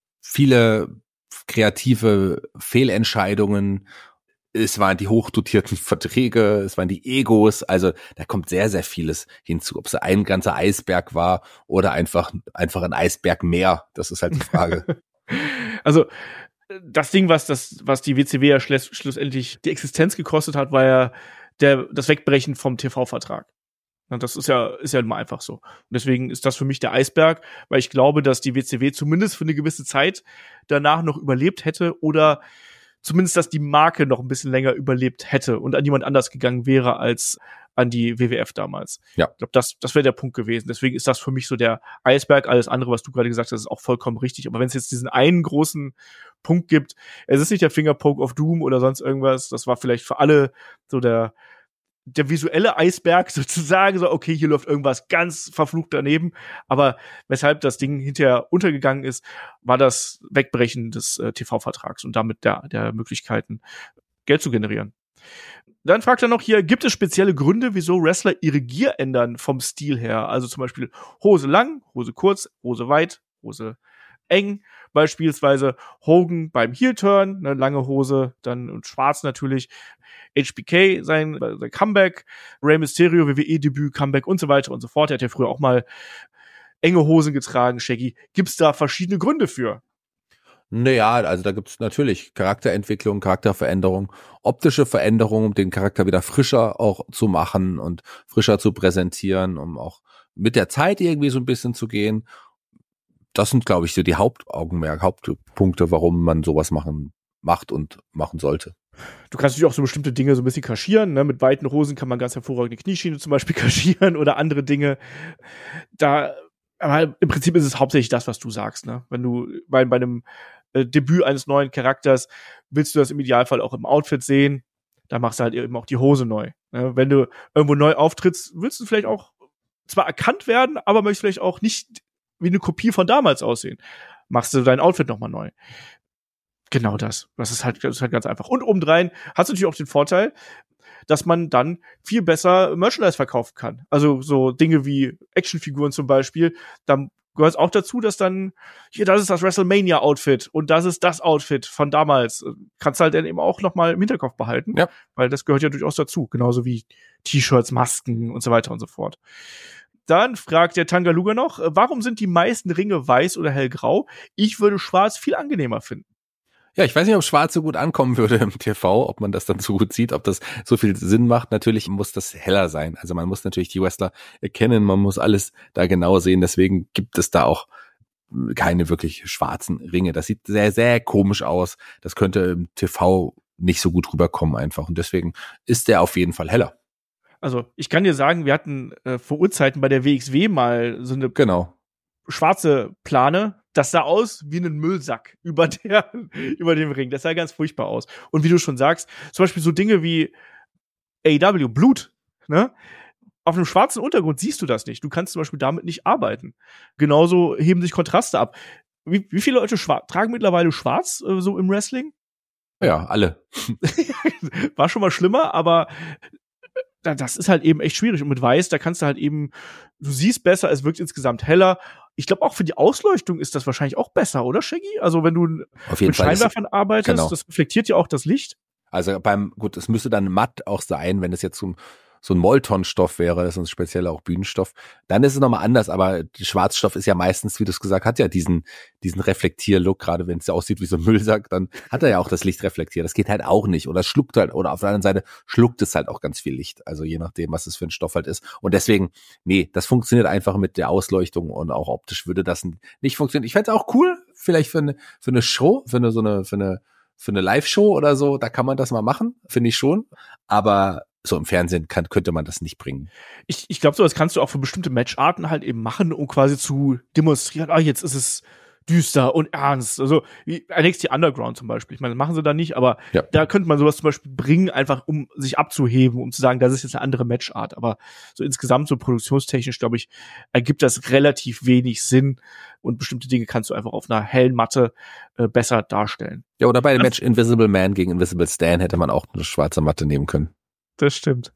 viele kreative Fehlentscheidungen. Es waren die hochdotierten Verträge, es waren die Egos, also da kommt sehr, sehr vieles hinzu. Ob es ein ganzer Eisberg war oder einfach einfach ein Eisbergmeer, das ist halt die Frage. Also das Ding, was das, was die W C W ja schluss, schlussendlich die Existenz gekostet hat, war ja der, das Wegbrechen vom T V-Vertrag. Und das ist ja, ist ja immer einfach so. Und deswegen ist das für mich der Eisberg, weil ich glaube, dass die W C W zumindest für eine gewisse Zeit danach noch überlebt hätte oder zumindest, dass die Marke noch ein bisschen länger überlebt hätte und an jemand anders gegangen wäre als an die W W F damals. Ja. Ich glaube, das, das wäre der Punkt gewesen. Deswegen ist das für mich so der Eisberg. Alles andere, was du gerade gesagt hast, ist auch vollkommen richtig. Aber wenn es jetzt diesen einen großen Punkt gibt, es ist nicht der Fingerpoke of Doom oder sonst irgendwas. Das war vielleicht für alle so der der visuelle Eisberg sozusagen, so okay, hier läuft irgendwas ganz verflucht daneben, aber weshalb das Ding hinterher untergegangen ist, war das Wegbrechen des äh, T V-Vertrags und damit der, der Möglichkeiten, Geld zu generieren. Dann fragt er noch hier, gibt es spezielle Gründe, wieso Wrestler ihre Gier ändern vom Stil her? Also zum Beispiel Hose lang, Hose kurz, Hose weit, Hose eng, beispielsweise Hogan beim Heel-Turn, eine lange Hose, dann und schwarz natürlich, H B K sein, sein Comeback, Rey Mysterio, W W E-Debüt, Comeback und so weiter und so fort. Er hat ja früher auch mal enge Hosen getragen, Shaggy. Gibt's da verschiedene Gründe für? Naja, also da gibt's natürlich Charakterentwicklung, Charakterveränderung, optische Veränderung, um den Charakter wieder frischer auch zu machen und frischer zu präsentieren, um auch mit der Zeit irgendwie so ein bisschen zu gehen. Das sind, glaube ich, so die Hauptaugenmerk, Hauptpunkte, warum man sowas machen macht und machen sollte. Du kannst natürlich auch so bestimmte Dinge so ein bisschen kaschieren, ne? Mit weiten Hosen kann man ganz hervorragend die Knieschiene zum Beispiel kaschieren oder andere Dinge. Da, aber im Prinzip ist es hauptsächlich das, was du sagst, ne? Wenn du bei, bei einem äh, Debüt eines neuen Charakters willst du das im Idealfall auch im Outfit sehen, da machst du halt eben auch die Hose neu. Ne? Wenn du irgendwo neu auftrittst, willst du vielleicht auch zwar erkannt werden, aber möchtest vielleicht auch nicht wie eine Kopie von damals aussehen. Machst du dein Outfit nochmal neu. Genau das. Das ist halt, das ist halt ganz einfach. Und obendrein hast du natürlich auch den Vorteil, dass man dann viel besser Merchandise verkaufen kann. Also so Dinge wie Actionfiguren zum Beispiel. Dann gehört es auch dazu, dass dann, hier, das ist das WrestleMania-Outfit und das ist das Outfit von damals. Kannst du halt dann eben auch noch mal im Hinterkopf behalten. Ja. Weil das gehört ja durchaus dazu. Genauso wie T-Shirts, Masken und so weiter und so fort. Dann fragt der Tangaluga noch, warum sind die meisten Ringe weiß oder hellgrau? Ich würde schwarz viel angenehmer finden. Ja, ich weiß nicht, ob schwarz so gut ankommen würde im T V, ob man das dann so gut sieht, ob das so viel Sinn macht. Natürlich muss das heller sein. Also man muss natürlich die Wrestler erkennen, man muss alles da genau sehen. Deswegen gibt es da auch keine wirklich schwarzen Ringe. Das sieht sehr, sehr komisch aus. Das könnte im T V nicht so gut rüberkommen einfach. Und deswegen ist der auf jeden Fall heller. Also ich kann dir sagen, wir hatten äh, vor Urzeiten bei der W X W mal so eine genau. schwarze Plane. Das sah aus wie ein Müllsack über der, über dem Ring. Das sah ganz furchtbar aus. Und wie du schon sagst, zum Beispiel so Dinge wie A E W, Blut, ne? Auf einem schwarzen Untergrund siehst du das nicht. Du kannst zum Beispiel damit nicht arbeiten. Genauso heben sich Kontraste ab. Wie, wie viele Leute schwa- tragen mittlerweile schwarz, äh, so im Wrestling? Ja, alle. War schon mal schlimmer, aber das ist halt eben echt schwierig. Und mit Weiß, da kannst du halt eben, du siehst besser, es wirkt insgesamt heller. Ich glaube, auch für die Ausleuchtung ist das wahrscheinlich auch besser, oder, Shaggy? Also wenn du Auf jeden mit Fall Scheinwerfern ist, arbeitest, genau. Das reflektiert ja auch das Licht. Also beim, gut, es müsste dann matt auch sein, wenn es jetzt so, so ein Molton-Stoff wäre, das ist ein spezieller auch Bühnenstoff, dann ist es nochmal anders, aber Schwarzstoff ist ja meistens, wie du es gesagt hast, hat ja diesen, diesen Reflektier-Look, gerade wenn es ja aussieht wie so ein Müllsack, dann hat er ja auch das Licht reflektiert. Das geht halt auch nicht. Oder es schluckt halt, oder auf der anderen Seite schluckt es halt auch ganz viel Licht. Also je nachdem, was es für ein Stoff halt ist. Und deswegen, nee, das funktioniert einfach mit der Ausleuchtung und auch optisch würde das nicht funktionieren. Ich fände es auch cool, vielleicht für eine, für eine Show, für eine, so eine, für eine, für eine Live-Show oder so, da kann man das mal machen, finde ich schon. Aber so im Fernsehen kann, könnte man das nicht bringen. Ich, ich glaube, so das kannst du auch für bestimmte Matcharten halt eben machen, um quasi zu demonstrieren, ah, jetzt ist es düster und ernst. Also wie N X T Underground zum Beispiel. Ich meine, das machen sie da nicht, aber ja. Da könnte man sowas zum Beispiel bringen, einfach um sich abzuheben, um zu sagen, das ist jetzt eine andere Matchart. Aber so insgesamt, so produktionstechnisch, glaube ich, ergibt das relativ wenig Sinn und bestimmte Dinge kannst du einfach auf einer hellen Matte äh, besser darstellen. Ja, oder bei dem Match Invisible Man gegen Invisible Stan hätte man auch eine schwarze Matte nehmen können. Das stimmt.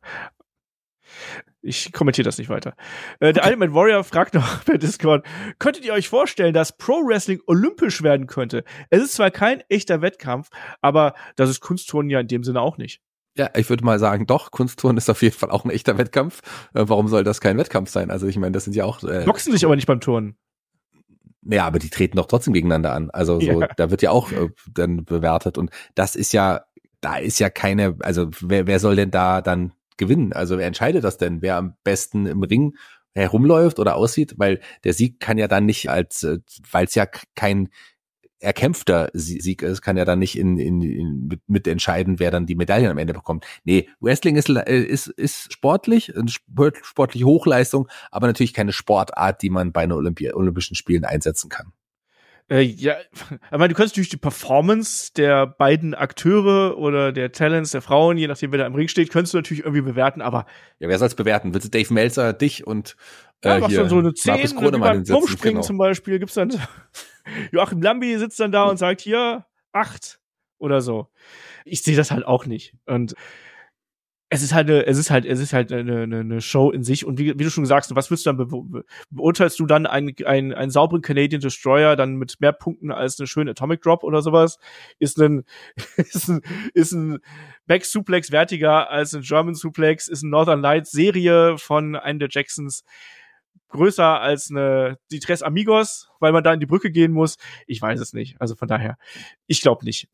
Ich kommentiere das nicht weiter. Äh, der okay. Ultimate Warrior fragt noch per Discord, könntet ihr euch vorstellen, dass Pro Wrestling olympisch werden könnte? Es ist zwar kein echter Wettkampf, aber das ist Kunstturnen ja in dem Sinne auch nicht. Ja, ich würde mal sagen, doch, Kunstturnen ist auf jeden Fall auch ein echter Wettkampf. Äh, warum soll das kein Wettkampf sein? Also ich meine, das sind ja auch... Äh, Boxen sich aber nicht beim Turnen. Ja, aber die treten doch trotzdem gegeneinander an. Also so, ja. Da wird ja auch äh, dann bewertet und das ist ja, da ist ja keine, also wer, wer soll denn da dann gewinnen? Also wer entscheidet das denn? Wer am besten im Ring herumläuft oder aussieht? Weil der Sieg kann ja dann nicht als, weil es ja kein erkämpfter Sieg ist, kann ja dann nicht in, in, in mit, mit entscheiden, wer dann die Medaillen am Ende bekommt. Nee, Wrestling ist, ist, ist sportlich, sportliche Hochleistung, aber natürlich keine Sportart, die man bei einer Olympi- Olympischen Spielen einsetzen kann. Äh, ja, aber du kannst durch die Performance der beiden Akteure oder der Talents der Frauen, je nachdem wer da im Ring steht, kannst du natürlich irgendwie bewerten, aber ja, wer soll's bewerten? Willst du Dave Meltzer, dich und äh, ja, machst hier dann so eine zehn, Markus Kronemann hinsetzen? Turmspringen Genau. zum Beispiel, gibt's dann Joachim Lambi sitzt dann da und sagt, hier, acht oder so. Ich sehe das halt auch nicht. Und es ist halt eine, es ist halt, es ist halt eine, eine, eine Show in sich. Und wie, wie du schon gesagt hast, was willst du dann be- beurteilst du dann einen, einen, einen sauberen Canadian Destroyer dann mit mehr Punkten als einen schönen Atomic Drop oder sowas? Ist ein, ist ein, ist ein Back Suplex wertiger als ein German Suplex? Ist ein Northern Lights Serie von einem der Jacksons größer als eine die Tres Amigos, weil man da in die Brücke gehen muss? Ich weiß es nicht. Also von daher, ich glaube nicht.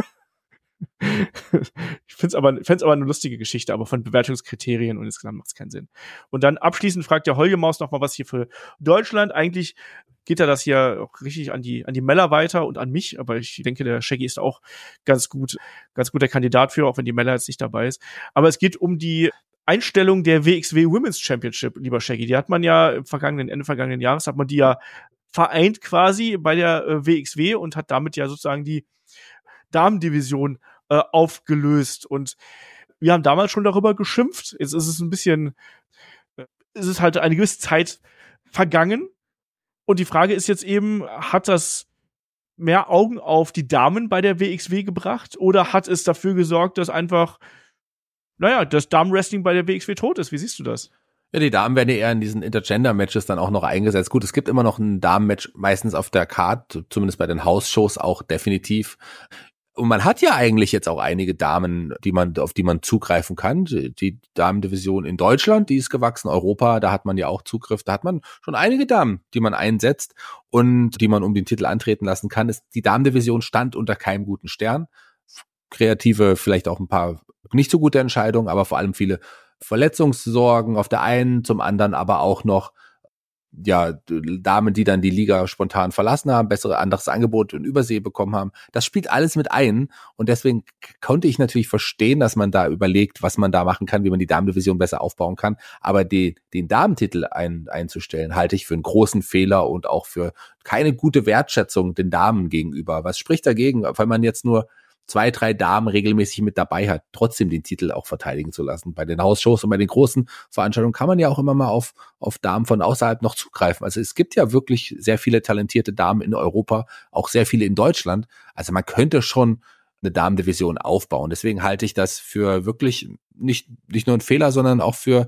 Ich find's aber, find's aber eine lustige Geschichte, aber von Bewertungskriterien und insgesamt macht's keinen Sinn. Und dann abschließend fragt der Holgemaus noch mal, was hier für Deutschland eigentlich geht er das hier auch richtig an die, an die Meller weiter und an mich. Aber ich denke, der Shaggy ist auch ganz gut, ganz guter Kandidat für, auch wenn die Meller jetzt nicht dabei ist. Aber es geht um die Einstellung der W X W Women's Championship, lieber Shaggy. Die hat man ja im vergangenen, Ende vergangenen Jahres hat man die ja vereint quasi bei der äh, W X W und hat damit ja sozusagen die Damendivision äh, aufgelöst. Und wir haben damals schon darüber geschimpft. Jetzt ist es ein bisschen, äh, ist es halt eine gewisse Zeit vergangen. Und die Frage ist jetzt eben, hat das mehr Augen auf die Damen bei der W X W gebracht oder hat es dafür gesorgt, dass einfach, naja, das Damenwrestling bei der W X W tot ist? Wie siehst du das? Ja, die Damen werden ja eher in diesen Intergender-Matches dann auch noch eingesetzt. Gut, es gibt immer noch ein Damen-Match, meistens auf der Card, zumindest bei den House-Shows auch definitiv. Und man hat ja eigentlich jetzt auch einige Damen, die man, auf die man zugreifen kann. Die Damendivision in Deutschland, die ist gewachsen. Europa, da hat man ja auch Zugriff. Da hat man schon einige Damen, die man einsetzt und die man um den Titel antreten lassen kann. Die Damendivision stand unter keinem guten Stern. Kreative, vielleicht auch ein paar nicht so gute Entscheidungen, aber vor allem viele Verletzungssorgen auf der einen, zum anderen aber auch noch ja Damen, die dann die Liga spontan verlassen haben, bessere anderes Angebot in Übersee bekommen haben. Das spielt alles mit ein und deswegen konnte ich natürlich verstehen, dass man da überlegt, was man da machen kann, wie man die Damendivision besser aufbauen kann. Aber die, den Damentitel ein, einzustellen, halte ich für einen großen Fehler und auch für keine gute Wertschätzung den Damen gegenüber. Was spricht dagegen, weil man jetzt nur zwei, drei Damen regelmäßig mit dabei hat, trotzdem den Titel auch verteidigen zu lassen. Bei den Hausshows und bei den großen Veranstaltungen kann man ja auch immer mal auf, auf Damen von außerhalb noch zugreifen. Also es gibt ja wirklich sehr viele talentierte Damen in Europa, auch sehr viele in Deutschland. Also man könnte schon eine Damendivision aufbauen. Deswegen halte ich das für wirklich nicht, nicht nur ein Fehler, sondern auch für,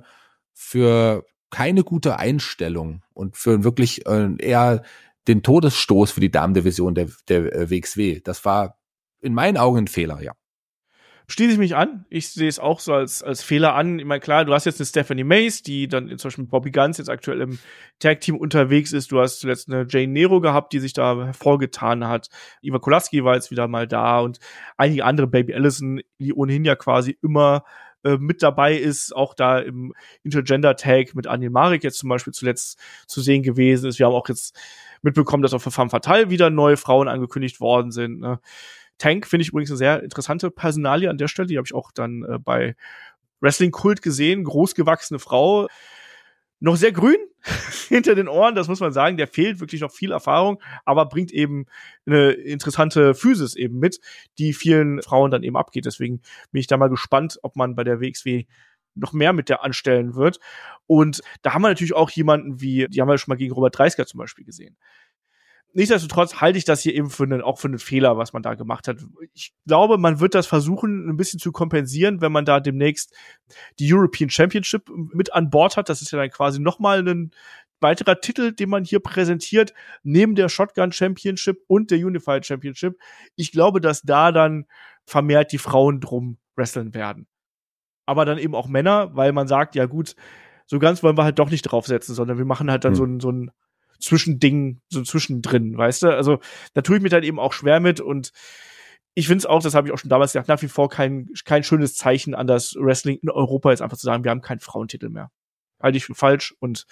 für keine gute Einstellung und für wirklich äh, eher den Todesstoß für die Damendivision der, der W X W. Das war in meinen Augen ein Fehler, ja. Schließe ich mich an. Ich sehe es auch so als, als Fehler an. Ich meine, klar, du hast jetzt eine Stephanie Mace, die dann zum Beispiel mit Bobby Guns jetzt aktuell im Tag-Team unterwegs ist. Du hast zuletzt eine Jane Nero gehabt, die sich da hervorgetan hat. Iva Kolaski war jetzt wieder mal da und einige andere, Baby Allison, die ohnehin ja quasi immer äh, mit dabei ist, auch da im Intergender-Tag mit Anil Marek jetzt zum Beispiel zuletzt zu sehen gewesen ist. Wir haben auch jetzt mitbekommen, dass auch für Femme Fatale wieder neue Frauen angekündigt worden sind, ne? Tank finde ich übrigens eine sehr interessante Personalie an der Stelle. Die habe ich auch dann äh, bei Wrestling Kult gesehen. Großgewachsene Frau. Noch sehr grün hinter den Ohren, das muss man sagen. Der fehlt wirklich noch viel Erfahrung, aber bringt eben eine interessante Physis eben mit, die vielen Frauen dann eben abgeht. Deswegen bin ich da mal gespannt, ob man bei der W X W noch mehr mit der anstellen wird. Und da haben wir natürlich auch jemanden wie, die haben wir schon mal gegen Robert Dreisker zum Beispiel gesehen. Nichtsdestotrotz halte ich das hier eben für einen, auch für einen Fehler, was man da gemacht hat. Ich glaube, man wird das versuchen, ein bisschen zu kompensieren, wenn man da demnächst die European Championship mit an Bord hat. Das ist ja dann quasi nochmal ein weiterer Titel, den man hier präsentiert, neben der Shotgun Championship und der Unified Championship. Ich glaube, dass da dann vermehrt die Frauen drum wresteln werden. Aber dann eben auch Männer, weil man sagt, ja gut, so ganz wollen wir halt doch nicht draufsetzen, sondern wir machen halt dann hm. so ein, so ein Zwischending, so zwischendrin, weißt du? Also da tue ich mir dann eben auch schwer mit und ich finde es auch, das habe ich auch schon damals gesagt, nach wie vor kein, kein schönes Zeichen an das Wrestling in Europa, jetzt einfach zu sagen, wir haben keinen Frauentitel mehr. Halte ich für falsch und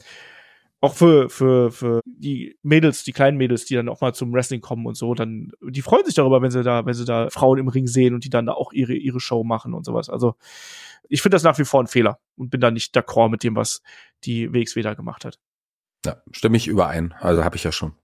auch für, für, für die Mädels, die kleinen Mädels, die dann auch mal zum Wrestling kommen und so, dann, die freuen sich darüber, wenn sie da, wenn sie da Frauen im Ring sehen und die dann da auch ihre, ihre Show machen und sowas. Also ich finde das nach wie vor ein Fehler und bin da nicht d'accord mit dem, was die W X W da gemacht hat. Ja, stimme ich überein. Also habe ich ja schon.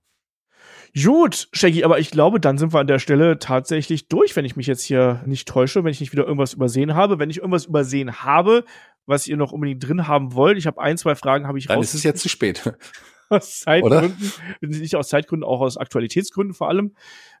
Gut, Shaggy, aber ich glaube, dann sind wir an der Stelle tatsächlich durch, wenn ich mich jetzt hier nicht täusche, wenn ich nicht wieder irgendwas übersehen habe. Wenn ich irgendwas übersehen habe, was ihr noch unbedingt drin haben wollt, ich habe ein, zwei Fragen, habe ich raus. Dann ist es jetzt zu spät. Aus Zeitgründen, nicht aus Zeitgründen, auch aus Aktualitätsgründen vor allem.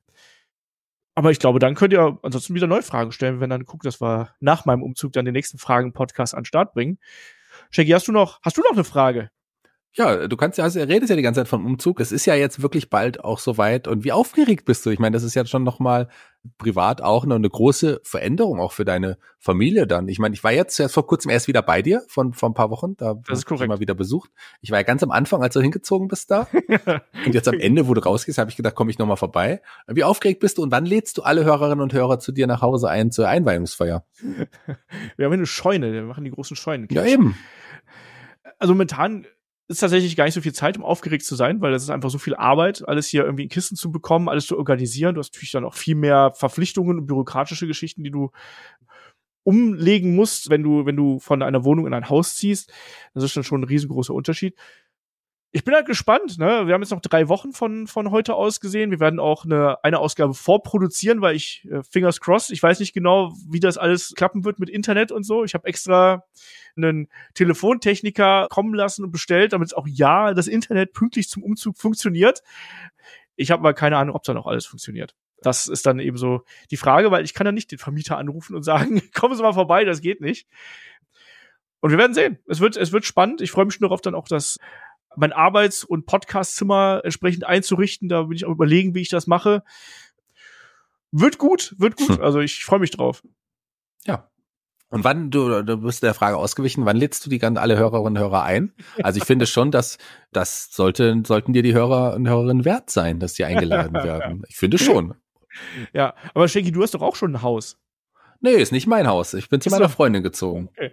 Aber ich glaube, dann könnt ihr ansonsten wieder neue Fragen stellen, wenn dann guckt, dass wir nach meinem Umzug dann den nächsten Fragen-Podcast an den Start bringen. Shaggy, hast du noch, hast du noch eine Frage? Ja, du kannst ja, also redest ja die ganze Zeit vom Umzug. Es ist ja jetzt wirklich bald auch soweit. Und wie aufgeregt bist du? Ich meine, das ist ja schon nochmal privat auch noch eine große Veränderung auch für deine Familie dann. Ich meine, ich war jetzt erst vor kurzem erst wieder bei dir, von vor ein paar Wochen. Da das ist korrekt. Ich mal wieder besucht. Ich war ja ganz am Anfang, als du hingezogen bist da. Und jetzt am Ende, wo du rausgehst, habe ich gedacht, komme ich nochmal vorbei. Wie aufgeregt bist du und wann lädst du alle Hörerinnen und Hörer zu dir nach Hause ein zur Einweihungsfeier? Wir haben eine Scheune, wir machen die großen Scheunen. Ja, eben. Also momentan ist tatsächlich gar nicht so viel Zeit, um aufgeregt zu sein, weil das ist einfach so viel Arbeit, alles hier irgendwie in Kisten zu bekommen, alles zu organisieren. Du hast natürlich dann auch viel mehr Verpflichtungen und bürokratische Geschichten, die du umlegen musst, wenn du, wenn du von einer Wohnung in ein Haus ziehst. Das ist dann schon ein riesengroßer Unterschied. Ich bin halt gespannt, ne? Wir haben jetzt noch drei Wochen von, von heute aus gesehen. Wir werden auch eine, eine Ausgabe vorproduzieren, weil ich, äh, fingers crossed, ich weiß nicht genau, wie das alles klappen wird mit Internet und so. Ich habe extra einen Telefontechniker kommen lassen und bestellt, damit es auch ja das Internet pünktlich zum Umzug funktioniert. Ich habe aber keine Ahnung, ob da noch alles funktioniert. Das ist dann eben so die Frage, weil ich kann ja nicht den Vermieter anrufen und sagen, kommen Sie mal vorbei, das geht nicht. Und wir werden sehen. Es wird, es wird spannend. Ich freue mich nur darauf, dann auch das mein Arbeits- und Podcastzimmer entsprechend einzurichten. Da bin ich auch überlegen, wie ich das mache. Wird gut, wird gut. Hm. Also ich freue mich drauf. Ja. Und wann, du, du bist der Frage ausgewichen, wann lädst du die ganzen alle Hörerinnen und Hörer ein? Also ich finde schon, dass das sollte, sollten dir die Hörer und Hörerinnen wert sein, dass die eingeladen werden. Ich finde schon. Ja, aber Shanky, du hast doch auch schon ein Haus. Nee, ist nicht mein Haus. Ich bin zu meiner Freundin gezogen. Okay.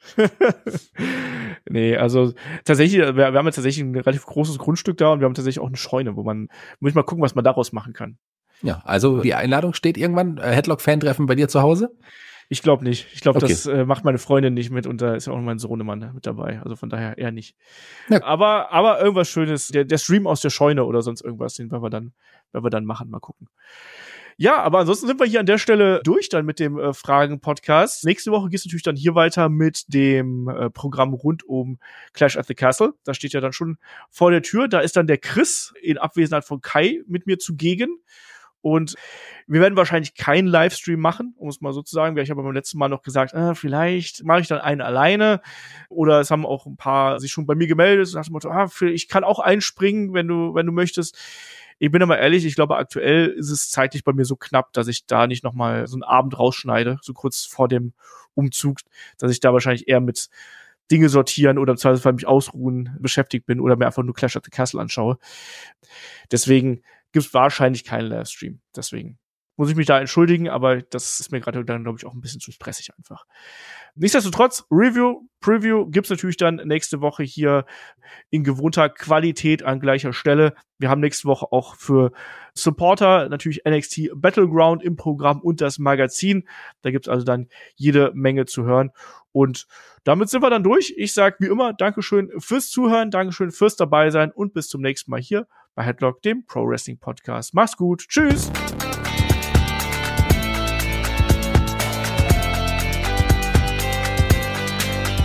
Nee, also tatsächlich, wir, wir haben ja tatsächlich ein relativ großes Grundstück da und wir haben tatsächlich auch eine Scheune, wo man, muss ich mal gucken, was man daraus machen kann. Ja, also die Einladung steht irgendwann, äh, Headlock-Fan-Treffen bei dir zu Hause? Ich glaube nicht. Ich glaube, okay. das äh, macht meine Freundin nicht mit und da ist ja auch mein Sohnemann mit dabei. Also von daher eher nicht. Ja. Aber, aber irgendwas Schönes, der, der Stream aus der Scheune oder sonst irgendwas, den werden wir dann, werden wir dann machen, mal gucken. Ja, aber ansonsten sind wir hier an der Stelle durch dann mit dem äh, Fragen-Podcast. Nächste Woche geht's natürlich dann hier weiter mit dem äh, Programm rund um Clash at the Castle. Das steht ja dann schon vor der Tür. Da ist dann der Chris in Abwesenheit von Kai mit mir zugegen. Und wir werden wahrscheinlich keinen Livestream machen, um es mal so zu sagen. Ich habe beim letzten Mal noch gesagt, äh, vielleicht mache ich dann einen alleine. Oder es haben auch ein paar sich schon bei mir gemeldet und nach dem Motto, ah, ich kann auch einspringen, wenn du, wenn du möchtest. Ich bin aber ehrlich, ich glaube, aktuell ist es zeitlich bei mir so knapp, dass ich da nicht nochmal so einen Abend rausschneide, so kurz vor dem Umzug, dass ich da wahrscheinlich eher mit Dinge sortieren oder im Zweifelsfall mich ausruhen beschäftigt bin oder mir einfach nur Clash at the Castle anschaue. Deswegen gibt es wahrscheinlich keinen Livestream. Deswegen muss ich mich da entschuldigen, aber das ist mir gerade dann, glaube ich, auch ein bisschen zu stressig einfach. Nichtsdestotrotz, Review, Preview gibt's natürlich dann nächste Woche hier in gewohnter Qualität an gleicher Stelle. Wir haben nächste Woche auch für Supporter natürlich N X T Battleground im Programm und das Magazin. Da gibt's also dann jede Menge zu hören. Und damit sind wir dann durch. Ich sage wie immer Dankeschön fürs Zuhören, Dankeschön fürs Dabeisein und bis zum nächsten Mal hier bei Headlock, dem Pro Wrestling Podcast. Mach's gut. Tschüss.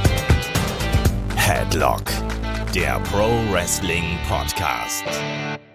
Headlock, der Pro Wrestling Podcast.